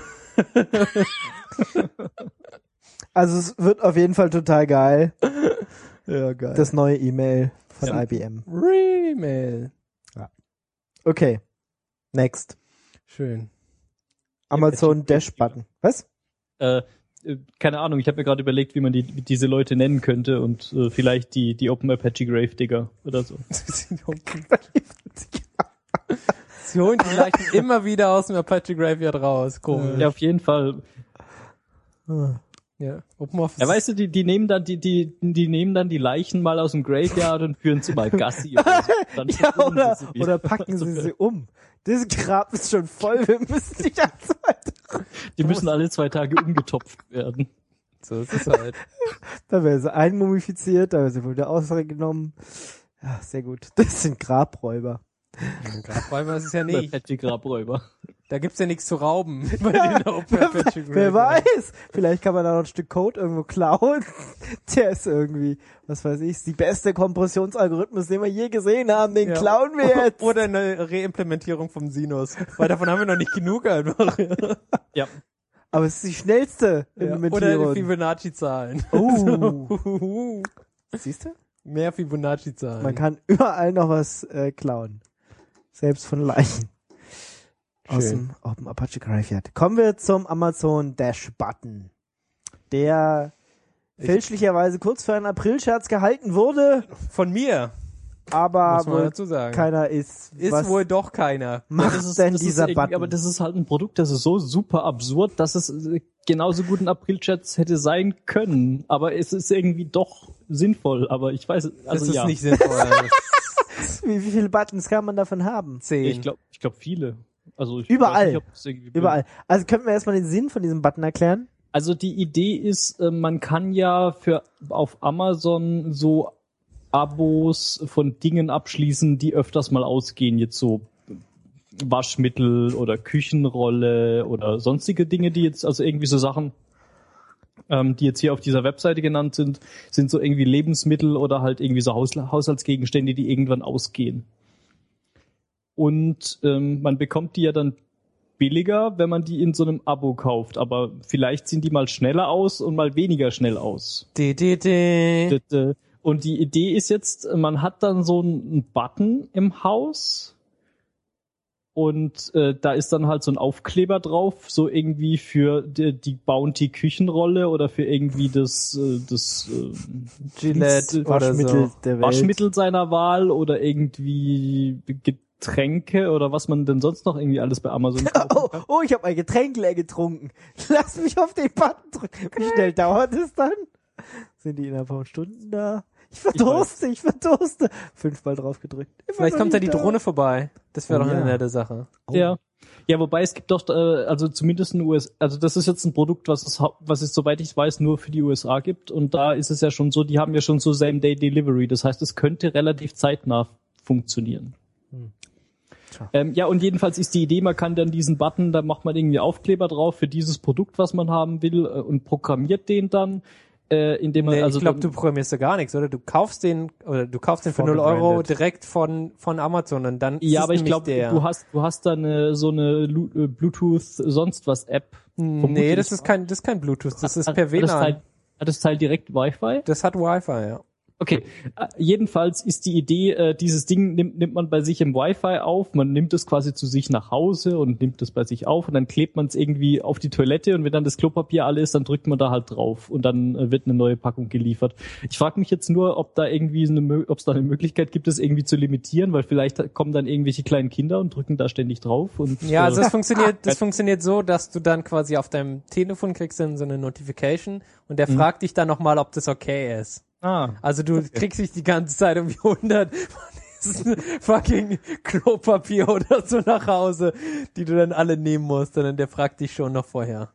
Also es wird auf jeden Fall total geil.
Ja, geil.
Das neue E-Mail von
Ja.
I B M.
Remail.
Okay. Next.
Schön.
Amazon Dash Button. Was?
Äh, äh, keine Ahnung, ich habe mir gerade überlegt, wie man die, diese Leute nennen könnte und äh, vielleicht die, die Open Apache Gravedigger oder so.
Sie holen die Leichen immer wieder aus dem Apache Graveyard raus. Komisch.
Ja, auf jeden Fall.
Ja. Open Office.
Ja, weißt du, die, die nehmen dann die, die, die nehmen dann die Leichen mal aus dem Graveyard und führen sie mal Gassi. Oder so. Dann
Ja,
versuchen
oder,
sie sie wieder.
oder packen sie sie um. Das Grab ist schon voll, wir müssen die ganze Zeit.
Die müssen alle zwei Tage umgetopft werden.
So ist es halt.
Da werden sie einmumifiziert, da werden sie wieder ausgenommen. Ja, sehr gut. Das sind Grabräuber.
Grabräuber ist es ja nicht.
Apache Grabräuber.
Da gibt's ja nichts zu rauben bei den Open Apache
Wer
Graveyard.
weiß? Vielleicht kann man da noch ein Stück Code irgendwo klauen. Der ist irgendwie, was weiß ich, die beste Kompressionsalgorithmus, den wir je gesehen haben. Den
Ja.
klauen wir jetzt.
Oder eine Reimplementierung vom Sinus. Weil davon haben wir noch nicht genug einfach.
Ja.
Aber es ist die schnellste
Ja. Oder
Implementierung.
Fibonacci-Zahlen.
Oh. Siehst du?
Mehr Fibonacci-Zahlen.
Man kann überall noch was äh, klauen. Selbst von Leichen. Aus
Schön.
dem Open Apache Graveyard. Kommen wir zum Amazon Dash Button, der
Ich-
fälschlicherweise kurz für einen Aprilscherz gehalten wurde,
Von mir,
aber
muss man
wohl
dazu sagen.
keiner ist.
Ist
was
wohl doch keiner.
macht
das ist,
denn
das
dieser
ist irgendwie-
Button?
Aber das ist halt ein Produkt, das ist so super absurd, dass es äh, genauso gut ein Aprilscherz hätte sein können. Aber es ist irgendwie doch sinnvoll. Aber ich weiß, also
das ist
ja.
nicht sinnvoll.
wie, wie viele Buttons kann man davon haben?
Zehn.
Ich glaube, ich glaube viele. Also ich
Überall.
weiß nicht, ob das irgendwie-
Überall. Also könnten wir erstmal den Sinn von diesem Button erklären?
Also die Idee ist, äh, man kann ja für auf Amazon so Abos von Dingen abschließen, die öfters mal ausgehen, jetzt so Waschmittel oder Küchenrolle oder sonstige Dinge, die jetzt, also irgendwie so Sachen, ähm, die jetzt hier auf dieser Webseite genannt sind, sind so irgendwie Lebensmittel oder halt irgendwie so Haus Haushaltsgegenstände, die irgendwann ausgehen. Und ähm, man bekommt die ja dann billiger, wenn man die in so einem Abo kauft, aber vielleicht ziehen die mal schneller aus und mal weniger schnell aus.
D, D, D.
Und die Idee ist jetzt, man hat dann so einen Button im Haus und äh, da ist dann halt so ein Aufkleber drauf, so irgendwie für die, die Bounty Küchenrolle oder für irgendwie das äh, das äh,
Gillette
das, äh,
oder
Waschmittel
so.
der Welt.
Waschmittel seiner Wahl oder irgendwie Getränke oder was man denn sonst noch irgendwie alles bei Amazon kaufen
Oh,
kann.
oh, ich habe ein Getränk leer getrunken. Lass mich auf den Button drücken. Wie schnell dauert es dann? Sind die innerhalb von Stunden da? Ich verdurste, ich, verdurste. Fünfmal drauf gedrückt. Immer
Vielleicht
noch
kommt da
nicht
die Drohne vorbei. Das wäre
Oh,
doch eine
ja.
nette Sache.
Oh.
Ja. Ja, wobei es gibt doch, äh, also zumindest in den U S A, also das ist jetzt ein Produkt, was es, hau- was es, soweit ich weiß, nur für die U S A gibt. Und da ist es ja schon so, die haben ja schon so Same-Day-Delivery. Das heißt, es könnte relativ zeitnah funktionieren.
Hm. Tja.
Ähm, ja, und jedenfalls ist die Idee, man kann dann diesen Button, da macht man irgendwie Aufkleber drauf für dieses Produkt, was man haben will, äh, und programmiert den dann. Äh, indem man
Nee,
also
ich glaube,
dann-
du programmierst da gar nichts, oder? Du kaufst den, oder du kaufst den für null
Vorgebrandet.
Euro direkt von, von Amazon und dann ist
ja,
es
aber ich
nämlich
glaube,
der.
du hast, du hast da eine, so eine Lu- äh, Bluetooth sonst was App.
Nee,
vermutlich.
das ist kein, das ist kein Bluetooth, das ist
Hat-
per
hat
W
das
L A N.
Teil, hat das Teil direkt Wi-Fi?
Das hat Wi-Fi, ja.
Okay, äh, jedenfalls ist die Idee, äh, dieses Ding nimmt, nimmt man bei sich im Wi-Fi auf, man nimmt es quasi zu sich nach Hause und nimmt es bei sich auf und dann klebt man es irgendwie auf die Toilette und wenn dann das Klopapier alle ist, dann drückt man da halt drauf und dann äh, wird eine neue Packung geliefert. Ich frage mich jetzt nur, ob da irgendwie eine, ob es da eine Möglichkeit gibt, das irgendwie zu limitieren, weil vielleicht kommen dann irgendwelche kleinen Kinder und drücken da ständig drauf und
Ja, also
äh,
das funktioniert, das funktioniert so, dass du dann quasi auf deinem Telefon kriegst dann so eine Notification und der fragt dich dann nochmal, ob das okay ist.
ah,
Also du kriegst nicht die ganze Zeit irgendwie hundert von diesen fucking Klopapier oder so nach Hause, die du dann alle nehmen musst, sondern der fragt dich schon noch vorher.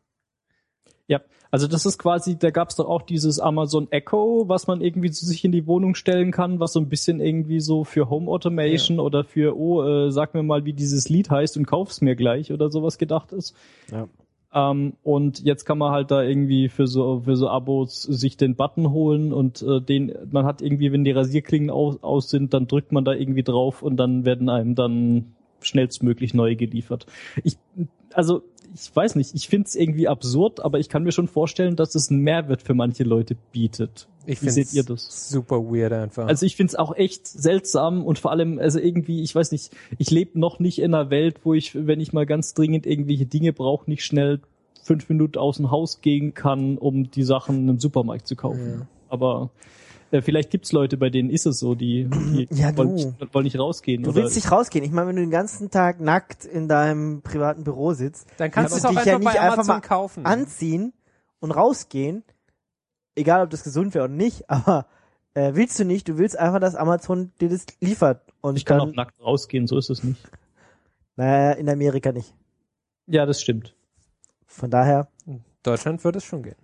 ja, also das ist quasi, da gab's doch auch dieses Amazon Echo, was man irgendwie zu sich in die Wohnung stellen kann, was so ein bisschen irgendwie so für Home Automation ja. oder für, oh, äh, sag mir mal, wie dieses Lied heißt und kauf's mir gleich oder sowas gedacht ist.
Ja.
Ähm, und jetzt kann man halt da irgendwie für so für so Abos sich den Button holen und äh, den man hat irgendwie, wenn die Rasierklingen aus, aus sind, dann drückt man da irgendwie drauf und dann werden einem dann schnellstmöglich neue geliefert. Ich also ich weiß nicht, ich find's irgendwie absurd, aber ich kann mir schon vorstellen, dass es einen Mehrwert für manche Leute bietet.
Ich
Wie seht ihr das?
Super weird einfach.
Also ich find's auch echt seltsam und vor allem, also irgendwie, ich weiß nicht, ich lebe noch nicht in einer Welt, wo ich, wenn ich mal ganz dringend irgendwelche Dinge brauche, nicht schnell fünf Minuten aus dem Haus gehen kann, um die Sachen im Supermarkt zu kaufen.
Ja.
Aber äh, vielleicht gibt's Leute, bei denen ist es so, die, die
Ja,
wollen,
du.
nicht, wollen nicht rausgehen.
Du
oder
willst nicht rausgehen. Ich meine, wenn du den ganzen Tag nackt in deinem privaten Büro sitzt,
dann kannst du es
du
auch
dich
einfach
ja nicht
bei
einfach
Amazon
mal
kaufen.
anziehen und rausgehen, egal ob das gesund wäre oder nicht, aber äh, willst du nicht, du willst einfach, dass Amazon dir das liefert. Und
ich kann
dann,
auch nackt rausgehen, so ist es nicht.
naja, in Amerika nicht.
Ja, das stimmt.
Von daher,
Deutschland würde es schon gehen.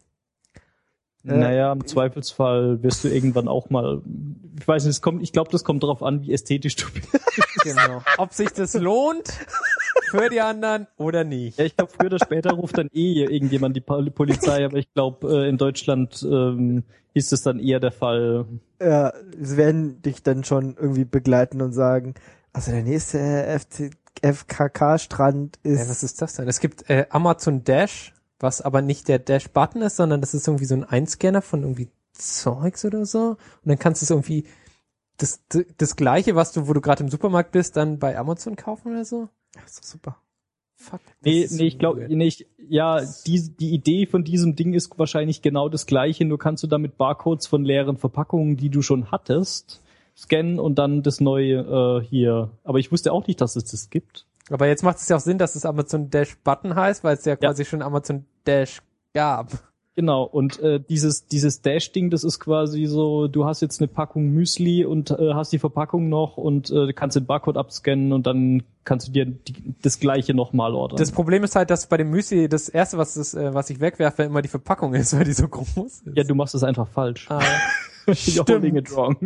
Äh,
naja, im Zweifelsfall wirst du irgendwann auch mal, ich weiß nicht, es kommt, ich glaube, das kommt darauf an, wie ästhetisch du bist.
Genau. Ob sich das lohnt für die anderen oder nicht.
Ja, ich glaube, früher oder später ruft dann eh irgendjemand die Pol- Polizei, aber ich glaube, äh, in Deutschland ähm, ist es dann eher der Fall.
ja, sie werden dich dann schon irgendwie begleiten und sagen, also der nächste F C F K K-Strand ist...
Äh, was ist das denn? Es gibt äh, Amazon Dash, was aber nicht der Dash-Button ist, sondern das ist irgendwie so ein Einscanner von irgendwie Zeugs oder so. Und dann kannst du es irgendwie das, das Gleiche, was du, wo du gerade im Supermarkt bist, dann bei Amazon kaufen oder so.
Das ist doch super.
Fuck. das
Nee,
ist
nee, ich glaube,
weird.
nee, ich, ja, die, die Idee von diesem Ding ist wahrscheinlich genau das Gleiche, nur kannst du damit Barcodes von leeren Verpackungen, die du schon hattest, scannen und dann das neue äh, hier. Aber ich wusste auch nicht, dass es das gibt.
Aber jetzt macht es ja auch Sinn, dass es Amazon Dash Button heißt, weil es ja quasi schon Amazon Dash gab.
Genau, und äh, dieses dieses Dash-Ding, das ist quasi so, du hast jetzt eine Packung Müsli und äh, hast die Verpackung noch und äh, kannst den Barcode abscannen und dann kannst du dir die, das Gleiche nochmal ordern.
Das Problem ist halt, dass bei dem Müsli das erste, was, das, äh, was ich wegwerfe, immer die Verpackung ist, weil die so groß ist.
ja, du machst es einfach falsch.
Ah,
You're holding it wrong.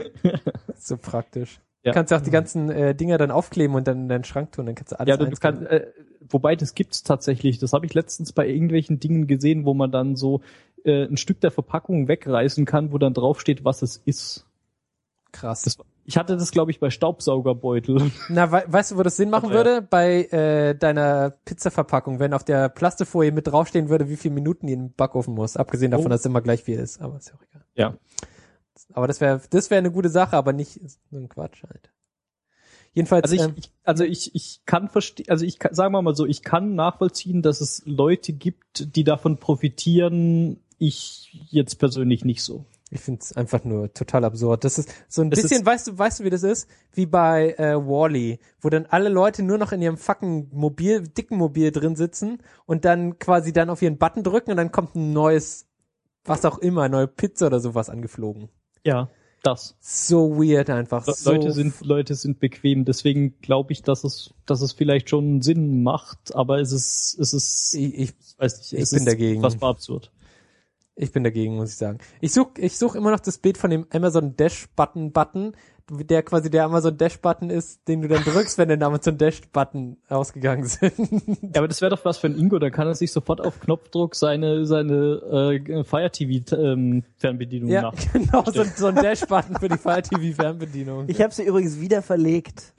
so praktisch.
Ja.
Du kannst ja auch die ganzen äh, Dinger dann aufkleben und dann in deinen Schrank tun, dann kannst du alles
Ja, du, du
einscannen.
kannst, äh, wobei das gibt's tatsächlich. Das habe ich letztens bei irgendwelchen Dingen gesehen, wo man dann so äh, ein Stück der Verpackung wegreißen kann, wo dann draufsteht, was es ist.
Krass.
Das, ich hatte das, glaube ich, bei Staubsaugerbeutel.
Na, we weißt du, wo das Sinn machen
Ach, ja.
würde? Bei äh, deiner Pizzaverpackung, wenn auf der Plastifolie mit draufstehen würde, wie viele Minuten die in den Backofen muss. Abgesehen davon,
Oh.
dass es immer gleich viel ist. Aber ist ja auch egal.
Ja.
Aber das wäre das wäre eine gute Sache, aber nicht ist so ein Quatsch halt. Jedenfalls,
Also ich,
ähm,
ich also ich, ich kann verstehen, also ich kann, sagen wir mal so, ich kann nachvollziehen, dass es Leute gibt, die davon profitieren. Ich jetzt persönlich nicht so.
ich finde es einfach nur total absurd. Das ist so ein
Es
bisschen,
ist-
weißt du, weißt du, wie das ist? Wie bei äh, Wall-E, wo dann alle Leute nur noch in ihrem fucking Mobil, dicken Mobil drin sitzen und dann quasi dann auf ihren Button drücken und dann kommt ein neues, was auch immer, neue Pizza oder sowas angeflogen.
Ja, das.
So weird einfach.
Le-
so
Leute sind Leute sind bequem, deswegen glaube ich, dass es dass es vielleicht schon Sinn macht, aber es ist es ist
Ich, ich,
ich weiß nicht,
ich
es
bin
ist
dagegen.
was war absurd.
ich bin dagegen, muss ich sagen. Ich such, ich such immer noch das Bild von dem Amazon Dash Button Button, der quasi der Amazon Dash-Button ist, den du dann drückst, wenn der Amazon Dash-Button ausgegangen sind.
Ja, aber das wäre doch was für ein Ingo, da kann er sich sofort auf Knopfdruck seine seine äh, Fire T V ähm, Fernbedienung
Ja,
nach.
genau, so, so ein Dash-Button für die Fire T V Fernbedienung.
Ich habe sie übrigens wieder verlegt.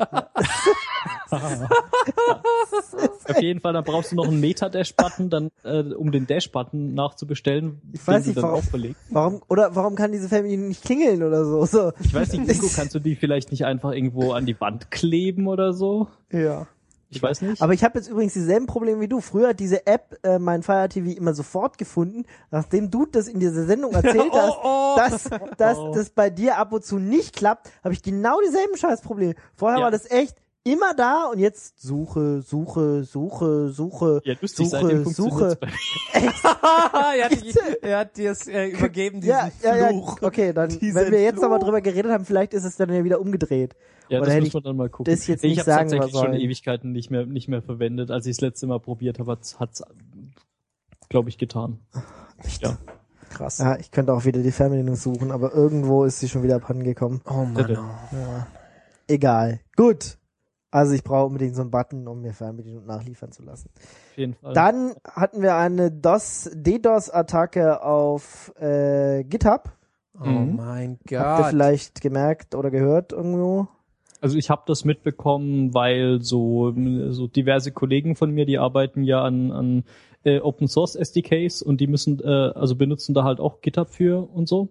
Auf jeden Fall, dann brauchst du noch einen Meta-Dash-Button, dann äh, um den Dash-Button nachzubestellen,
Ich weiß
den
nicht,
du dann
warum,
aufbelegst.
warum, oder warum kann diese Fernbedienung nicht klingeln oder so? so.
Ich weiß nicht, Ingo, kannst du die vielleicht nicht einfach irgendwo an die Wand kleben oder so?
Ja.
Ich weiß nicht.
Aber ich habe jetzt übrigens dieselben Probleme wie du. Früher hat diese App äh, mein Fire T V immer sofort gefunden, nachdem du das in dieser Sendung erzählt hast,
oh.
dass, dass
Oh.
das bei dir ab und zu nicht klappt, habe ich genau dieselben Scheißprobleme. Vorher
Ja.
war das echt immer da und jetzt Suche, Suche, Suche, Suche,
Ja, lustig,
Suche,
seitdem
Suche.
funktioniert's bei mir.
er, hat, die- er hat dir es äh, übergeben, diesen
Ja, ja, ja,
Fluch.
okay, dann,
Diesen
wenn wir jetzt
Fluch.
nochmal drüber geredet haben, vielleicht ist es dann ja wieder umgedreht.
Ja,
Oder
das
hätte
muss
ich
man dann mal gucken.
das jetzt
ich
nicht
hab's
sagen
tatsächlich schon
sollen.
Ewigkeiten nicht mehr nicht mehr verwendet. Als ich das letzte Mal probiert habe, hat's, hat's glaube ich, getan. Ja.
Krass.
Ja, ich könnte auch wieder die Fernbedienung suchen, aber irgendwo ist sie schon wieder abhanden gekommen.
Oh Mann.
Ja. Egal. Gut. Also ich brauche unbedingt so einen Button, um mir Fernbedienung nachliefern zu lassen.
Auf jeden Fall.
Dann hatten wir eine DOS, DDoS-Attacke auf äh, GitHub.
Oh
Mhm.
mein
Habt ihr
Gott.
vielleicht gemerkt oder gehört irgendwo?
Also ich habe das mitbekommen, weil so so diverse Kollegen von mir, die arbeiten ja an an äh, Open Source S D Ks und die müssen äh, also benutzen da halt auch GitHub für und so.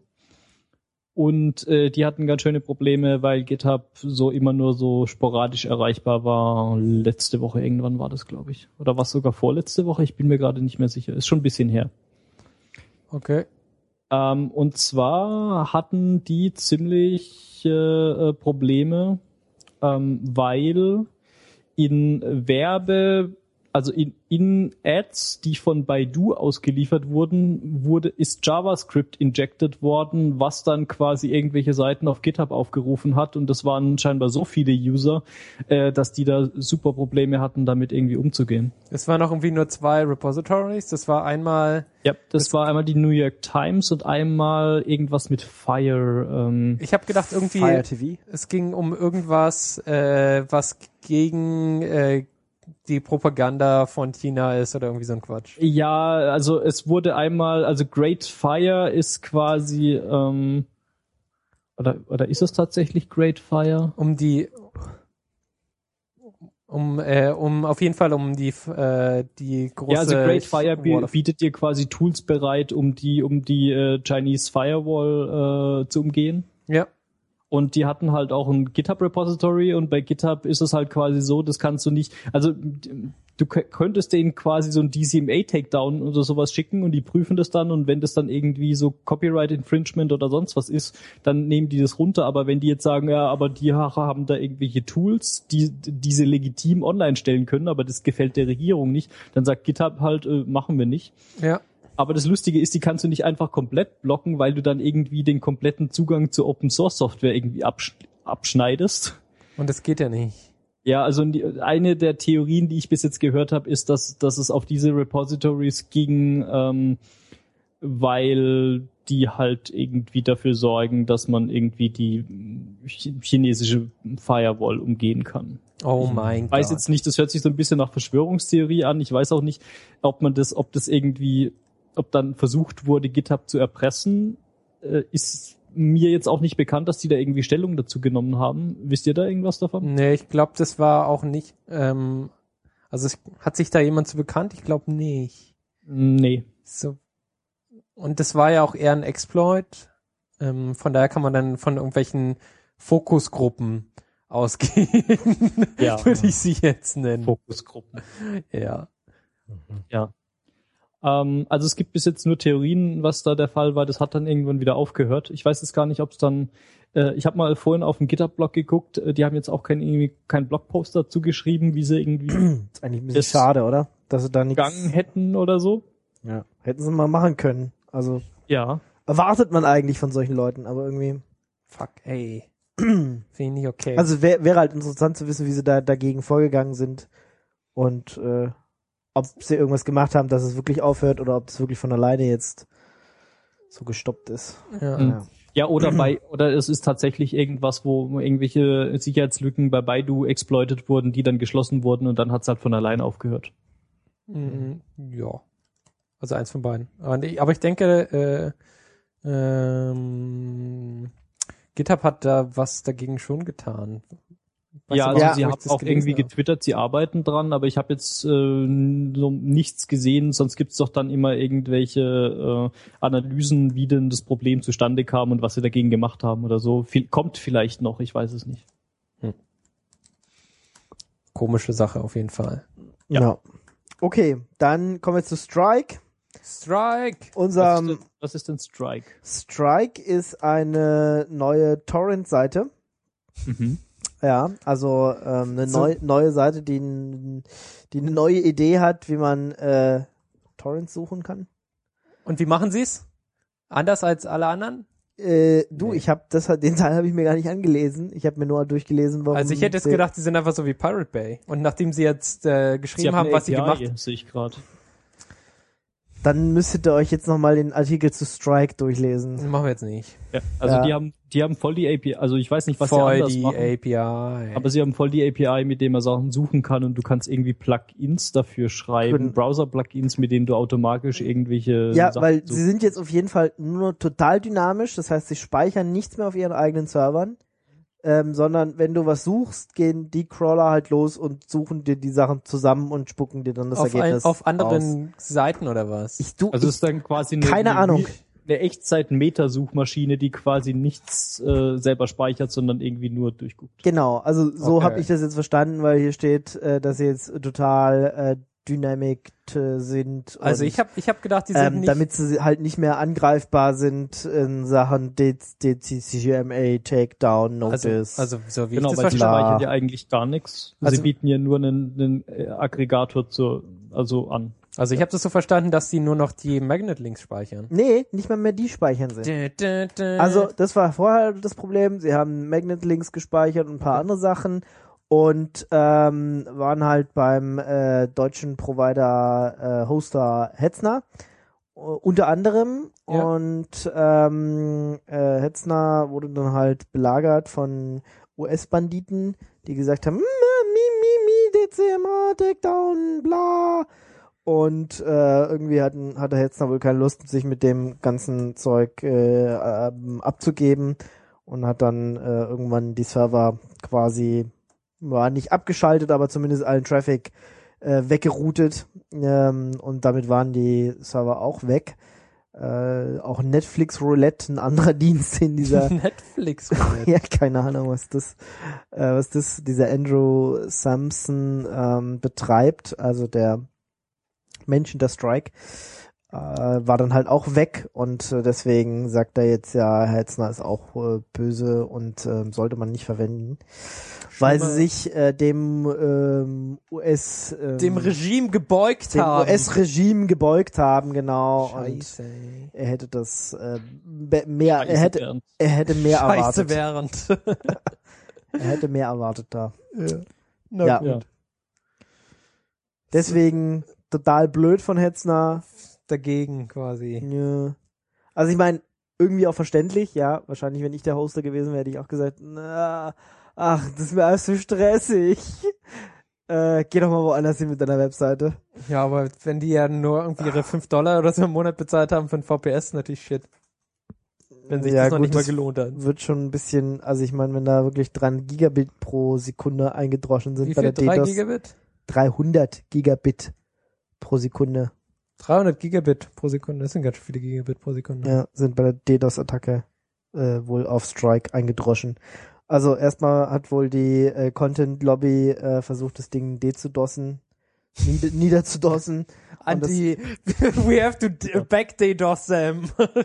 Und äh, die hatten ganz schöne Probleme, weil GitHub so immer nur so sporadisch erreichbar war. Letzte Woche irgendwann war das, glaube ich. Oder was sogar vorletzte Woche? Ich bin mir gerade nicht mehr sicher. Ist schon ein bisschen her.
Okay.
Ähm, und zwar hatten die ziemlich äh, Probleme, ähm, weil in Werbe, also in, in Ads, die von Baidu ausgeliefert wurden, wurde, ist JavaScript injected worden, was dann quasi irgendwelche Seiten auf GitHub aufgerufen hat. Und das waren scheinbar so viele User, äh, dass die da super Probleme hatten, damit irgendwie umzugehen.
Es waren noch irgendwie nur zwei Repositories. Das war einmal,
Ja, das, das war einmal die New York Times und einmal irgendwas mit Fire. Ähm,
ich habe gedacht irgendwie,
Fire T V?
es ging um irgendwas, äh, was gegen äh, die Propaganda von China ist oder irgendwie so ein Quatsch.
ja, also es wurde einmal, also Great Fire ist quasi, ähm, oder oder ist es tatsächlich Great Fire?
Um die, um, äh, um auf jeden Fall um die, äh, die große.
Ja, also Great Fire
War
bi-
of-
bietet dir quasi Tools bereit, um die um die äh, Chinese Firewall äh, zu umgehen.
Ja.
Und die hatten halt auch ein GitHub-Repository und bei GitHub ist es halt quasi so, das kannst du nicht, also du k- könntest denen quasi so ein D C M A-Takedown oder sowas schicken und die prüfen das dann und wenn das dann irgendwie so Copyright-Infringement oder sonst was ist, dann nehmen die das runter. Aber wenn die jetzt sagen, ja, aber die haben da irgendwelche Tools, die diese legitim online stellen können, aber das gefällt der Regierung nicht, dann sagt GitHub halt, äh, machen wir nicht.
Ja.
Aber das Lustige ist, die kannst du nicht einfach komplett blocken, weil du dann irgendwie den kompletten Zugang zur Open Source Software irgendwie absch- abschneidest.
Und das geht ja nicht.
Ja, also die, eine der Theorien, die ich bis jetzt gehört habe, ist, dass, dass es auf diese Repositories ging, ähm, weil die halt irgendwie dafür sorgen, dass man irgendwie die ch- chinesische Firewall umgehen kann.
Oh mein
Ich weiß
Gott.
jetzt nicht, das hört sich so ein bisschen nach Verschwörungstheorie an. Ich weiß auch nicht, ob man das, ob das irgendwie, ob dann versucht wurde, GitHub zu erpressen, äh, ist mir jetzt auch nicht bekannt, dass die da irgendwie Stellung dazu genommen haben. Wisst ihr da irgendwas davon?
Nee, ich glaube, das war auch nicht, ähm, also es, hat sich da jemand zu bekannt? Ich glaube nicht.
Nee.
So. Und das war ja auch eher ein Exploit. Ähm, von daher kann man dann von irgendwelchen Fokusgruppen ausgehen.
Ja.
Würde ich sie jetzt nennen.
Fokusgruppen.
Ja.
Ja. Ähm, also es gibt bis jetzt nur Theorien, was da der Fall war. Das hat dann irgendwann wieder aufgehört. Ich weiß jetzt gar nicht, ob es dann, äh, ich habe mal vorhin auf dem GitHub-Blog geguckt, äh, die haben jetzt auch kein, irgendwie kein Blogpost dazu geschrieben, wie sie irgendwie
Das ist eigentlich ein bisschen
Das-
schade, oder? Dass sie da nichts...
gegangen hätten oder so.
Ja. Hätten sie mal machen können. Also
Ja.
erwartet man eigentlich von solchen Leuten, aber irgendwie...
Fuck, ey. Finde ich nicht okay.
Also wär, wäre halt interessant zu wissen, wie sie da dagegen vorgegangen sind und äh, ob sie irgendwas gemacht haben, dass es wirklich aufhört oder ob es wirklich von alleine jetzt so gestoppt ist.
ja.
Mhm.
Ja.
Ja, oder bei, oder es ist tatsächlich irgendwas, wo irgendwelche Sicherheitslücken bei Baidu exploitet wurden, die dann geschlossen wurden und dann hat's halt von allein aufgehört.
Mhm. Ja. Also eins von beiden. Aber ich, aber ich denke, äh, ähm, GitHub hat da was dagegen schon getan. Weißt
Ja,
du,
also
warum
sie
ich
haben
das
auch
gelesen
irgendwie
habe?
getwittert, sie arbeiten dran, aber ich habe jetzt äh, so nichts gesehen, sonst gibt's doch dann immer irgendwelche äh, Analysen, wie denn das Problem zustande kam und was sie dagegen gemacht haben oder so. Viel, kommt vielleicht noch, ich weiß es nicht.
Komische Sache auf jeden Fall.
Ja.
Ja.
Okay, dann kommen wir zu Strike.
Strike!
Was ist,
Unser
denn, was ist denn Strike?
Strike ist eine neue Torrent-Seite.
Mhm.
Ja, also ähm, eine
So-
neu, neue Seite, die, n- die eine neue Idee hat, wie man äh, Torrents suchen kann.
Und wie machen sie's? Anders als alle anderen?
Äh, du,
Nee.
ich habe das, den Teil habe ich mir gar nicht angelesen. Ich habe mir nur durchgelesen, warum.
Also ich hätte jetzt
der-
gedacht, die sind einfach so wie Pirate Bay. Und nachdem sie jetzt äh, geschrieben haben,
eine
was sie
A P I,
gemacht haben.
sehe ich gerade.
Dann müsstet ihr euch jetzt nochmal den Artikel zu Strike durchlesen.
Machen wir jetzt nicht.
Ja, also
Ja.
die haben, die haben voll die A P I, also ich weiß nicht, was sie
Voll
anders
die
machen.
A P I.
Aber sie haben voll die A P I, mit dem man Sachen suchen kann und du kannst irgendwie Plugins dafür schreiben,
Können-
Browser-Plugins, mit denen du automatisch irgendwelche
Ja,
Sachen
weil
suchst.
sie sind jetzt auf jeden Fall nur total dynamisch. Das heißt, sie speichern nichts mehr auf ihren eigenen Servern, ähm, sondern wenn du was suchst, gehen die Crawler halt los und suchen dir die Sachen zusammen und spucken dir dann das
auf, ein,
Ergebnis
auf anderen
raus.
Seiten oder was?
Ich, du,
Also es
ich,
ist dann quasi eine,
keine
eine,
Ahnung.
eine Echtzeit-Meta-Suchmaschine, die quasi nichts äh, selber speichert, sondern irgendwie nur durchguckt.
genau, also so
Okay.
habe ich das jetzt verstanden, weil hier steht, äh, dass sie jetzt total äh, dynamic äh, sind.
Also
und,
ich habe ich hab gedacht, die sind
ähm,
nicht...
damit sie halt nicht mehr angreifbar sind in Sachen D C C M A, Takedown,
also,
Notice.
also so wie
Genau,
ich das
weil sie
verstanden
klar.
speichern ja eigentlich gar nichts.
Also-
sie bieten ja nur einen, einen äh, Aggregator zur, also an.
Also ich habe das so verstanden, dass die nur noch die Magnet-Links speichern.
Nee, nicht mal mehr die speichern sind.
Dä, dä, dä.
Also das war vorher das Problem. Sie haben Magnet-Links gespeichert und ein paar andere Sachen und ähm, waren halt beim äh, deutschen Provider äh, Hoster Hetzner äh, unter anderem
Ja.
und ähm, äh, Hetzner wurde dann halt belagert von U S-Banditen, die gesagt haben, mi, mi, mi, D C M A, Takedown, bla. Und äh, irgendwie hatten, hatte Hetzner wohl keine Lust, sich mit dem ganzen Zeug äh, ähm, abzugeben und hat dann äh, irgendwann die Server quasi, war nicht abgeschaltet, aber zumindest allen Traffic äh, weggeroutet. Ähm, und damit waren die Server auch weg. Äh, auch Netflix Roulette, ein anderer Dienst in dieser
Netflix.
ja, keine Ahnung, was das, äh, was das dieser Andrew Sampson ähm, betreibt, also der Mensch hinter Strike, äh, war dann halt auch weg und äh, deswegen sagt er jetzt ja, Herr Hetzner ist auch äh, böse und äh, sollte man nicht verwenden, weil sie sich äh, dem ähm, U S ähm,
Dem Regime gebeugt
dem
haben.
U S-Regime gebeugt haben, genau.
Scheiße.
Und
ey.
er hätte das äh, be- mehr, er
Scheiße,
hätte,
Bernd.
er hätte mehr
Scheiße
erwartet.
während.
Er hätte mehr erwartet da.
Na
Ja.
gut.
Ja.
Deswegen total blöd von Hetzner.
Dagegen quasi.
Ja. Also ich meine, irgendwie auch verständlich, ja. Wahrscheinlich, wenn ich der Hoster gewesen wäre, hätte ich auch gesagt, na, ach, das ist mir alles so stressig. Äh, geh doch mal woanders hin mit deiner Webseite.
Ja, aber wenn die ja nur irgendwie ihre fünf Dollar oder so im Monat bezahlt haben für ein V P S, natürlich shit. Wenn sich
Ja,
das noch
gut,
nicht mal
das
gelohnt hat.
Wird schon ein bisschen, also ich meine, wenn da wirklich dreihundert Gigabit pro Sekunde eingedroschen sind
Wie
bei
viel?
der
drei
DDoS.
Gigabit?
dreihundert Gigabit pro Sekunde.
dreihundert Gigabit pro Sekunde. Das sind ganz schön viele Gigabit pro Sekunde.
Ja, sind bei der DDoS-Attacke äh, wohl auf Strike eingedroschen. Also erstmal hat wohl die äh, Content-Lobby äh, versucht, das Ding dezudossen, nied niederzudossen. Und das-
Anti, we have to d- back DDoS them.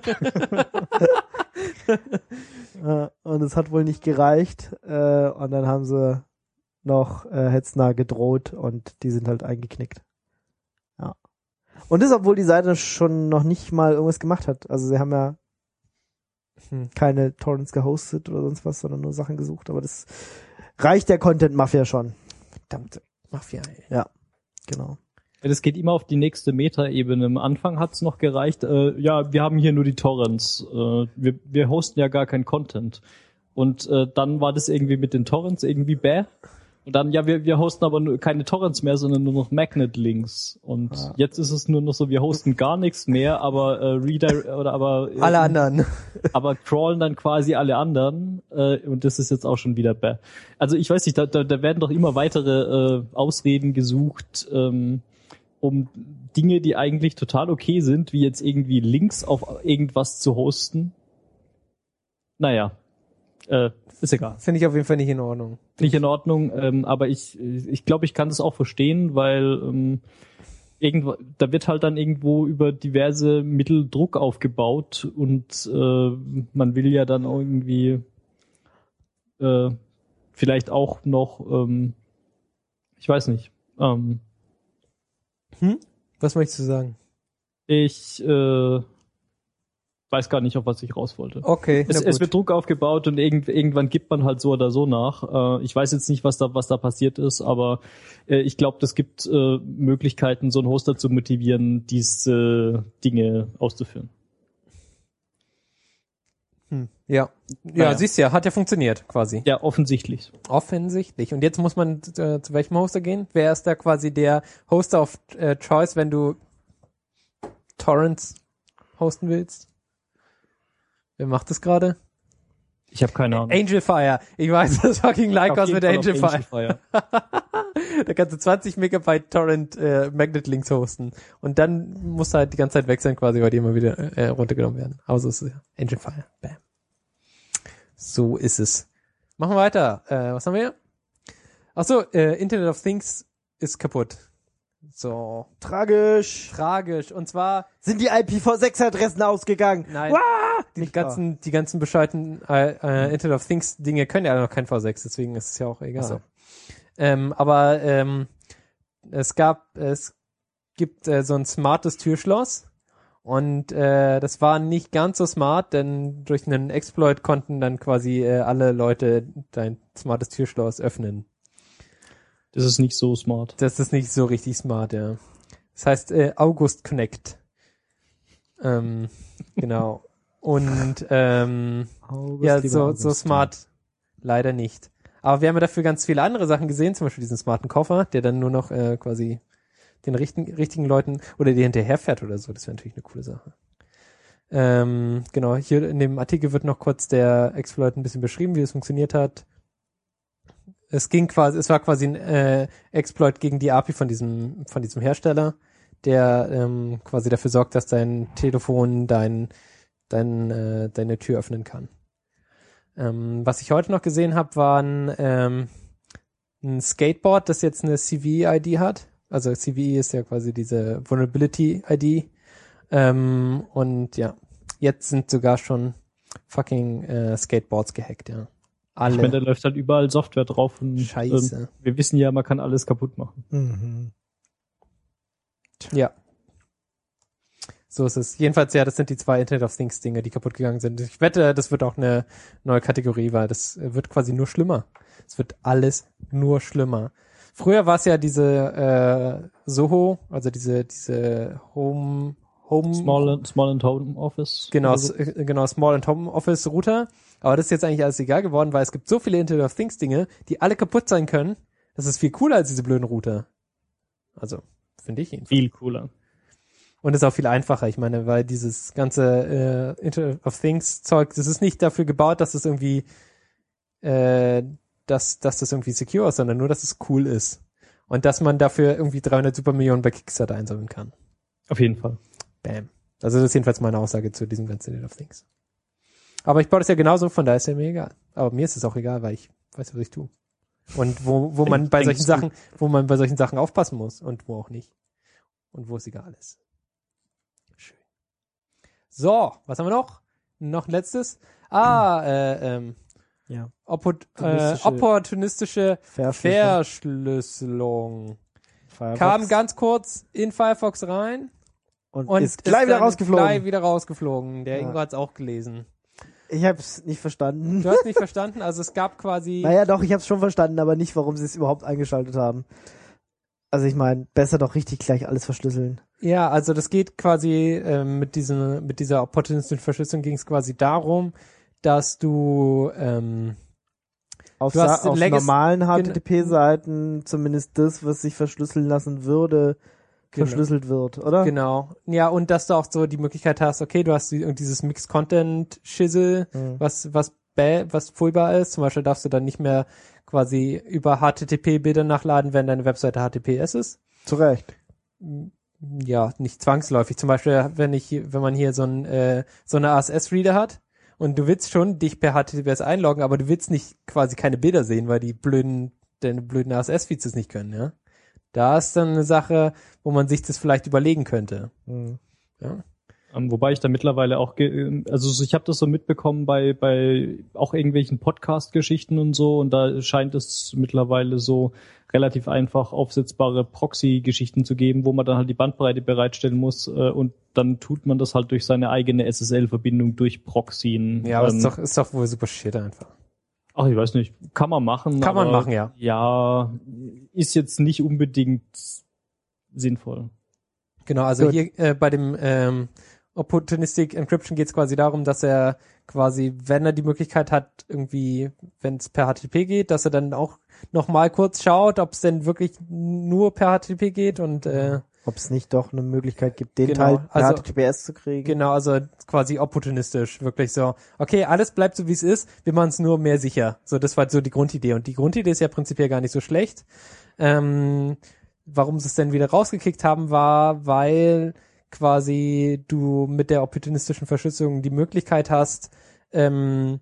Äh, und es hat wohl nicht gereicht. Äh, und dann haben sie noch äh, Hetzner gedroht und die sind halt eingeknickt. Ja. Und das, obwohl die Seite schon noch nicht mal irgendwas gemacht hat. Also sie haben ja
Hm.
keine Torrents gehostet oder sonst was, sondern nur Sachen gesucht. Aber das reicht der Content-Mafia schon.
Verdammte Mafia, ey.
Genau.
Ja, das geht immer auf die nächste Metaebene. Am Anfang hat's noch gereicht, äh, ja, wir haben hier nur die Torrents. Äh, wir, wir hosten ja gar kein Content. Und äh, dann war das irgendwie mit den Torrents irgendwie bäh. Und dann, ja, wir, wir hosten aber nur keine Torrents mehr, sondern nur noch Magnet-Links. Und ah. jetzt ist es nur noch so, wir hosten gar nichts mehr, aber äh, Reader oder aber äh,
alle anderen.
aber crawlen dann quasi alle anderen. Äh, und das ist jetzt auch schon wieder bäh. Also ich weiß nicht, da, da, da werden doch immer weitere äh, Ausreden gesucht, ähm, um Dinge, die eigentlich total okay sind, wie jetzt irgendwie Links auf irgendwas zu hosten. Naja. Äh, ist egal.
Finde ich auf jeden Fall nicht in Ordnung.
Nicht in Ordnung, ähm, aber ich ich glaube, ich kann das auch verstehen, weil ähm, irgendwo, da wird halt dann irgendwo über diverse Mittel Druck aufgebaut und äh, man will ja dann irgendwie äh, vielleicht auch noch, ähm, ich weiß nicht. Ähm,
hm? Was möchtest du sagen?
Ich äh, weiß gar nicht, auf was ich raus wollte.
Okay.
Es, es wird Druck aufgebaut und irgend, irgendwann gibt man halt so oder so nach. Äh, ich weiß jetzt nicht, was da was da passiert ist, aber äh, ich glaube, das gibt äh, Möglichkeiten, so einen Hoster zu motivieren, diese Dinge auszuführen.
Hm. Ja. Ja,
naja.
Siehst ja, hat ja funktioniert quasi.
Ja, offensichtlich.
Offensichtlich. Und jetzt muss man äh, zu welchem Hoster gehen? Wer ist da quasi der Hoster of äh, Choice, wenn du Torrents hosten willst? Wer macht das gerade?
Ich habe keine Ahnung.
Angelfire. Ich weiß, das fucking Lycos mit Angelfire.
Angelfire.
Da kannst du zwanzig Megabyte Torrent äh, Magnet Links hosten. Und dann musst du halt die ganze Zeit weg sein quasi, weil die immer wieder äh, runtergenommen werden. Aber so ist es ja. Angelfire. Bam. So ist es. Machen wir weiter. Äh, was haben wir hier? Achso, äh, Internet of Things ist kaputt. So.
Tragisch.
Tragisch. Und zwar
sind die I P v sechs Adressen ausgegangen.
Nein.
Wah!
Die ganzen, die ganzen bescheuerten äh, äh, Internet of Things Dinge können ja noch kein v sechs, deswegen ist es ja auch egal.
So.
Ähm, aber ähm, es gab, es gibt äh, so ein smartes Türschloss und äh, das war nicht ganz so smart, denn durch einen Exploit konnten dann quasi äh, alle Leute dein smartes Türschloss öffnen.
Das ist nicht so smart.
Das ist nicht so richtig smart, ja. Das heißt äh, August Connect. Ähm, genau. Und ähm,
August,
ja, so,
August,
so smart leider nicht. Aber wir haben ja dafür ganz viele andere Sachen gesehen, zum Beispiel diesen smarten Koffer, der dann nur noch äh, quasi den richtigen, richtigen Leuten oder die hinterherfährt oder so. Das wäre natürlich eine coole Sache. Ähm, genau, hier in dem Artikel wird noch kurz der Exploit ein bisschen beschrieben, wie es funktioniert hat. Es ging quasi, es war quasi ein äh, Exploit gegen die A P I von diesem, von diesem Hersteller, der ähm, quasi dafür sorgt, dass dein Telefon dein dein, äh, deine Tür öffnen kann. Ähm, was ich heute noch gesehen habe, war ein, ähm, ein Skateboard, das jetzt eine C V E I D hat. Also C V E ist ja quasi diese Vulnerability I D. Ähm, und ja, jetzt sind sogar schon fucking äh, Skateboards gehackt, ja. Alle.
Ich meine, da läuft halt überall Software drauf und
Scheiße.
Ähm, wir wissen ja, man kann alles kaputt machen.
Mhm.
Ja. So ist es. Jedenfalls, ja, das sind die zwei Internet of Things Dinge, die kaputt gegangen sind. Ich wette, das wird auch eine neue Kategorie, weil das wird quasi nur schlimmer. Es wird alles nur schlimmer. Früher war es ja diese äh, Soho, also diese diese Home Home
Small and, Small and Home Office.
Genau,
so.
s- genau Small and Home Office Router. Aber das ist jetzt eigentlich alles egal geworden, weil es gibt so viele Internet of Things Dinge, die alle kaputt sein können. Das ist viel cooler als diese blöden Router. Also finde ich jedenfalls.
Viel cooler.
Und ist auch viel einfacher. Ich meine, weil dieses ganze äh, Internet of Things Zeug, das ist nicht dafür gebaut, dass es irgendwie, äh, dass, dass das irgendwie secure ist, sondern nur, dass es cool ist. Und dass man dafür irgendwie dreihundert Supermillionen bei Kickstarter einsammeln kann.
Auf jeden Fall.
Bam. Also das ist jedenfalls meine Aussage zu diesem ganzen Internet of Things. Aber ich baue das ja genauso, von daher ist ja mir egal. Aber mir ist es auch egal, weil ich weiß, was ich tue. Und wo, wo man bei solchen
Denkst
Sachen, wo man bei solchen Sachen aufpassen muss und wo auch nicht. Und wo es egal ist. Schön. So, was haben wir noch? Noch ein letztes. Ah, äh, ähm,
Ja.
Oppor- äh,
Opportunistische
opportunistische
Verschlüsselung.
Verschlüsselung.
Firefox.
Kam ganz kurz in Firefox rein
und,
und
ist gleich wieder
dann
rausgeflogen.
Gleich wieder rausgeflogen. Der
Ja.
Ingo hat's auch gelesen.
Ich hab's nicht verstanden.
Du hast nicht verstanden, also es gab quasi.
Naja, doch, ich hab's schon verstanden, aber nicht, warum sie es überhaupt eingeschaltet haben. Also ich meine, besser doch richtig gleich alles verschlüsseln.
Ja, also das geht quasi ähm, mit diesem, mit dieser opportunistischen Verschlüsselung ging es quasi darum, dass du ähm,
Auf,
Du hast
Sa- auf
Legacy-
normalen H T T P-Seiten zumindest das, was sich verschlüsseln lassen würde,
Genau.
verschlüsselt wird, oder?
Genau. Ja, und dass du auch so die Möglichkeit hast, okay, du hast die, dieses Mixed Content Schissel,
Mhm.
was, was, bä- was furchtbar ist. Zum Beispiel darfst du dann nicht mehr quasi über H T T P Bilder nachladen, wenn deine Webseite H T T P S ist.
Zu Recht.
Ja, nicht zwangsläufig. Zum Beispiel, wenn ich, wenn man hier so ein, äh, so eine A S S-Reader hat und du willst schon dich per H T T P S einloggen, aber du willst nicht quasi keine Bilder sehen, weil die blöden, deine blöden A S S-Feeds es nicht können, ja. Da ist dann eine Sache, wo man sich das vielleicht überlegen könnte.
Mhm.
Ja.
Ähm, wobei ich da mittlerweile auch, ge- also ich habe das so mitbekommen bei bei auch irgendwelchen Podcast-Geschichten und so, und da scheint es mittlerweile so relativ einfach aufsetzbare Proxy-Geschichten zu geben, wo man dann halt die Bandbreite bereitstellen muss, äh, und dann tut man das halt durch seine eigene S S L-Verbindung durch Proxyen.
Ja, aber
ähm,
ist doch, ist doch wohl super shit einfach.
Ach, ich weiß nicht, kann man machen.
Kann man
aber
machen, ja.
Ja, ist jetzt nicht unbedingt sinnvoll.
Genau, also
Gut.
hier äh, bei dem ähm, Opportunistic Encryption geht es quasi darum, dass er quasi, wenn er die Möglichkeit hat, irgendwie, wenn es per H T T P geht, dass er dann auch nochmal kurz schaut, ob es denn wirklich nur per H T T P geht und äh,
Ob es nicht doch eine Möglichkeit gibt, den
Genau,
Teil per
also-
H T T P S zu kriegen.
genau, also quasi opportunistisch, wirklich so, okay, alles bleibt so wie es ist, wir machen es nur mehr sicher. So, das war so die Grundidee und die Grundidee ist ja prinzipiell gar nicht so schlecht. Ähm, warum sie es denn wieder rausgekickt haben, war, weil quasi du mit der opportunistischen Verschlüsselung die Möglichkeit hast, ähm,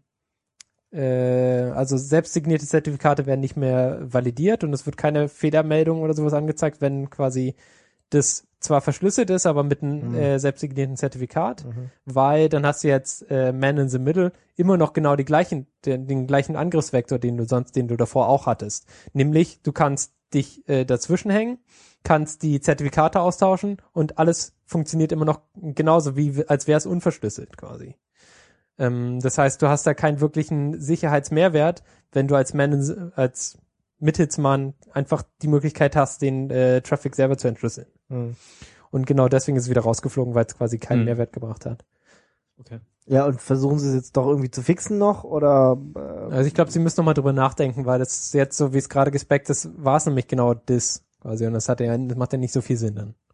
äh, also selbstsignierte Zertifikate werden nicht mehr validiert und es wird keine Fehlermeldung oder sowas angezeigt, wenn quasi das zwar verschlüsselt ist, aber mit einem
Mhm.
äh, selbstsignierten Zertifikat,
Mhm.
weil dann hast du jetzt äh, Man in the Middle immer noch genau die gleichen, den, den gleichen Angriffsvektor, den du sonst, den du davor auch hattest. Nämlich, du kannst dich äh, dazwischen hängen, kannst die Zertifikate austauschen und alles funktioniert immer noch genauso, wie als wäre es unverschlüsselt quasi. Ähm, das heißt, du hast da keinen wirklichen Sicherheitsmehrwert, wenn du als Man in the, als Mittelsmann einfach die Möglichkeit hast, den äh, Traffic selber zu entschlüsseln.
Mhm.
Und genau deswegen ist es wieder rausgeflogen, weil es quasi keinen
Hm.
Mehrwert gebracht hat.
Okay.
Ja, und versuchen sie es jetzt doch irgendwie zu fixen noch, oder? Äh,
Also ich glaube, sie müssen nochmal drüber nachdenken, weil das ist jetzt so, wie es gerade gespeckt ist, war es nämlich genau das quasi. Und das hat ja, das macht ja nicht so viel Sinn dann.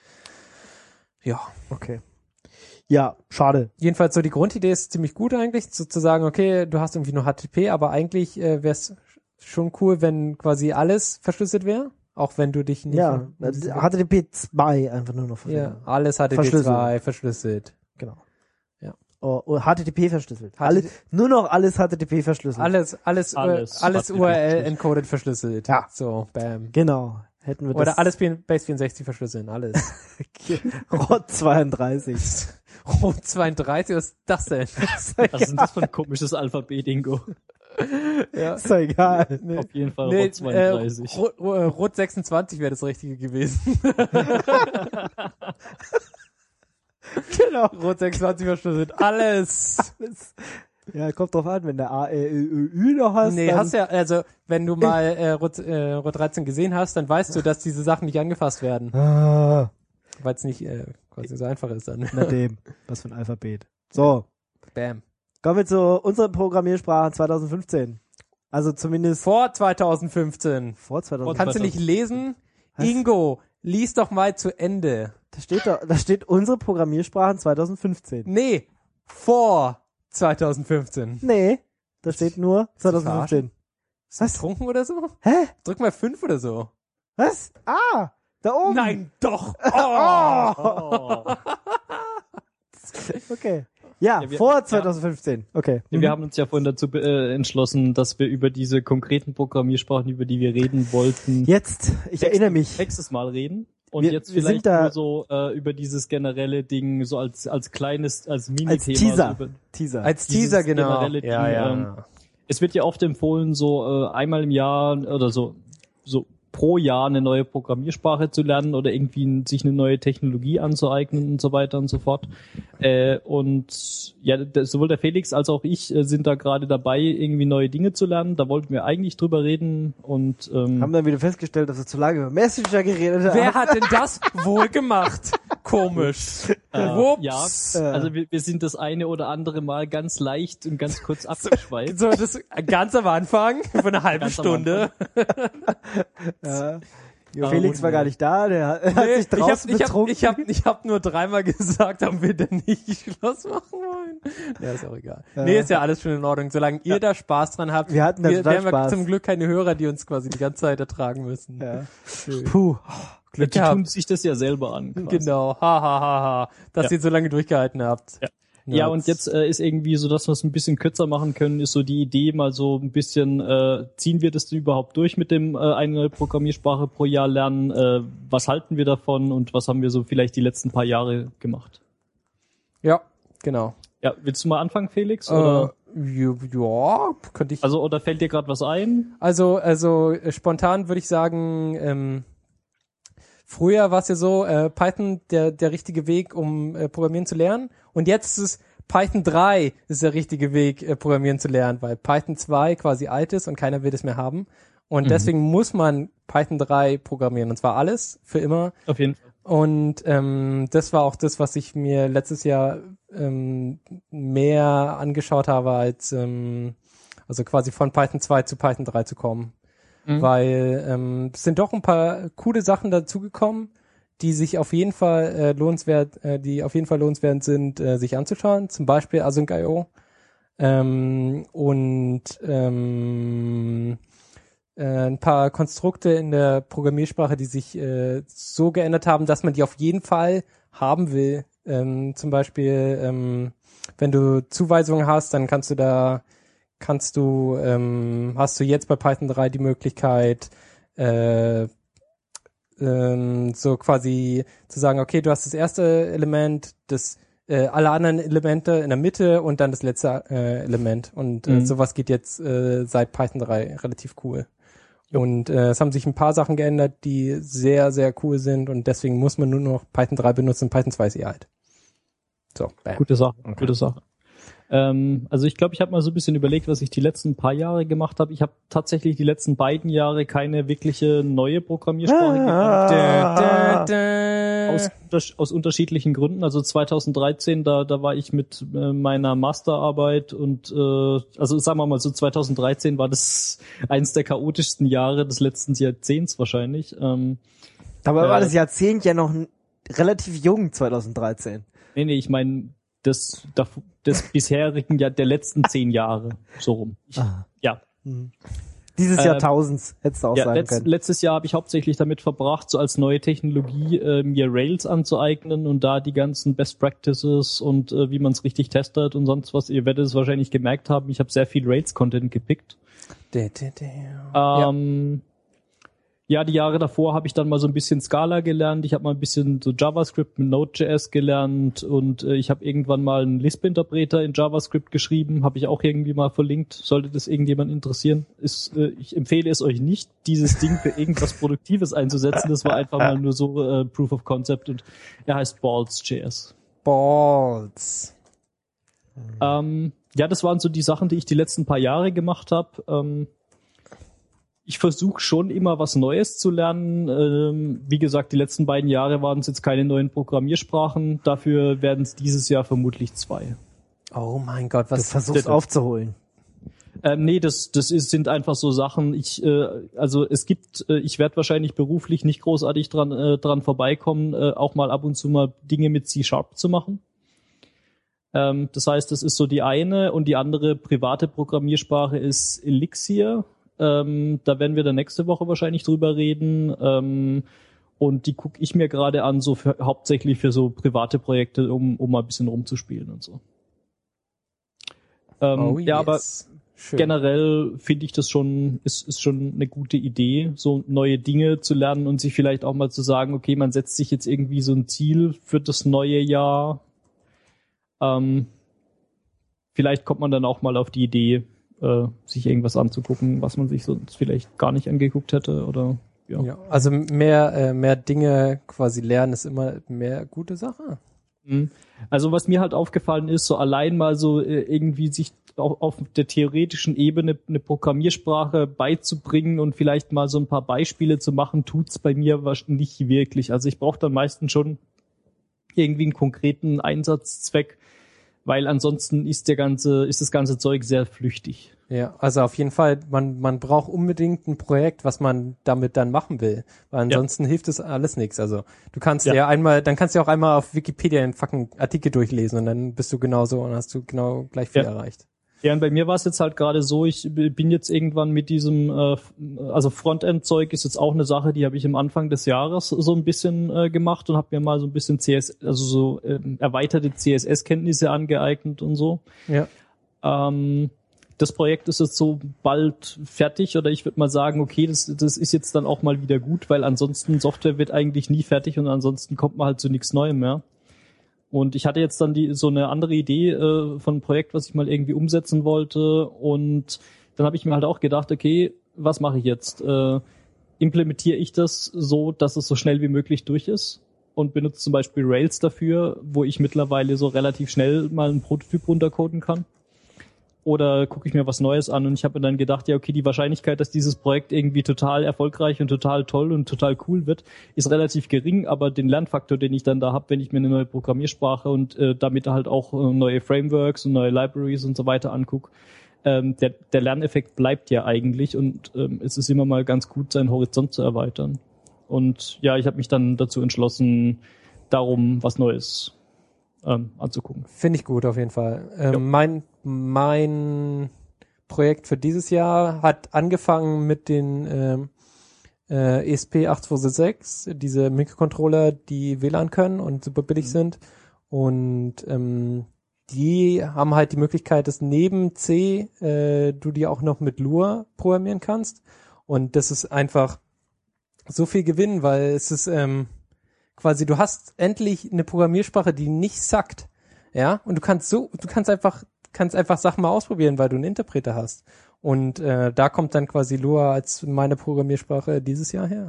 Ja.
okay. Ja, schade.
Jedenfalls so die Grundidee ist ziemlich gut eigentlich, sozusagen, okay, du hast irgendwie nur H T T P, aber eigentlich äh, wäre es schon cool, wenn quasi alles verschlüsselt wäre, auch wenn du dich nicht...
Ja, äh, H T T P zwei einfach nur noch
ja,
verwenden.
alles H T T P zwei verschlüsselt.
Genau.
Ja.
Oh, oh, H T T P verschlüsselt.
H T T P
Alle, nur noch alles H T T P verschlüsselt.
Alles, alles,
Alles
alles, alles
H T T P
U R L
verschlüsselt.
encoded verschlüsselt.
Ja.
So, bam.
Genau. Hätten wir das.
Oder alles Base vierundsechzig verschlüsseln, alles.
R O T zweiunddreißig.
Oh, zweiunddreißig, was ist das denn?
Was ist denn das für ein komisches Alphabet, Ingo?
Ja.
Ist doch egal.
Nee,
Auf jeden Fall
nee,
Rot zweiunddreißig.
Äh, Rot, äh, Rot sechsundzwanzig wäre das Richtige gewesen.
Genau.
Rot sechsundzwanzig verschlüsselt, alles.
Ja, kommt drauf an, wenn der A, E, Ö, Ü noch hast.
Nee,
dann,
hast ja, also, wenn du mal äh, Rot, äh, Rot dreizehn gesehen hast, dann weißt du, dass diese Sachen nicht angefasst werden.
Ah,
Weil es nicht äh, quasi so einfach ist dann.
na dem. Was für ein Alphabet. So.
Bam.
Kommen wir zu unserer Programmiersprache zwanzig fünfzehn. Also zumindest
Vor zweitausendfünfzehn.
vor zwanzig
Kannst du nicht lesen? Ingo, lies doch mal zu Ende.
Da steht da, da steht unsere Programmiersprachen zwanzig fünfzehn.
Nee, vor zweitausendfünfzehn.
Nee, da steht nur zwanzig fünfzehn.
Ist das
Was?
trunken oder so?
Hä?
Drück mal fünf oder so.
Was? Ah, da oben.
Nein, doch. Oh.
Oh.
Okay. Ja,
Ja, wir-
vor
ja.
zwanzig fünfzehn. Okay.
Ja, wir haben uns ja vorhin dazu äh, entschlossen, dass wir über diese konkreten Programmiersprachen, über die wir reden wollten,
Jetzt, ich erinnere mich.
nächstes Mal reden. Und
Wir-
jetzt
wir
vielleicht
sind da-
nur so äh, über dieses generelle Ding, so als als kleines, als Mini-Thema.
Als Teaser.
So über,
Teaser.
Als
Dieses
Teaser, genau.
generelle Ding,
Ja, ja.
ähm, es wird ja oft empfohlen, so äh, einmal im Jahr oder so, so pro Jahr eine neue Programmiersprache zu lernen oder irgendwie sich eine neue Technologie anzueignen und so weiter und so fort. Äh, und ja, der, sowohl der Felix als auch ich äh, sind da gerade dabei, irgendwie neue Dinge zu lernen. Da wollten wir eigentlich drüber reden und ähm,
haben dann wieder festgestellt, dass wir zu lange über Messenger geredet haben.
Wer hat denn das wohl gemacht? Komisch.
äh,
Ups.
ja, also wir, wir sind das eine oder andere Mal ganz leicht und ganz kurz abgeschweift.
So, das ganz am Anfang, für eine halbe
Ganz am
Stunde.
Ja. Felix war gar nicht da, der hat
Nee,
sich draußen
ich habe
betrunken.
ich hab, ich hab, ich hab nur dreimal gesagt, ob wir denn nicht Schluss machen wollen. Ja, ist auch egal.
Ja.
Nee, ist ja alles schon in Ordnung. Solange ihr da Spaß dran habt.
Wir hatten da
wir,
total
wir haben
Spaß.
zum Glück keine Hörer, die uns quasi die ganze Zeit ertragen müssen.
Ja.
Schön.
Puh.
Glück
Die tun
gehabt.
sich das ja selber an. Quasi.
Genau. Ha, ha, ha, ha. Dass
Ja.
ihr so lange durchgehalten habt.
Ja. Ja, und jetzt äh, ist irgendwie so, dass wir es ein bisschen kürzer machen können, ist so die Idee mal so ein bisschen, äh, ziehen wir das denn überhaupt durch mit dem äh, eine neue Programmiersprache pro Jahr lernen? Äh, was halten wir davon und was haben wir so vielleicht die letzten paar Jahre gemacht?
Ja, genau.
Ja, willst du mal anfangen, Felix? Oder?
Äh, ja, könnte ich.
Also, oder fällt dir gerade was ein?
Also, also äh, spontan würde ich sagen, ähm, früher war es ja so, äh, Python der der richtige Weg, um äh, Programmieren zu lernen. Und jetzt ist es Python drei ist der richtige Weg, äh, Programmieren zu lernen, weil Python zwei quasi alt ist und keiner will es mehr haben. Und
Mhm.
deswegen muss man Python drei programmieren. Und zwar alles, für immer.
Auf jeden Fall.
Und ähm, das war auch das, was ich mir letztes Jahr ähm, mehr angeschaut habe, als ähm, also quasi von Python zwei zu Python drei zu kommen.
Mhm.
Weil ähm, es sind doch ein paar coole Sachen dazugekommen, die sich auf jeden Fall äh, lohnenswert, äh, die auf jeden Fall lohnenswert sind, äh, sich anzuschauen. Zum Beispiel Async Punkt io ähm, und ähm, äh, ein paar Konstrukte in der Programmiersprache, die sich äh, so geändert haben, dass man die auf jeden Fall haben will. Ähm, zum Beispiel, ähm, wenn du Zuweisungen hast, dann kannst du da kannst du ähm, hast du jetzt bei Python drei die Möglichkeit, äh, ähm, so quasi zu sagen, okay, du hast das erste Element, das äh, alle anderen Elemente in der Mitte und dann das letzte äh, Element. Und äh,
Mhm.
sowas geht jetzt äh, seit Python drei relativ cool. Und äh, es haben sich ein paar Sachen geändert, die sehr, sehr cool sind und deswegen muss man nur noch Python drei benutzen. Python zwei ist eh alt. So, bam.
Gute Sache, gute Sache. Ähm, also ich glaube, ich habe mal so ein bisschen überlegt, was ich die letzten paar Jahre gemacht habe. Ich habe tatsächlich die letzten beiden Jahre keine wirkliche neue Programmiersprache gelernt.
Da, da, da.
Aus, unters- aus unterschiedlichen Gründen. Also zwanzig dreizehn, da, da war ich mit äh, meiner Masterarbeit und äh, also sagen wir mal so, zwanzig dreizehn war das eins der chaotischsten Jahre des letzten Jahrzehnts wahrscheinlich. Ähm,
Dabei war
äh,
das Jahrzehnt ja noch n- relativ jung, zwanzig dreizehn.
nee, nee, ich meine des, dav- des bisherigen, ja, der letzten zehn Jahre, so rum. Ich,
Ah.
ja.
Dieses
Ähm,
Jahrtausends, hättest du auch
Ja,
sagen
letzt,
können.
letztes Jahr habe ich hauptsächlich damit verbracht, so als neue Technologie äh, mir Rails anzueignen und da die ganzen Best Practices und äh, wie man es richtig testet und sonst was. Ihr werdet es wahrscheinlich gemerkt haben, ich habe sehr viel Rails-Content gepickt.
Da, da, da.
Ähm, ja. die Jahre davor habe ich dann mal so ein bisschen Scala gelernt, ich habe mal ein bisschen so JavaScript mit Node.js gelernt und äh, ich habe irgendwann mal einen Lisp-Interpreter in JavaScript geschrieben, habe ich auch irgendwie mal verlinkt, sollte das irgendjemand interessieren. Ist, äh, ich empfehle es euch nicht, dieses Ding für irgendwas Produktives einzusetzen, das war einfach mal nur so äh, Proof of Concept und er heißt Balls.js.
Balls.
Ähm, ja, das waren so die Sachen, die ich die letzten paar Jahre gemacht habe. Ähm, ich versuche schon immer was Neues zu lernen. Ähm, wie gesagt, die letzten beiden Jahre waren es jetzt keine neuen Programmiersprachen. Dafür werden es dieses Jahr vermutlich zwei.
Oh mein Gott,
Du
was
versuchst
das-
aufzuholen.
Ähm, nee, das, das ist, sind einfach so Sachen. Ich, äh, also es gibt, äh, ich werde wahrscheinlich beruflich nicht großartig dran, äh, dran vorbeikommen, äh, auch mal ab und zu mal Dinge mit C-Sharp zu machen. Ähm, das heißt, das ist so die eine und die andere private Programmiersprache ist Elixir. Ähm, da werden wir dann nächste Woche wahrscheinlich drüber reden. Ähm, und die gucke ich mir gerade an, so für, hauptsächlich für so private Projekte, um, um mal ein bisschen rumzuspielen und so. Ähm,
Oh,
ja, aber
yes. Schön.
generell finde ich das schon, ist, ist schon eine gute Idee, so neue Dinge zu lernen und sich vielleicht auch mal zu sagen, okay, man setzt sich jetzt irgendwie so ein Ziel für das neue Jahr. Ähm, vielleicht kommt man dann auch mal auf die Idee, äh, sich irgendwas anzugucken, was man sich sonst vielleicht gar nicht angeguckt hätte oder ja.
Ja, also mehr, äh, mehr Dinge quasi lernen ist immer mehr gute Sache.
Mhm. Also was mir halt aufgefallen ist, so allein mal so äh, irgendwie sich auf, auf der theoretischen Ebene eine Programmiersprache beizubringen und vielleicht mal so ein paar Beispiele zu machen, tut's bei mir wahrscheinlich nicht wirklich. Also ich brauche dann meistens schon irgendwie einen konkreten Einsatzzweck, weil ansonsten ist der ganze, ist das ganze Zeug sehr flüchtig.
Ja, also auf jeden Fall, man, man braucht unbedingt ein Projekt, was man damit dann machen will, weil ansonsten ja. hilft das alles nichts. Also du kannst ja. ja einmal, dann kannst du ja auch einmal auf Wikipedia einen fucking Artikel durchlesen und dann bist du genauso und hast du genau gleich viel
ja.
erreicht.
Ja, und bei mir war es jetzt halt gerade so, ich bin jetzt irgendwann mit diesem, äh, also Frontend-Zeug ist jetzt auch eine Sache, die habe ich am Anfang des Jahres so ein bisschen äh, gemacht und habe mir mal so ein bisschen C S, also so äh, erweiterte C S S-Kenntnisse angeeignet und so.
Ja.
Ähm, das Projekt ist jetzt so bald fertig oder ich würde mal sagen, okay, das, das ist jetzt dann auch mal wieder gut, weil ansonsten Software wird eigentlich nie fertig und ansonsten kommt man halt zu nichts Neuem mehr. Und ich hatte jetzt dann die so eine andere Idee äh, von einem Projekt, was ich mal irgendwie umsetzen wollte. Und dann habe ich mir halt auch gedacht, okay, was mache ich jetzt? Äh, implementiere ich das so, dass es so schnell wie möglich durch ist? Und benutze zum Beispiel Rails dafür, wo ich mittlerweile so relativ schnell mal einen Prototyp runtercoden kann. Oder gucke ich mir was Neues an und ich habe mir dann gedacht, ja okay, die Wahrscheinlichkeit, dass dieses Projekt irgendwie total erfolgreich und total toll und total cool wird, ist relativ gering, aber den Lernfaktor, den ich dann da habe, wenn ich mir eine neue Programmiersprache und äh, damit halt auch äh, neue Frameworks und neue Libraries und so weiter angucke, ähm, der, der Lerneffekt bleibt ja eigentlich und ähm, es ist immer mal ganz gut, seinen Horizont zu erweitern. Und ja, ich habe mich dann dazu entschlossen, darum was Neues ähm, anzugucken.
Finde ich gut auf jeden Fall. Ähm, ja. Mein mein Projekt für dieses Jahr hat angefangen mit den ähm, äh, E S P acht zwei sechs, diese Mikrocontroller, die W L A N können und super billig mhm. sind. Und ähm, die haben halt die Möglichkeit, dass neben C äh, du die auch noch mit Lua programmieren kannst. Und das ist einfach so viel Gewinn, weil es ist ähm, quasi, du hast endlich eine Programmiersprache, die nicht sackt. Ja, und du kannst so, du kannst einfach kannst einfach Sachen mal ausprobieren, weil du einen Interpreter hast. Und äh, da kommt dann quasi Lua als meine Programmiersprache dieses Jahr her.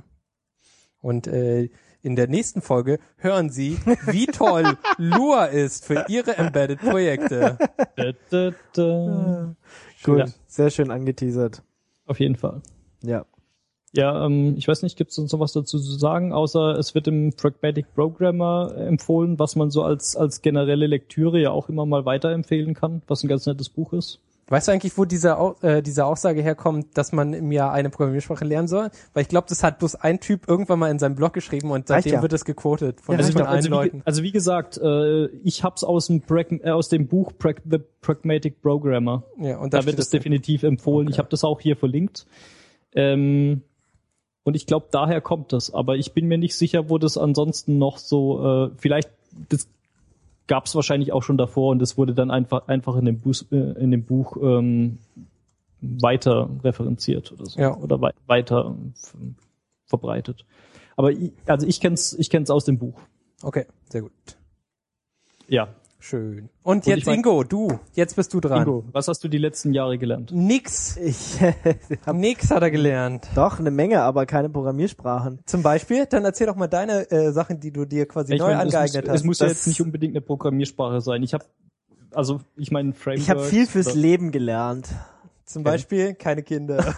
Und äh, in der nächsten Folge hören Sie, wie toll Lua ist für Ihre Embedded-Projekte.
Da, da, da.
Gut,
Ja.
Sehr schön angeteasert.
Auf jeden Fall.
Ja.
Ja, ähm, ich weiß nicht, gibt es uns noch was dazu zu sagen, außer es wird im Pragmatic Programmer empfohlen, was man so als als generelle Lektüre ja auch immer mal weiterempfehlen kann, was ein ganz nettes Buch ist.
Weißt du eigentlich, wo diese, Au- äh, diese Aussage herkommt, dass man im Jahr eine Programmiersprache lernen soll? Weil ich glaube, das hat bloß ein Typ irgendwann mal in seinem Blog geschrieben und seitdem
ja.
wird es gequotet von,
Ja,
von
reicht ja.
allen
also,
Leuten.
wie, also wie gesagt, äh, ich hab's aus dem Prag- äh, aus dem Buch Prag- The Pragmatic Programmer.
Ja, und
Da
da
wird
steht
es
es
definitiv empfohlen.
Okay.
Ich habe das auch hier verlinkt. Ähm, und ich glaube, daher kommt das. Aber ich bin mir nicht sicher, wo das ansonsten noch so, äh, vielleicht, das gab es wahrscheinlich auch schon davor und das wurde dann einfach einfach in dem Buch, äh, in dem Buch ähm, weiter referenziert oder so.
Ja.
Oder wei- weiter f- verbreitet. Aber ich, also ich kenn's, ich kenn's aus dem Buch.
Okay, sehr gut.
Ja.
Schön. Und
Und
jetzt
ich mein-
Ingo, du. Jetzt bist du dran.
Ingo, was hast du die letzten Jahre gelernt?
Nix.
Ich hab
Nix hat er gelernt.
doch eine Menge, aber keine Programmiersprachen.
Zum Beispiel, dann erzähl doch mal deine äh, Sachen, die du dir quasi
Ich
neu
mein,
angeeignet
es muss,
hast.
es muss ja
Das-
jetzt nicht unbedingt eine Programmiersprache sein. Ich habe, also ich meine Framework.
Ich habe viel fürs Leben gelernt.
Zum Beispiel keine Kinder.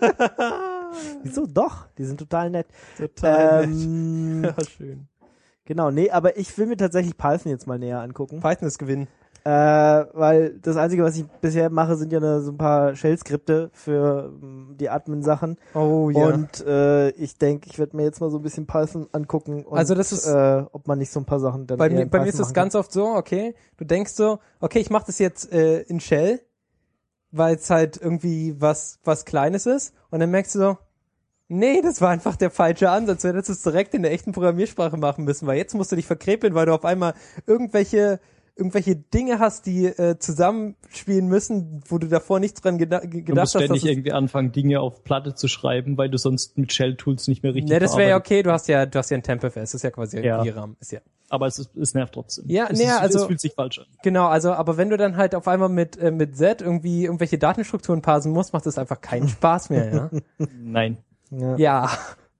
Wieso? Doch, die sind total nett.
Total
Ähm,
nett. Ja, schön.
Genau, nee, aber ich will mir tatsächlich Python jetzt mal näher angucken.
Python ist Gewinn.
Äh, weil das Einzige, was ich bisher mache, sind ja ne, so ein paar Shell-Skripte für ähm, die Admin-Sachen.
Oh ja.
Und äh, ich denke, ich werde mir jetzt mal so ein bisschen Python angucken und
Also das ist-
äh, ob man nicht so ein paar Sachen dann
Bei
eher
mir,
in
bei mir
Python
ist das
machen
ganz oft so, okay, du denkst so, okay, ich mache das jetzt äh, in Shell, weil es halt irgendwie was was Kleines ist und dann merkst du so, nee, das war einfach der falsche Ansatz, du hättest es direkt in der echten Programmiersprache machen müssen, weil jetzt musst du dich verkrepeln, weil du auf einmal irgendwelche irgendwelche Dinge hast, die äh, zusammenspielen müssen, wo du davor nicht dran geda-
Du
gedacht
musst
hast.
ständig
dass es-
irgendwie anfangen, Dinge auf Platte zu schreiben, weil du sonst mit Shell-Tools nicht mehr richtig
Ne, das wäre ja
verarbeitet.
okay, du hast ja du hast ja ein Template, das ist ja quasi
Ja.
ein V RAM, ist ja.
Aber es, ist, es nervt trotzdem.
Ja,
es
nee,
ist,
also-
es fühlt sich falsch an.
Genau, also, aber wenn du dann halt auf einmal mit, äh, mit Z irgendwie irgendwelche Datenstrukturen parsen musst, macht das einfach keinen Spaß mehr, ja?
Nein.
Ja.
Ja.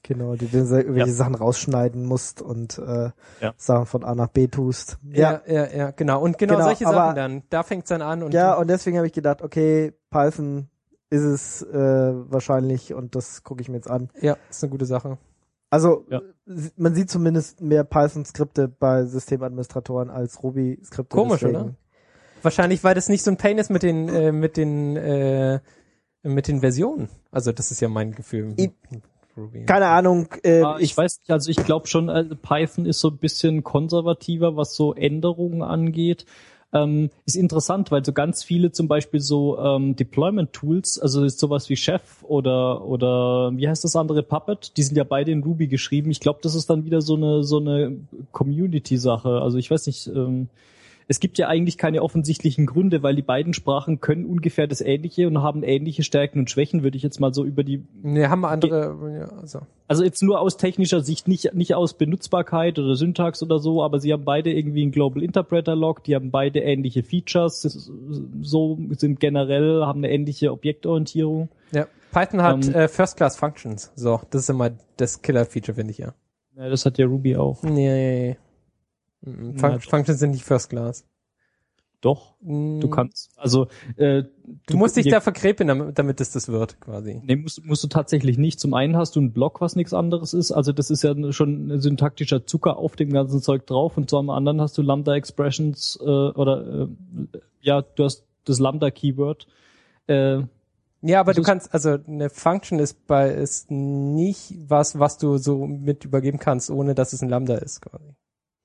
Genau, die du irgendwelche
Ja.
Sachen rausschneiden musst und äh,
Ja.
Sachen von A nach B tust.
Ja, ja, ja, genau. Und genau,
Genau,
solche
aber-
Sachen dann. Da fängt's dann an und
Ja, und deswegen habe ich gedacht, okay, Python ist es äh, wahrscheinlich und das gucke ich mir jetzt an.
ja, ist eine gute Sache.
Also
Ja.
s- man sieht zumindest mehr Python-Skripte bei Systemadministratoren als Ruby-Skripte.
Komisch,
deswegen.
oder? Wahrscheinlich, weil das nicht so ein Pain ist mit den, äh, mit den, äh, mit den Versionen. Also das ist ja mein Gefühl.
Ich-
Ruby.
Keine Ahnung. Äh,
Ah, ich, weiß nicht, also ich glaube schon, äh, Python ist so ein bisschen konservativer, was so Änderungen angeht. Ähm, ist interessant, weil so ganz viele zum Beispiel so ähm, Deployment-Tools, also ist sowas wie Chef oder oder wie heißt das andere, Puppet, die sind ja beide in Ruby geschrieben. Ich glaube, das ist dann wieder so eine so eine Community-Sache. Also ich weiß nicht, ähm, es gibt ja eigentlich keine offensichtlichen Gründe, weil die beiden Sprachen können ungefähr das Ähnliche und haben ähnliche Stärken und Schwächen, würde ich jetzt mal so über die,
Nee, haben wir andere, ja, also.
also jetzt nur aus technischer Sicht, nicht, nicht aus Benutzbarkeit oder Syntax oder so, aber sie haben beide irgendwie einen Global Interpreter Log, die haben beide ähnliche Features, so sind generell, haben eine ähnliche Objektorientierung.
Ja, Python hat
Ähm,
äh, First-Class Functions. So, das ist immer das Killer-Feature, finde ich, ja.
Ja, das hat ja Ruby auch.
Nee. Mhm. Fun
Ja,
Functions sind nicht First-Class.
Doch,
Mhm.
du kannst, also äh,
Du musst dich
je-
da verkrepen, damit, damit es das wird, quasi.
Nee, musst, musst du tatsächlich nicht. Zum einen hast du einen Block, was nichts anderes ist. Also das ist ja schon ein syntaktischer Zucker auf dem ganzen Zeug drauf. Und zum anderen hast du Lambda-Expressions äh, oder äh, ja, du hast das Lambda-Keyword. Äh,
Ja, aber
Das
du
ist-
kannst, also eine Function ist bei ist nicht was, was du so mit übergeben kannst, ohne dass es ein Lambda ist, quasi.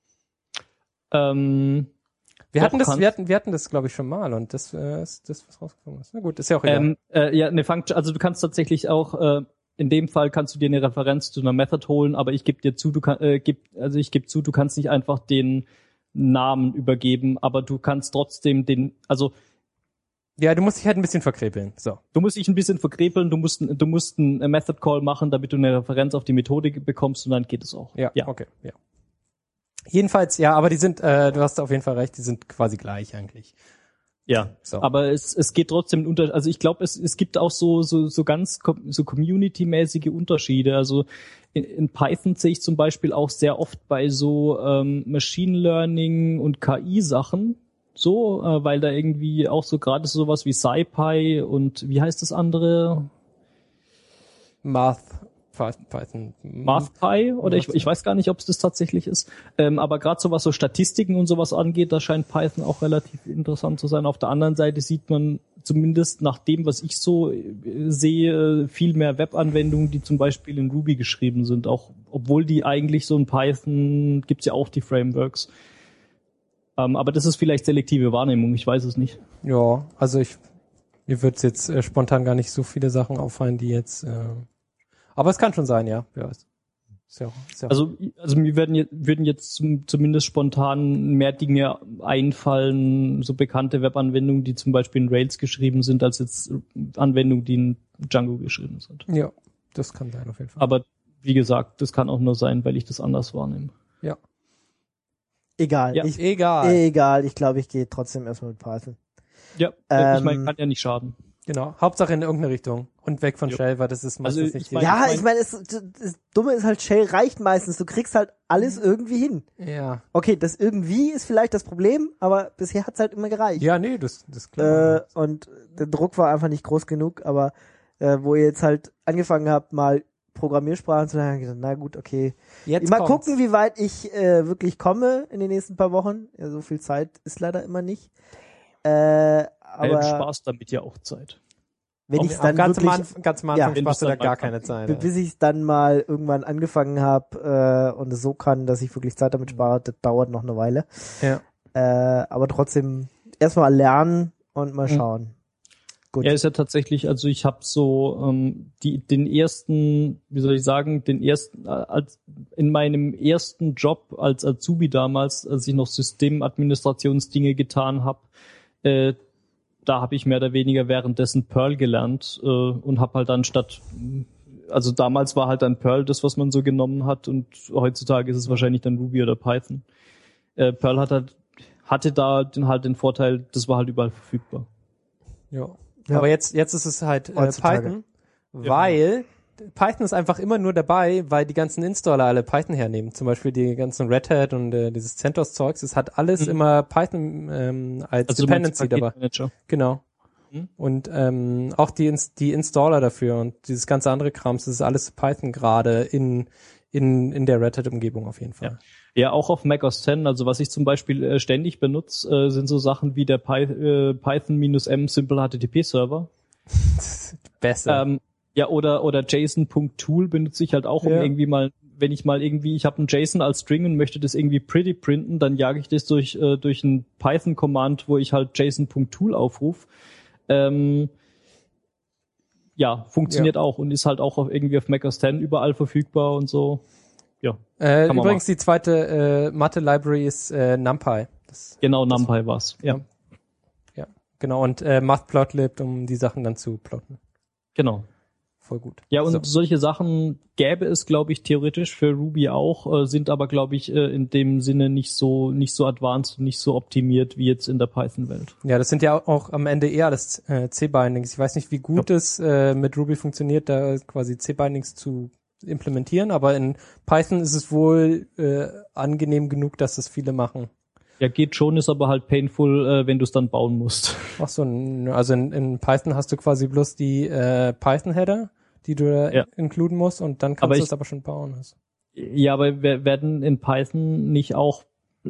ähm,
Wir
Doch,
hatten das,
kannst-
wir hatten, wir hatten das, glaube ich, schon mal und das äh, ist das, was rausgekommen ist. Na gut, ist ja auch egal.
ähm, äh, ja, eine Function, also du kannst tatsächlich auch, äh, in dem Fall kannst du dir eine Referenz zu einer Method holen, aber ich gebe dir zu, du kann, äh, gib, also ich gebe zu, du kannst nicht einfach den Namen übergeben, aber du kannst trotzdem den, also
Ja, du musst dich halt ein bisschen verkrepeln. So.
du musst dich ein bisschen verkrepeln, du musst, du musst einen Method Call machen, damit du eine Referenz auf die Methode bekommst und dann geht es auch.
Ja,
ja.
okay, ja. Jedenfalls, ja, aber die sind, äh, du hast auf jeden Fall recht, die sind quasi gleich eigentlich.
Ja,
So.
aber es, es geht trotzdem unter, also ich glaube, es, es gibt auch so, so, so ganz com- so Community-mäßige Unterschiede. Also in, in Python sehe ich zum Beispiel auch sehr oft bei so ähm, Machine Learning und K I-Sachen, so, äh, weil da irgendwie auch so gerade sowas wie SciPy und wie heißt das andere?
Math, Python.
MathPy oder ich, ich weiß gar nicht, ob es das tatsächlich ist. Ähm, aber gerade so was so Statistiken und sowas angeht, da scheint Python auch relativ interessant zu sein. Auf der anderen Seite sieht man zumindest nach dem, was ich so äh, sehe, viel mehr Webanwendungen, die zum Beispiel in Ruby geschrieben sind. Auch obwohl die eigentlich so in Python gibt's ja auch die Frameworks. Ähm, aber das ist vielleicht selektive Wahrnehmung. Ich weiß es nicht.
Ja, also ich, mir wird's jetzt äh, spontan gar nicht so viele Sachen auffallen, die jetzt, äh, aber es kann schon sein, ja. Ja, ist, ist ja, ist ja
Also, also mir werden jetzt, würden jetzt zum, zumindest spontan mehr Dinge einfallen, so bekannte Webanwendungen, die zum Beispiel in Rails geschrieben sind, als jetzt Anwendungen, die in Django geschrieben sind.
ja, das kann sein auf jeden Fall.
Aber wie gesagt, das kann auch nur sein, weil ich das anders wahrnehme.
Ja.
Egal.
Ja,
ich,
Egal.
egal. Ich glaube, ich gehe trotzdem erstmal mit Python.
Ja,
Ähm,
ich meine, kann ja nicht schaden.
Genau. Hauptsache in irgendeine Richtung. Und weg von
Jo.
Shell, weil das ist meistens
Also,
nicht
ich
die-
mein-
Ja,
ich
ich meine, es, das Dumme ist halt, Shell reicht meistens. Du kriegst halt alles irgendwie hin.
Ja.
Okay, das irgendwie ist vielleicht das Problem, aber bisher hat's halt immer gereicht.
Ja, nee, das, das ist klar.
Äh, und der Druck war einfach nicht groß genug, aber äh, wo ihr jetzt halt angefangen habt, mal Programmiersprachen zu lernen, hab ich gesagt, na gut, okay.
Jetzt
mal
kommt's.
gucken, wie weit ich äh, wirklich komme in den nächsten paar Wochen. Ja, so viel Zeit ist leider immer nicht. Äh,
Aber
aber
Spaß damit ja auch Zeit.
wenn
Auch-
ich
auch
dann
ganz, am
wirklich,
Anfang, ganz am Anfang
Ja.
Wenn
sparst du
du's
da
dann
gar
mal
keine
kannst.
Zeit.
bis ich es dann mal irgendwann angefangen habe äh, und es so kann, dass ich wirklich Zeit damit spare, das dauert noch eine Weile.
Ja.
Äh, aber trotzdem erstmal lernen und mal
Mhm.
schauen. Gut.
Ja, ist ja tatsächlich, also ich habe so ähm, die den ersten, wie soll ich sagen, den ersten äh, als in meinem ersten Job als Azubi damals, als ich noch Systemadministrationsdinge getan habe, äh, da habe ich mehr oder weniger währenddessen Perl gelernt äh, und habe halt dann statt, also damals war halt dann Perl das, was man so genommen hat und heutzutage ist es wahrscheinlich dann Ruby oder Python. Äh, Perl hat halt, hatte da den, halt den Vorteil, das war halt überall verfügbar.
Ja.
Ja.
Aber jetzt, jetzt ist es halt äh,
Heutzutage.
Python, weil Python ist einfach immer nur dabei, weil die ganzen Installer alle Python hernehmen. Zum Beispiel die ganzen Red Hat und äh, dieses CentOS-Zeugs. Es hat alles mhm. immer Python ähm, als
also
Dependency dabei. Genau. Mhm. Und ähm, auch die, die Installer dafür und dieses ganze andere Krams, das ist alles Python gerade in, in, in der Red Hat-Umgebung auf jeden Fall.
Ja. Ja, auch auf Mac O S X. Also was ich zum Beispiel äh, ständig benutze, äh, sind so Sachen wie der Py- äh, Python-M Simple H T T P-Server.
Besser.
Ähm, ja, oder oder JSON.tool benutze ich halt auch, um
ja.
irgendwie mal, wenn ich mal irgendwie, ich habe ein JSON als String und möchte das irgendwie pretty printen, dann jage ich das durch äh, durch ein Python-Command, wo ich halt JSON.tool aufrufe. Ähm, ja, funktioniert ja. auch und ist halt auch auf, irgendwie auf Mac O S X überall verfügbar und so. Ja.
Äh, übrigens machen. Die zweite äh, Mathe-Library ist äh, NumPy. Das,
genau,
das
NumPy war's. Ja.
Ja, genau. Und äh, Matplotlib, um die Sachen dann zu plotten.
Genau.
Voll gut.
Ja, und
so.
solche Sachen gäbe es, glaube ich, theoretisch für Ruby auch, äh, sind aber, glaube ich, äh, in dem Sinne nicht so nicht so advanced und nicht so optimiert wie jetzt in der Python-Welt.
Ja, das sind ja auch am Ende eher alles äh, C-Bindings. Ich weiß nicht, wie gut ja. es äh, mit Ruby funktioniert, da quasi C-Bindings zu implementieren, aber in Python ist es wohl äh, angenehm genug, dass das viele machen.
Ja, geht schon, ist aber halt painful, äh, wenn du es dann bauen musst.
Ach so, also in, in Python hast du quasi bloß die äh, Python-Header, die du da ja. inkluden musst und dann kannst aber du es aber schon bauen. Also.
Ja, aber werden in Python nicht auch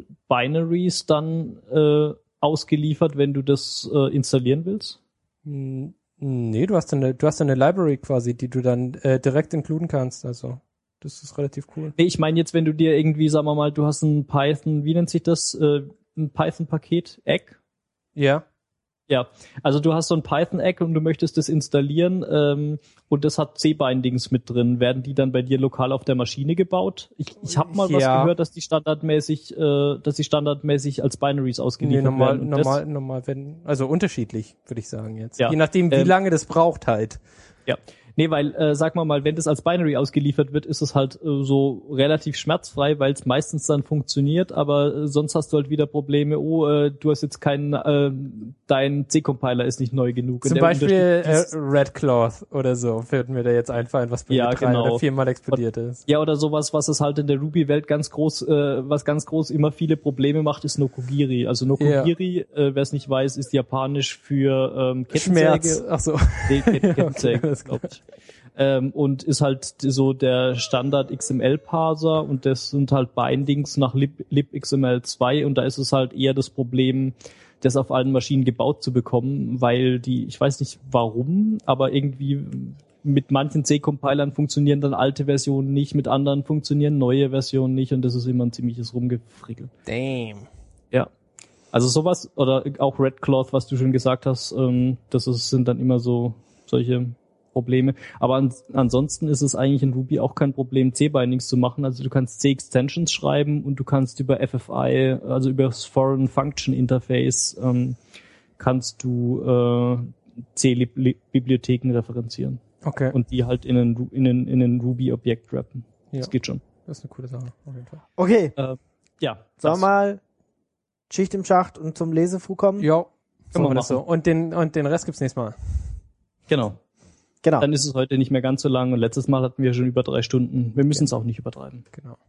Binaries dann äh, ausgeliefert, wenn du das äh, installieren willst?
Hm. Nee, du hast eine, du hast eine Library quasi, die du dann äh, direkt inkluden kannst, also das ist relativ cool.
Nee, ich meine jetzt, wenn du dir irgendwie, sagen wir mal, du hast ein Python, wie nennt sich das, äh, ein Python-Paket, Egg?
Ja.
Ja, also du hast so ein Python-Egg und du möchtest das installieren ähm, und das hat C-Bindings mit drin. Werden die dann bei dir lokal auf der Maschine gebaut? Ich, ich habe mal ja. was gehört, dass die standardmäßig, äh, dass die standardmäßig als Binaries ausgeliefert
nee, normal,
werden.
Normal, normal, wenn, also unterschiedlich, würde ich sagen jetzt.
Ja.
Je nachdem, wie ähm, lange das braucht halt.
Ja. Nee, weil, äh, sag mal mal, wenn das als Binary ausgeliefert wird, ist es halt äh, so relativ schmerzfrei, weil es meistens dann funktioniert, aber äh, sonst hast du halt wieder Probleme, oh, äh, du hast jetzt keinen, äh, dein C-Compiler ist nicht neu genug.
Zum Beispiel äh, Redcloth oder so, wird mir da jetzt einfallen, was bei
ja,
mir drei
genau.
oder viermal explodiert ist.
Ja, oder sowas, was es halt in der Ruby-Welt ganz groß, äh, was ganz groß immer viele Probleme macht, ist Nokogiri. Also Nokogiri, ja. äh, wer es nicht weiß, ist japanisch für ähm, Kettensäge.
Schmerz, ach so.
Nee, Kettensäge,
okay,
glaube ich. Ähm, und ist halt so der Standard X M L-Parser und das sind halt Bindings nach lib, libXML zwei und da ist es halt eher das Problem, das auf allen Maschinen gebaut zu bekommen, weil die, ich weiß nicht warum, aber irgendwie mit manchen C-Compilern funktionieren dann alte Versionen nicht, mit anderen funktionieren neue Versionen nicht und das ist immer ein ziemliches Rumgefrickel.
Damn.
Ja. Also sowas, oder auch Redcloth, was du schon gesagt hast, ähm, das ist, sind dann immer so solche Probleme. Aber an, ansonsten ist es eigentlich in Ruby auch kein Problem, C-Bindings zu machen. Also du kannst C-Extensions schreiben und du kannst über F F I, also über das Foreign Function Interface, ähm, kannst du äh, C-Bibliotheken referenzieren.
Okay.
Und die halt in ein, in ein, in ein Ruby-Objekt wrappen.
Ja.
Das geht schon.
Das ist eine coole Sache, auf jeden Fall.
Okay.
Äh, ja.
Sollen wir mal Schicht im Schacht und zum Lesefu kommen?
Ja.
Können wir
das so. Und den, und den Rest gibt's nächstes Mal.
Genau.
Genau.
Dann ist es heute nicht mehr ganz so lang und letztes Mal hatten wir schon über drei Stunden. Wir müssen es
genau.
auch nicht übertreiben.
Genau.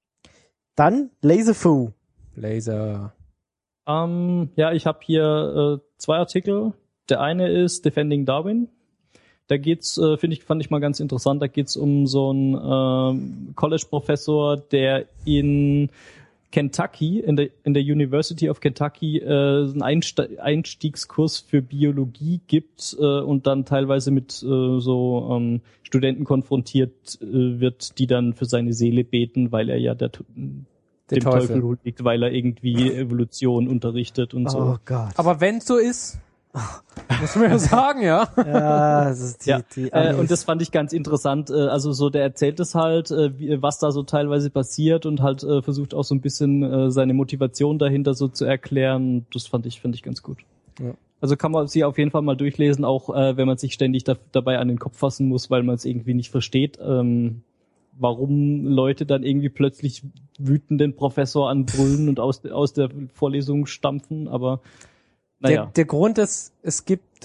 Dann Laserfu.
Laser.
Ähm, ja, ich habe hier äh, zwei Artikel. Der eine ist Defending Darwin. Da geht's, äh, finde ich, fand ich mal ganz interessant. Da geht's um so einen äh, College-Professor, der in Kentucky, in der, in der University of Kentucky, äh, einen Einste- Einstiegskurs für Biologie gibt äh, und dann teilweise mit äh, so ähm, Studenten konfrontiert äh, wird, die dann für seine Seele beten, weil er ja der, dem
Teufel.
Teufel huldigt, weil er irgendwie Evolution unterrichtet und so.
Oh Gott.
Aber wenn so ist, muss man ja sagen, ja.
Ja, das ist die,
ja.
die
äh, und das fand ich ganz interessant. Äh, also so, der erzählt es halt, äh, wie, was da so teilweise passiert und halt äh, versucht auch so ein bisschen äh, seine Motivation dahinter so zu erklären. Das fand ich, fand ich ganz gut.
Ja.
Also kann man sie auf jeden Fall mal durchlesen, auch äh, wenn man sich ständig da, dabei an den Kopf fassen muss, weil man es irgendwie nicht versteht, ähm, warum Leute dann irgendwie plötzlich wütend den Professor anbrüllen und aus, aus der Vorlesung stampfen, aber naja.
Der, der Grund ist, es gibt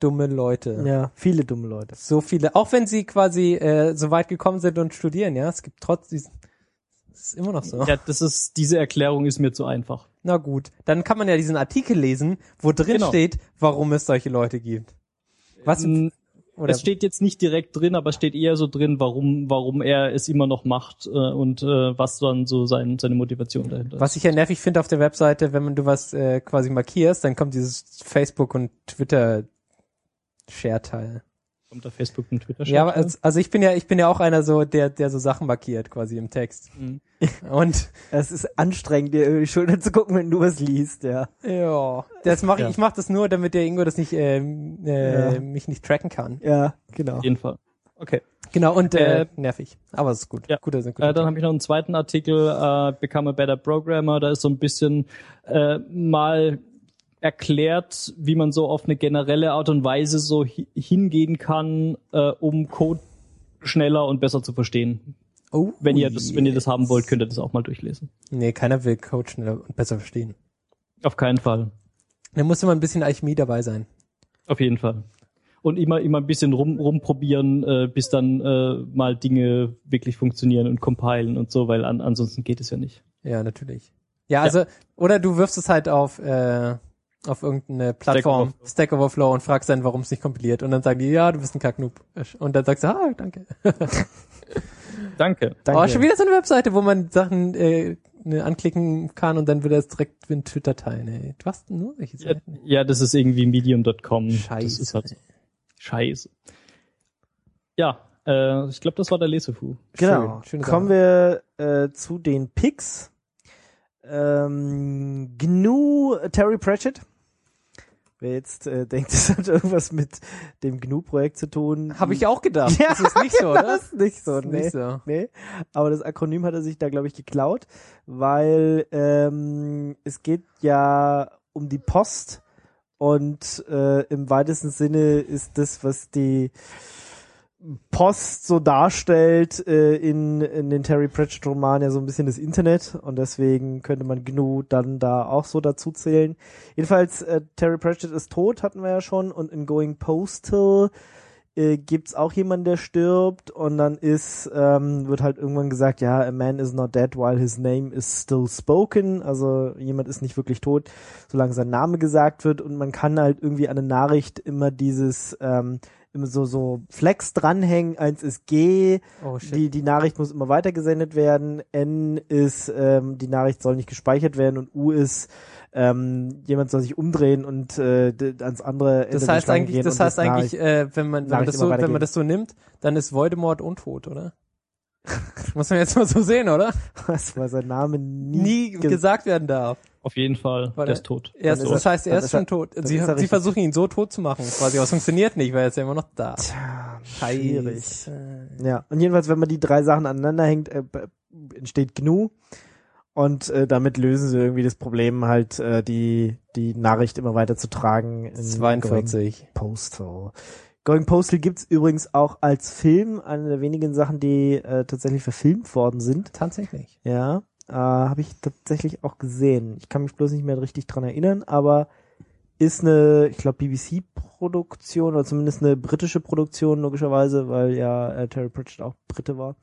dumme Leute.
Ja, viele dumme Leute.
So viele, auch wenn sie quasi äh, so weit gekommen sind und studieren, ja, es gibt trotzdem, es ist immer noch so.
Ja, das ist, diese Erklärung ist mir zu einfach.
Na gut, dann kann man ja diesen Artikel lesen, wo drin
Genau.
steht, warum es solche Leute gibt. Was?
Ähm,
Oder
Es steht jetzt nicht direkt drin, aber es steht eher so drin, warum, warum er es immer noch macht äh, und äh, was dann so sein, seine Motivation dahinter ist.
was ich ja nervig finde auf der Webseite, wenn man du was äh, quasi markierst, dann kommt dieses Facebook und Twitter Share-Teil.
Kommt da Facebook und Twitter
Ja, aber als, also ich bin ja, ich bin ja auch einer so, der, der so Sachen markiert quasi im Text.
Mhm.
Und
Es ist anstrengend, dir über die Schulter zu gucken, wenn du was liest, ja.
ja, das mache ich,
Ja.
ich mache das nur, damit der Ingo das nicht, ähm, äh,
Ja.
mich nicht tracken kann.
Ja, genau.
Auf jeden Fall. Okay.
Genau, und äh,
Äh,
nervig. Aber es ist gut.
ja.
Guter, sind
Äh, dann habe ich noch einen zweiten Artikel, äh, Become a Better Programmer. Da ist so ein bisschen äh, mal erklärt, wie man so auf eine generelle Art und Weise so hi- hingehen kann, äh, um Code schneller und besser zu verstehen.
Oh,
Wenn ihr das, wenn ihr das haben wollt, könnt ihr das auch mal durchlesen.
Nee, keiner will Code schneller und besser verstehen.
Auf keinen Fall.
Da muss immer ein bisschen Alchemie dabei sein.
Auf jeden Fall. Und immer, immer ein bisschen rum, rumprobieren, äh, bis dann äh, mal Dinge wirklich funktionieren und compilen und so, weil an, ansonsten geht es ja nicht.
Ja, natürlich. Ja, also, oder du wirfst es halt auf, äh, auf irgendeine Plattform,
Overflow.
Stack Overflow und fragst dann, warum es nicht kompiliert. Und dann sagen die, ja, du bist ein Kacknoob. Und dann sagst du, ah, danke.
Danke.
Danke.
Oh, schon wieder so eine Webseite, wo man Sachen äh, ne, anklicken kann und dann wird das direkt wie ein Twitter teilen. Ey. Du hast nur solche
Ja,
Seiten.
ja, das ist irgendwie medium Punkt com.
Scheiße.
Das ist halt so. Scheiße. Ja, äh, ich glaube, das war der Lesefu.
Genau.
Schön, schöne
Kommen wir äh, zu den Picks. Ähm, G N U Terry Pratchett. Wer jetzt äh, denkt, es hat irgendwas mit dem G N U-Projekt zu tun.
Habe ich auch gedacht.
Ja,
das ist nicht so, oder?
Das ist nicht so,
Das ist
nee.
nicht so.
Nee, aber das Akronym hat er sich da, glaube ich, geklaut, weil ähm, es geht ja um die Post und äh, im weitesten Sinne ist das, was die Post so darstellt äh, in, in den Terry Pratchett-Romanen ja so ein bisschen das Internet und deswegen könnte man G N U dann da auch so dazu zählen. Jedenfalls, äh, Terry Pratchett ist tot, hatten wir ja schon, und in Going Postal äh, gibt's auch jemanden, der stirbt und dann ist, ähm, wird halt irgendwann gesagt, ja, a man is not dead while his name is still spoken, also jemand ist nicht wirklich tot, solange sein Name gesagt wird, und man kann halt irgendwie an eine Nachricht immer dieses, ähm, immer so, so Flex dranhängen, eins ist G,
Oh, shit.
die, die Nachricht muss immer weitergesendet werden, N ist, ähm, die Nachricht soll nicht gespeichert werden, und U ist, ähm, jemand soll sich umdrehen und äh, d- ans andere Ende
Das
der
heißt
Schlange
eigentlich,
gehen
das
und
heißt eigentlich,
Nachricht-
äh, wenn man, wenn man
Nachricht
das
immer
so, wenn
weitergeben.
man das so nimmt, dann ist Voldemort untot, oder? Muss man jetzt mal so sehen, oder?
was, weil sein Name nie,
Nie
ge-
gesagt werden darf.
Auf jeden Fall,
Weil
der
er-
ist tot.
Er ist,
ist
das
er-
heißt, er
dann
ist
ist er-
schon tot.
dann
Sie,
ist er
sie
richtig-
versuchen ihn so tot zu machen, quasi, aber es funktioniert nicht, weil er ist ja immer noch da.
Tja,
Scheiße.
schwierig. Ja, und jedenfalls, wenn man die drei Sachen aneinander hängt, äh, b- entsteht G N U, und äh, damit lösen sie irgendwie das Problem, halt äh, die die Nachricht immer weiter zu tragen. in
zweiundvierzig.
Going Postal. Going Postal gibt's übrigens auch als Film, eine der wenigen Sachen, die äh, tatsächlich verfilmt worden sind.
Tatsächlich.
Ja, äh, habe ich tatsächlich auch gesehen. Ich kann mich bloß nicht mehr richtig dran erinnern, aber ist eine, ich glaube, B B C-Produktion oder zumindest eine britische Produktion, logischerweise, weil ja äh, Terry Pratchett auch Brite war.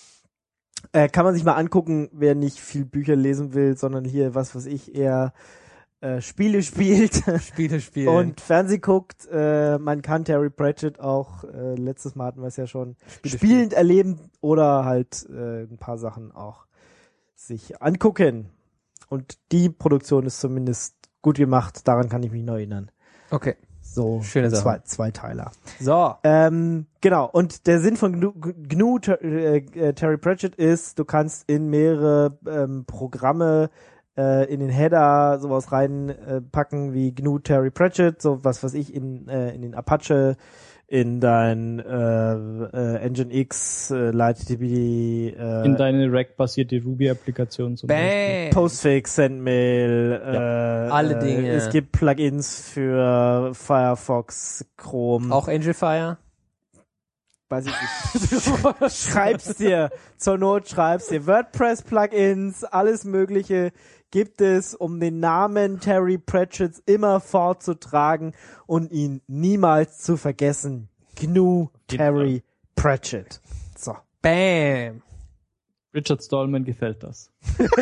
Äh, kann man sich mal angucken, wer nicht viel Bücher lesen will, sondern hier, was weiß ich, eher äh, Spiele spielt
Spiele spielen.
und Fernseh guckt. Äh, man kann Terry Pratchett auch, äh, letztes Mal hatten wir es ja schon,
Spiele
spielend erleben oder halt äh, ein paar Sachen auch sich angucken. Und die Produktion ist zumindest gut gemacht, daran kann ich mich noch erinnern.
Okay.
So,
Schöne Sache.
zwei, Zweiteiler.
So.
Ähm, genau, und der Sinn von G N U, G N U Ter, äh, äh, Terry Pratchett ist, du kannst in mehrere ähm, Programme äh, in den Header sowas reinpacken äh, packen wie G N U Terry Pratchett, so was weiß ich, in, äh, in den Apache, in dein äh, äh, Engine X, äh, LightDB, äh,
In deine Rack-basierte Ruby-Applikation zum Beispiel.
Bam.
Postfix, Sendmail, äh,
Alle
äh,
Dinge.
Es gibt Plugins für Firefox, Chrome.
Auch Angelfire?
Weiß ich nicht. Schreib's dir. Zur Not schreib's dir. WordPress-Plugins, alles mögliche gibt es, um den Namen Terry Pratchett immer fortzutragen und ihn niemals zu vergessen. G N U Terry Pratchett. So.
Bam.
Richard Stallman gefällt das.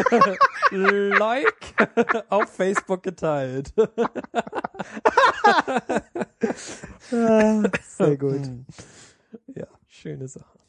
Like auf Facebook geteilt.
Sehr gut.
Ja, schöne Sache.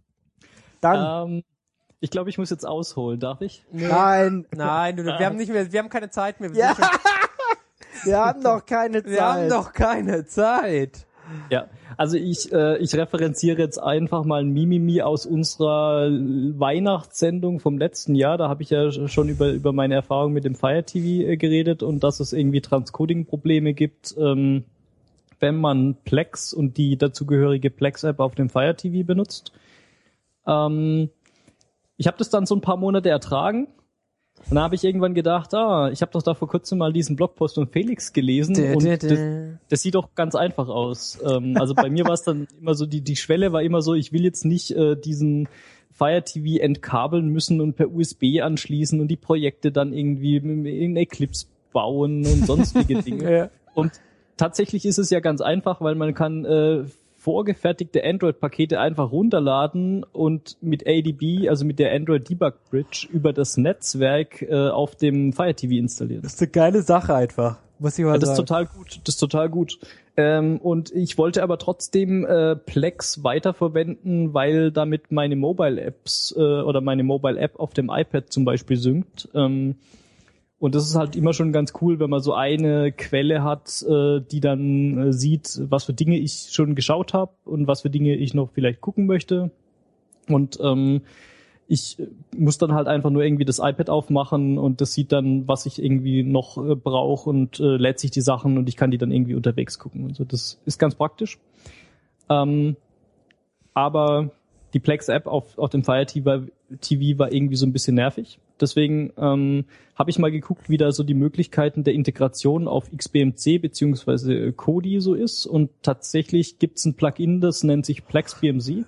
Dann.
Ähm, ich glaube, ich muss jetzt ausholen. Darf ich?
Nee.
Nein.
Nein, du, wir haben nicht mehr, wir haben keine Zeit mehr. Wir,
Ja.
sind schon,
Wir haben noch keine Zeit.
wir haben noch keine Zeit.
Ja, also ich, äh, ich referenziere jetzt einfach mal ein Mimimi aus unserer Weihnachtssendung vom letzten Jahr. Da habe ich ja schon über, über meine Erfahrung mit dem Fire T V äh, geredet und dass es irgendwie Transcoding-Probleme gibt, ähm, wenn man Plex und die dazugehörige Plex-App auf dem Fire T V benutzt. Ähm, ich habe das dann so ein paar Monate ertragen. Und dann habe ich irgendwann gedacht, ah, ich habe doch da vor kurzem mal diesen Blogpost von Felix gelesen
Dä,
und
dä,
das,
dä.
das sieht doch ganz einfach aus. Ähm, also bei mir war es dann immer so, die die Schwelle war immer so, ich will jetzt nicht äh, diesen Fire T V entkabeln müssen und per U S B anschließen und die Projekte dann irgendwie in Eclipse bauen und sonstige Dinge.
Ja.
Und tatsächlich ist es ja ganz einfach, weil man kann äh, vorgefertigte Android-Pakete einfach runterladen und mit A D B, also mit der Android Debug Bridge, über das Netzwerk äh, auf dem Fire T V installieren.
Das ist eine geile Sache einfach, muss ich mal
Ja, das ist
sagen.
total gut, das ist total gut. Ähm, und ich wollte aber trotzdem äh, Plex weiterverwenden, weil damit meine Mobile-Apps äh, oder meine Mobile-App auf dem iPad zum Beispiel synkt. Ähm, Und das ist halt immer schon ganz cool, wenn man so eine Quelle hat, äh, die dann äh, sieht, was für Dinge ich schon geschaut habe und was für Dinge ich noch vielleicht gucken möchte. Und ähm, ich muss dann halt einfach nur irgendwie das iPad aufmachen und das sieht dann, was ich irgendwie noch äh, brauche und äh, lädt sich die Sachen und ich kann die dann irgendwie unterwegs gucken. Also das ist ganz praktisch. Ähm, aber die Plex-App auf, auf dem Fire T V, T V war irgendwie so ein bisschen nervig. Deswegen ähm, habe ich mal geguckt, wie da so die Möglichkeiten der Integration auf X B M C beziehungsweise Kodi so ist. Und tatsächlich gibt's ein Plugin, das nennt sich Plex B M C.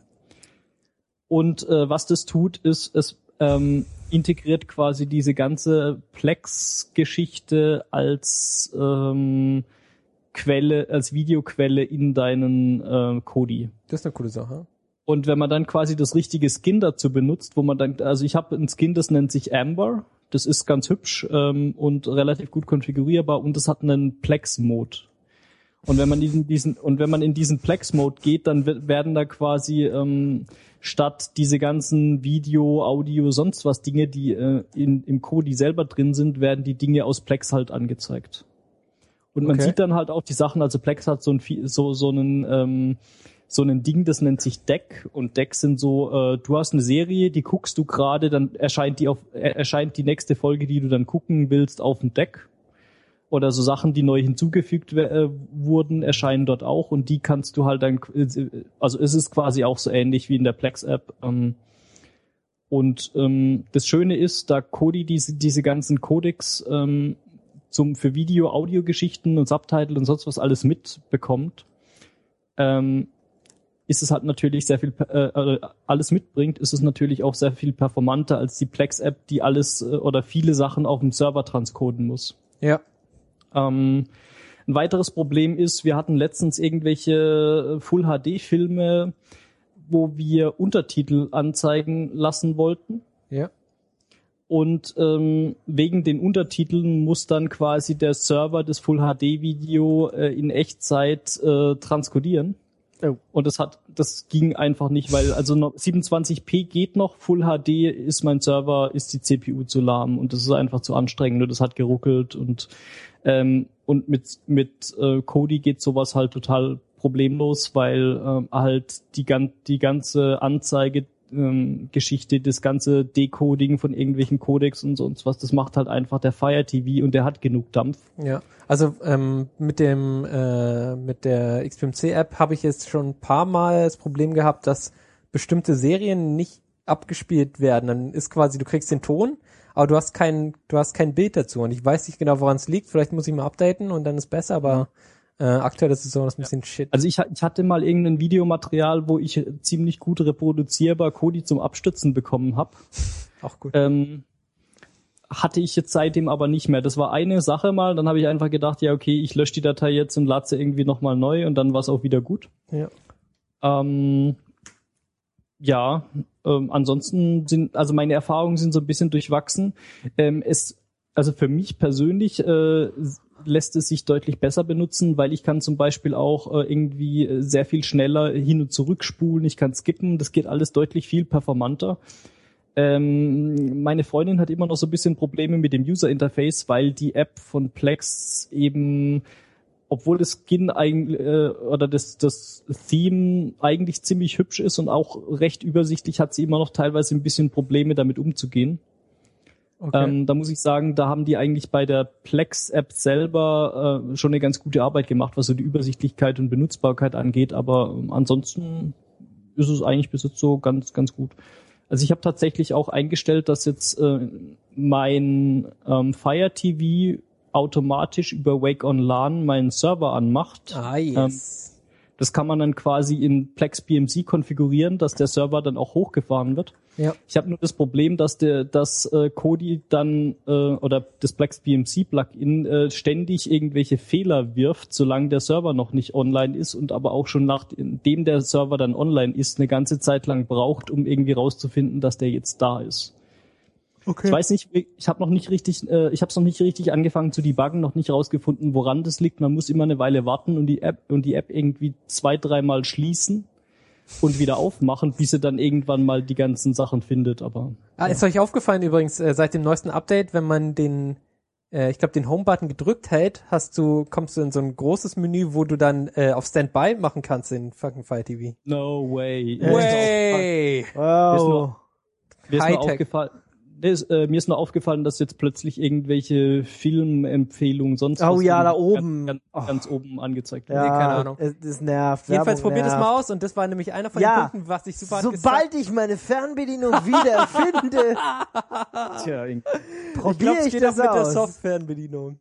Und äh, was das tut, ist, es ähm, integriert quasi diese ganze Plex-Geschichte als ähm, Quelle, als Videoquelle in deinen äh, Kodi.
Das ist eine coole Sache.
Und wenn man dann quasi das richtige Skin dazu benutzt, wo man dann, also ich habe ein Skin, das nennt sich Amber, das ist ganz hübsch ähm, und relativ gut konfigurierbar und das hat einen Plex-Mode. Und wenn man in diesen und wenn man in diesen Plex-Mode geht, dann w- werden da quasi ähm, statt diese ganzen Video, Audio, sonst was Dinge, die äh, in, im Kodi selber drin sind, werden die Dinge aus Plex halt angezeigt. Und man
Okay.
sieht dann halt auch die Sachen, also Plex hat so ein so so einen ähm, so ein Ding, das nennt sich Deck und Decks sind so, äh, du hast eine Serie, die guckst du gerade, dann erscheint die auf äh, erscheint die nächste Folge, die du dann gucken willst, auf dem Deck. Oder so Sachen, die neu hinzugefügt äh, wurden, erscheinen dort auch und die kannst du halt dann, also es ist quasi auch so ähnlich wie in der Plex-App. Ähm, und ähm, das Schöne ist, da Kodi diese diese ganzen Codecs ähm, zum für Video, Audio-Geschichten und Subtitle und sonst was alles mitbekommt, ähm, ist es halt natürlich sehr viel, äh, alles mitbringt, ist es natürlich auch sehr viel performanter als die Plex-App, die alles äh, oder viele Sachen auf dem Server transkoden muss.
Ja.
Ähm, ein weiteres Problem ist, wir hatten letztens irgendwelche Full-H D-Filme, wo wir Untertitel anzeigen lassen wollten.
Ja.
Und ähm, wegen den Untertiteln muss dann quasi der Server das Full-H D-Video äh, in Echtzeit äh, transkodieren.
Oh.
Und das hat, das ging einfach nicht, weil also noch siebenundzwanzig p geht noch, Full H D ist mein Server, ist die C P U zu lahm und das ist einfach zu anstrengend und das hat geruckelt und ähm, und mit mit äh, Kodi geht sowas halt total problemlos, weil ähm, halt die gan die ganze Anzeige ähm, Geschichte, das ganze Decoding von irgendwelchen Codecs und sonst was, das macht halt einfach der Fire T V und der hat genug Dampf.
Ja, also ähm, mit dem äh, mit der X B M C-App habe ich jetzt schon ein paar Mal das Problem gehabt, dass bestimmte Serien nicht abgespielt werden. Dann ist quasi, du kriegst den Ton, aber du hast kein du hast kein Bild dazu und ich weiß nicht genau, woran es liegt. Vielleicht muss ich mal updaten und dann ist besser, aber äh, aktuell ist es so, das ist ein bisschen shit.
Also ich, ich hatte mal irgendein Videomaterial, wo ich ziemlich gut reproduzierbar Kodi zum Abstützen bekommen habe.
Auch gut.
Ähm, hatte ich jetzt seitdem aber nicht mehr. Das war eine Sache mal, dann habe ich einfach gedacht, ja okay, ich lösche die Datei jetzt und lade sie irgendwie nochmal neu und dann war es auch wieder gut.
Ja.
Ähm, ja, ähm, ansonsten sind, also meine Erfahrungen sind so ein bisschen durchwachsen. Ähm, es, also für mich persönlich äh, lässt es sich deutlich besser benutzen, weil ich kann zum Beispiel auch äh, irgendwie sehr viel schneller hin und zurück spulen, ich kann skippen, das geht alles deutlich viel performanter. Ähm, meine Freundin hat immer noch so ein bisschen Probleme mit dem User-Interface, weil die App von Plex eben, obwohl das Skin eigentlich äh, oder das das Theme eigentlich ziemlich hübsch ist und auch recht übersichtlich, hat sie immer noch teilweise ein bisschen Probleme damit umzugehen. Okay. Ähm, da muss ich sagen, da haben die eigentlich bei der Plex-App selber äh, schon eine ganz gute Arbeit gemacht, was so die Übersichtlichkeit und Benutzbarkeit angeht, aber ähm, ansonsten ist es eigentlich bis jetzt so ganz ganz gut. Also ich habe tatsächlich auch eingestellt, dass jetzt äh, mein ähm, Fire T V automatisch über Wake on LAN meinen Server anmacht.
Ah, yes.
Ähm, das kann man dann quasi in Plex B M C konfigurieren, dass der Server dann auch hochgefahren wird.
Ja.
Ich habe nur das Problem, dass der das äh, Kodi dann äh, oder das Plex B M C Plugin äh, ständig irgendwelche Fehler wirft, solange der Server noch nicht online ist und aber auch schon nachdem der Server dann online ist, eine ganze Zeit lang braucht, um irgendwie rauszufinden, dass der jetzt da ist. Okay. Ich weiß nicht, ich habe noch nicht richtig, äh, ich habe es noch nicht richtig angefangen zu debuggen, noch nicht rausgefunden, woran das liegt. Man muss immer eine Weile warten und die App und die App irgendwie zwei, dreimal schließen und wieder aufmachen, bis sie dann irgendwann mal die ganzen Sachen findet. Aber
ah,
ja.
Ist euch aufgefallen übrigens äh, seit dem neuesten Update, wenn man den, äh, ich glaube den Home-Button gedrückt hält, hast du kommst du in so ein großes Menü, wo du dann äh, auf Standby machen kannst in fucking Fire T V.
No way.
Way.
Wow.
Mir ist nur aufgefallen. Das, äh, mir ist nur aufgefallen, dass jetzt plötzlich irgendwelche Filmempfehlungen sonst
oh
was
ja, da oben.
Ganz, ganz,
oh.
ganz oben angezeigt
werden.
Ja,
nee,
keine Ahnung.
Es, es nervt.
Jedenfalls
Werbung
probiert es
nervt.
mal aus und das war nämlich einer von
ja.
den Punkten, was ich super hat
Sobald ich meine Fernbedienung wieder finde,
tja,
probiere ich,
ich, ich
das
mit
aus.
der Soft-Fernbedienung.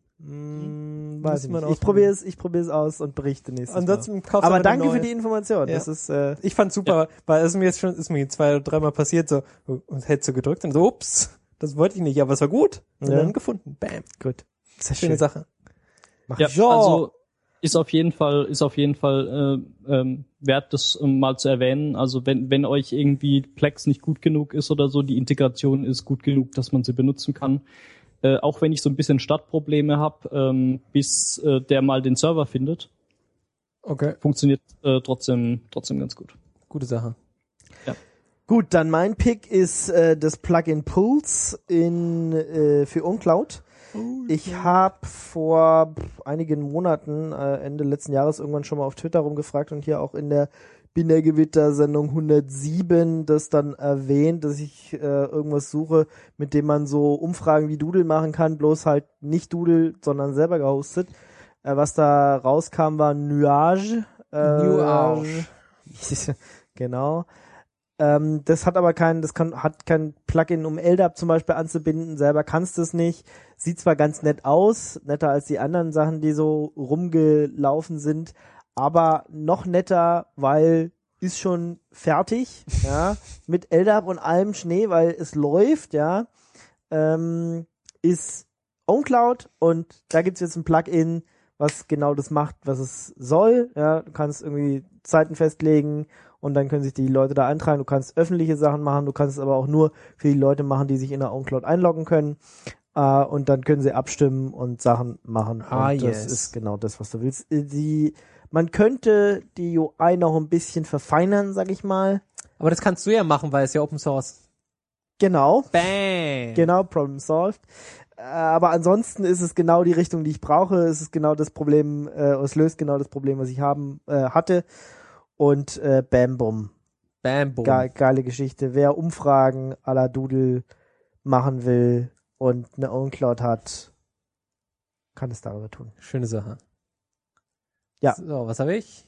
Hm, weiß ich nicht. Ich probiere es, ich probiere es aus und berichte nächstes
Ansonsten
Mal.
kaufst
Aber
du
danke
neue.
für die Information.
Ja.
Das ist, äh,
ich fand's super, ja. Weil es mir jetzt schon, ist mir zwei oder dreimal passiert, so, und hättest du gedrückt und so, ups, das wollte ich nicht, aber es war gut. Und
ja.
dann gefunden. Bam.
Gut.
Sehr schöne Sache.
Ja, also ist auf jeden Fall, ist auf jeden Fall äh, ähm, wert, das ähm, mal zu erwähnen. Also wenn wenn euch irgendwie Plex nicht gut genug ist oder so, die Integration ist gut genug, dass man sie benutzen kann. Äh, auch wenn ich so ein bisschen Startprobleme habe, ähm, bis äh, der mal den Server findet.
Okay.
Funktioniert äh, trotzdem trotzdem ganz gut.
Gute Sache.
Ja. Gut, dann mein Pick ist äh, das Plugin Pulse in äh, für OwnCloud. Oh, ich habe vor pff, einigen Monaten, äh, Ende letzten Jahres, irgendwann schon mal auf Twitter rumgefragt und hier auch in der Binärgewitter-Sendung hundertsieben das dann erwähnt, dass ich äh, irgendwas suche, mit dem man so Umfragen wie Doodle machen kann, bloß halt nicht Doodle, sondern selber gehostet. Äh, was da rauskam, war Nuage. Äh,
Nuage.
Genau. Ähm, das hat aber kein, das kann, hat kein Plugin, um L D A P zum Beispiel anzubinden. Selber kannst du es nicht. Sieht zwar ganz nett aus, netter als die anderen Sachen, die so rumgelaufen sind, aber noch netter, weil ist schon fertig, ja, mit L D A P und allem Schnee, weil es läuft, ja, ähm, ist OwnCloud und da gibt's jetzt ein Plugin, was genau das macht, was es soll, ja, du kannst irgendwie Zeiten festlegen und dann können sich die Leute da eintragen. Du kannst öffentliche Sachen machen, du kannst es aber auch nur für die Leute machen, die sich in der OwnCloud einloggen können. Uh, und dann können sie abstimmen und Sachen machen.
Ah,
und
yes.
Das ist genau das, was du willst. Die, man könnte die U I noch ein bisschen verfeinern, sag ich mal.
Aber das kannst du ja machen, weil es ja Open Source.
Genau.
Bang.
Genau, Problem solved. Uh, aber ansonsten ist es genau die Richtung, die ich brauche. Es ist genau das Problem, uh, es löst genau das Problem, was ich haben uh, hatte. Und uh, bam, bum.
Bam, bum.
Ge- geile Geschichte. Wer Umfragen à la Doodle machen will und eine OwnCloud hat, kann es darüber tun.
Schöne Sache.
Ja.
So, was habe ich?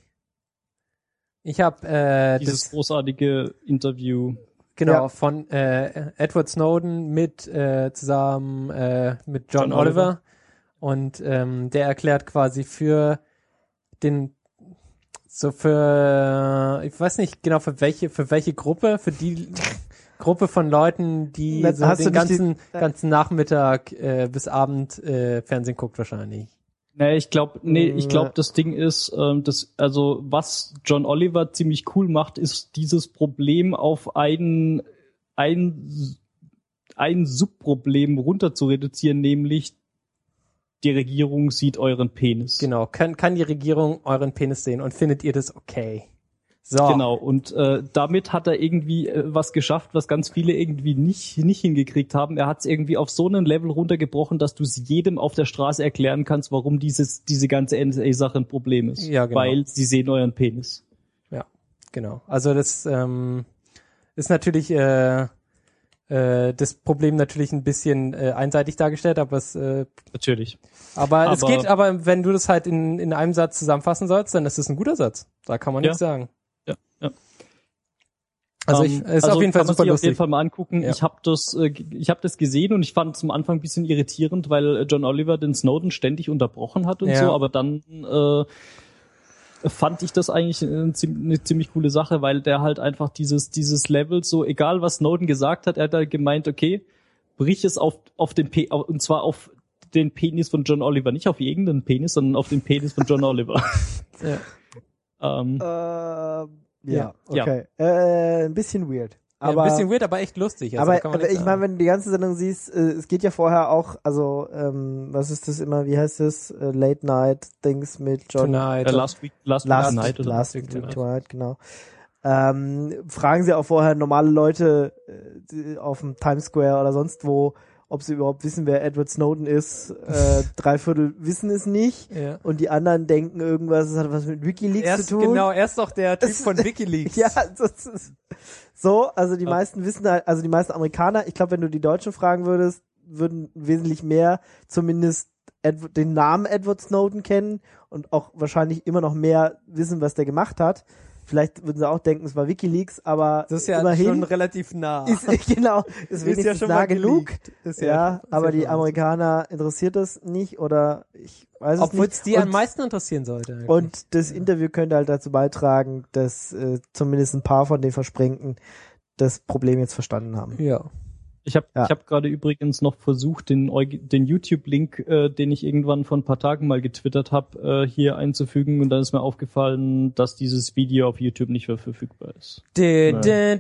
Ich habe äh,
dieses
das,
großartige Interview.
Genau,
ja.
von äh, Edward Snowden mit äh, zusammen äh, mit John,
John
Oliver.
Oliver.
Und ähm, der erklärt quasi für den so für ich weiß nicht genau für welche für welche Gruppe, für die Gruppe von Leuten, die
Na,
so
hast du
den
nicht die-
ganzen, ganzen Nachmittag äh, bis Abend äh, Fernsehen guckt wahrscheinlich.
Nee, ich glaube, nee, ich
Ja.
glaube, das Ding ist, ähm, das, also was John Oliver ziemlich cool macht, ist dieses Problem auf ein, ein, ein Subproblem runter zu reduzieren, nämlich die Regierung sieht euren Penis.
Genau, kann, kann die Regierung euren Penis sehen und findet ihr das okay? So.
Genau, und äh, damit hat er irgendwie äh, was geschafft, was ganz viele irgendwie nicht nicht hingekriegt haben. Er hat es irgendwie auf so einen Level runtergebrochen, dass du es jedem auf der Straße erklären kannst, warum dieses diese ganze N S A-Sache ein Problem ist.
Ja, genau.
Weil sie sehen euren Penis.
Ja, genau. Also das ähm, ist natürlich äh, äh, das Problem natürlich ein bisschen äh, einseitig dargestellt, aber es äh,
Natürlich.
aber, es
Aber-
geht, aber wenn du das halt in in einem Satz zusammenfassen sollst, dann ist es ein guter Satz. Da kann man
Ja.
nichts sagen.
Ja, ja.
Also ich,
Ähm,
es ist
also
auf jeden Fall
kann man
super
sich auf
lustig.
jeden Fall mal angucken.
Ja.
Ich habe das, äh, g- ich habe das gesehen und ich fand es am Anfang ein bisschen irritierend, weil äh, John Oliver den Snowden ständig unterbrochen hat und
Ja.
so. Aber dann äh, fand ich das eigentlich eine, ziem- eine ziemlich coole Sache, weil der halt einfach dieses dieses Level so, egal was Snowden gesagt hat, er hat halt gemeint, okay, brich es auf auf den P auf, und zwar auf den Penis von John Oliver, nicht auf irgendeinen Penis, sondern auf den Penis von John Oliver.
Ja.
ähm,
Äh, ja,
Ja.
okay. Äh, ein bisschen weird.
Ja,
Aber,
ein bisschen weird, aber echt lustig. Also,
aber,
da kann man
aber
nichts
ich meine,
sagen.
wenn du die ganze Sendung siehst, äh, es geht ja vorher auch, also, ähm, was ist das immer, wie heißt das? Äh, Late Night Things mit John
Tonight.
äh, Last Week, Last,
Last,
Week Tonight oder
Last
Week
Week
Tonight.
Tonight, genau. Ähm, fragen sie auch vorher normale Leute äh, die auf dem Times Square oder sonst wo, ob sie überhaupt wissen, wer Edward Snowden ist. Äh, drei Viertel wissen es nicht.
Ja.
Und die anderen denken irgendwas, es hat was mit WikiLeaks
Erst,
zu tun.
genau, er ist doch der Typ
Es-
von WikiLeaks.
Ja, das ist so, also die
Ja.
meisten wissen halt, also die meisten Amerikaner, ich glaube, wenn du die Deutschen fragen würdest, würden wesentlich mehr zumindest Edward, den Namen Edward Snowden kennen und auch wahrscheinlich immer noch mehr wissen, was der gemacht hat. Vielleicht würden sie auch denken, es war WikiLeaks, aber
Das ist ja
immerhin
schon relativ nah.
ist, genau, ist wenigstens nah genug.
geleakt. Ist
Ja,
ist
aber
ja
die
schon
Amerikaner interessiert das nicht oder ich weiß es
Obwohl
nicht.
es die
Und-
am meisten interessieren sollte. eigentlich.
und das Interview könnte halt dazu beitragen, dass äh, zumindest ein paar von den Versprengten das Problem jetzt verstanden haben.
ja.
Ich habe
Ja.
ich hab gerade übrigens noch versucht, den, Eug- den YouTube-Link, äh, den ich irgendwann vor ein paar Tagen mal getwittert habe, äh, hier einzufügen. Und dann ist mir aufgefallen, dass dieses Video auf YouTube nicht mehr verfügbar ist.
Dä,
Ja.
dä,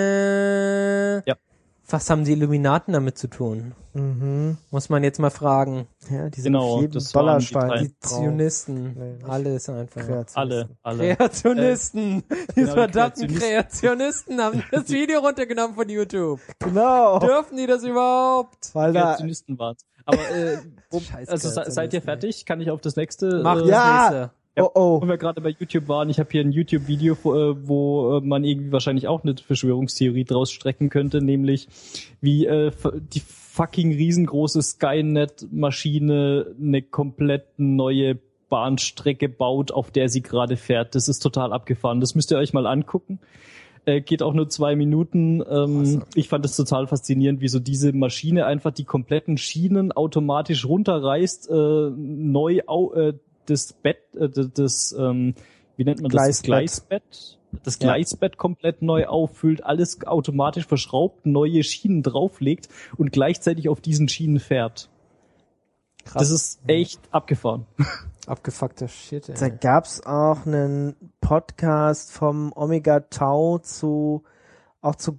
dä.
Ja.
Was haben die Illuminaten damit zu tun?
Mhm.
Muss man jetzt mal fragen.
Ja, die sind
Genau,
auf jedem
das waren die
Dollarstein.
drei.
Die Zionisten.
Nee, nicht.
Alles einfach.
Kreationisten.
Alle, alle.
Kreationisten. die
genau, die
verdammten
Kreationisten.
Kreationisten haben das Video runtergenommen von YouTube.
Genau.
Dürfen die das überhaupt?
Weil da,
Kreationisten waren's. Aber äh, wo,
Scheiß
also se- seid ihr
Kreationisten,
fertig? Kann ich auf das nächste?
Mach
äh,
Ja.
das nächste.
oh oh.
Wo wir gerade bei YouTube waren, ich habe hier ein YouTube-Video, wo, äh, wo äh, man irgendwie wahrscheinlich auch eine Verschwörungstheorie draus strecken könnte, nämlich wie äh, f- die fucking riesengroße Skynet-Maschine eine komplett neue Bahnstrecke baut, auf der sie gerade fährt. Das ist total abgefahren. Das müsst ihr euch mal angucken. Äh, geht auch nur zwei Minuten. Ähm,
Awesome.
ich fand es total faszinierend, wie so diese Maschine einfach die kompletten Schienen automatisch runterreißt, äh, neu au äh, das Bett, äh, das, das ähm, wie nennt man das? Das
Gleisbett.
Gleisbett. Das
Ja.
Gleisbett komplett neu auffüllt, alles automatisch verschraubt, neue Schienen drauflegt und gleichzeitig auf diesen Schienen fährt.
Krass.
Das ist echt abgefahren.
Abgefuckter Shit, ey.
Da gab's auch einen Podcast vom Omega Tau zu, auch zu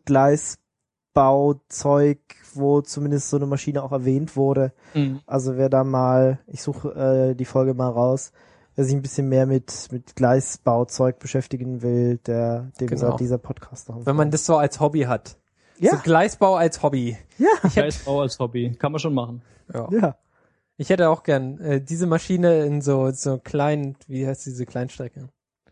Gleisbauzeug, wo zumindest so eine Maschine auch erwähnt wurde. Also wer da mal, ich suche äh, die Folge mal raus, wer sich ein bisschen mehr mit mit Gleisbauzeug beschäftigen will, der dem
Genau.
sei dieser Podcast noch.
Wenn man das so als Hobby hat.
Ja.
So Gleisbau als Hobby.
ja,
Gleisbau als Hobby. Kann man schon machen.
Ja.
ja,
Ich hätte auch gern äh, diese Maschine in so so kleinen, wie heißt diese Kleinstrecke?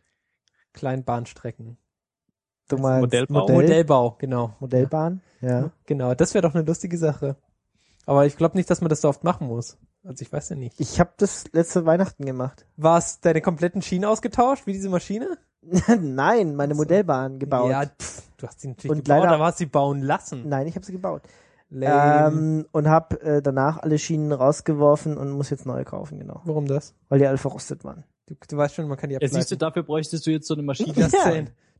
Kleinbahnstrecken.
du meinst
Modellbau?
Modell,
Modellbau, genau.
Modellbahn, ja.
Genau, das wäre doch eine lustige Sache. Aber ich glaube nicht, dass man das so oft machen muss. Also ich weiß ja nicht.
Ich habe das letzte Weihnachten gemacht.
War es deine kompletten Schienen ausgetauscht, wie diese Maschine?
Nein, meine Modellbahn gebaut.
Ja, pff, du hast sie natürlich
Und
gebaut,
leider-
aber hast sie bauen lassen.
Nein, ich habe sie gebaut.
Lame.
Ähm, und habe äh, danach alle Schienen rausgeworfen und muss jetzt neue kaufen, genau.
Warum das?
Weil die alle verrostet waren.
Du, du weißt schon, man kann die
Ja,
abgleichen.
siehst du, dafür bräuchtest du jetzt so eine Maschine.
das
Ja.
denn?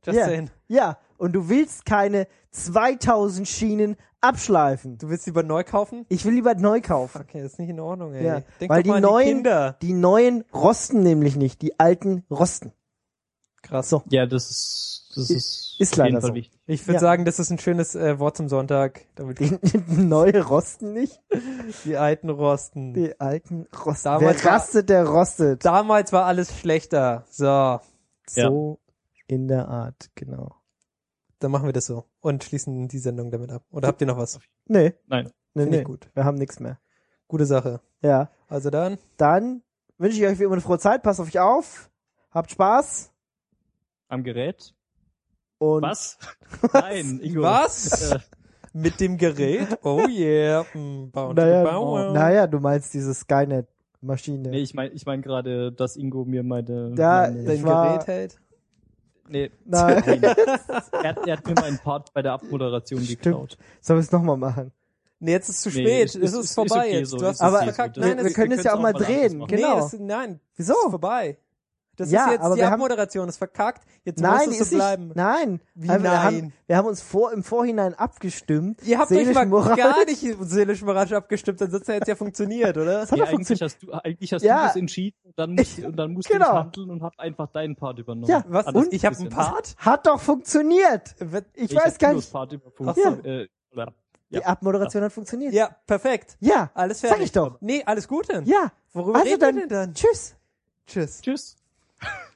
Just
ja.
saying.
Ja, und du willst keine zweitausend Schienen abschleifen.
Du willst lieber neu kaufen?
Ich will lieber neu kaufen.
Okay, das ist nicht in Ordnung, ey.
Ja,
Denk
weil
doch mal
die
an
neuen,
die Kinder.
die neuen rosten nämlich nicht, die alten rosten.
Krass.
So.
Ja, das ist, das ist,
Ist
auf
leider
jeden Fall
so.
wichtig.
Ich würde
Ja.
sagen, das ist ein schönes äh, Wort zum Sonntag. Damit
Die, die neue rosten nicht,
die alten rosten.
die alten rosten.
Damals
Wer
war-
rastet, der rostet.
Damals war alles schlechter. So,
So in der Art, genau.
dann machen wir das so und schließen die Sendung damit ab. Oder habt ihr noch was?
Nee,
Nein.
nee,
Finde ich
nee.
gut.
Wir haben nichts mehr.
Gute Sache.
Ja.
Also dann,
Dann wünsche ich euch wie immer eine frohe Zeit. Passt auf euch auf. Habt Spaß.
Am Gerät?
Und
Was? Nein, Ingo.
was?
Äh,
Mit dem Gerät? Oh yeah. Mm, bound to
Naja,
bound.
naja, du meinst diese Skynet-Maschine.
nee, ich meine ich mein gerade, dass Ingo mir meine...
Ja,
meine
Dein
Ich war-
Gerät hält.
nee,
Nein.
nein. er, hat, er hat mir meinen Part bei der Abmoderation
Stimmt.
geklaut.
Sollen wir es nochmal machen?
Nee, jetzt ist es zu
Nee,
spät.
ist-
es
ist-
ist,
ist
vorbei
okay
jetzt.
so,
Du hast
ist
es
okay
verkackt.
so.
Nein,
wir,
das
wir
ist,
können
wir
es ja auch
können's
mal
auch mal
drehen.
anders machen.
Genau.
nee, das, nein.
Wieso?
Das ist vorbei. Das
Ja,
ist jetzt
aber
die
wir haben-
Abmoderation, ist verkackt. Jetzt
Nein,
muss
die
es so
ist nicht.
bleiben.
Nein.
Wie
Aber Wir
nein?
haben, wir haben uns vor, im Vorhinein abgestimmt.
Ihr habt
Seelisch,
euch mal
moralisch.
gar nicht seelisch moralisch abgestimmt, dann sitzt er jetzt ja funktioniert, oder?
Das hat
Ja,
doch
eigentlich
funktioniert.
hast du, eigentlich hast
Ja.
du das entschieden und dann musst, und dann musst
Genau.
du nicht handeln und hab einfach deinen Part übernommen.
Ja,
Was?
Anders
Und ich habe einen
bisschen.
Part?
Hat doch funktioniert. Ich,
Ich
weiß
hab
gar
Ingos
nicht.
Part übernommen.
Ach so.
Äh, oder-
Die Abmoderation hat funktioniert.
Ja, perfekt.
Ja.
Alles fertig.
Sag ich doch.
Nee, alles Gute.
Ja.
Worüber
Also
reden
dann,
wir denn dann?
tschüss.
Tschüss.
Tschüss.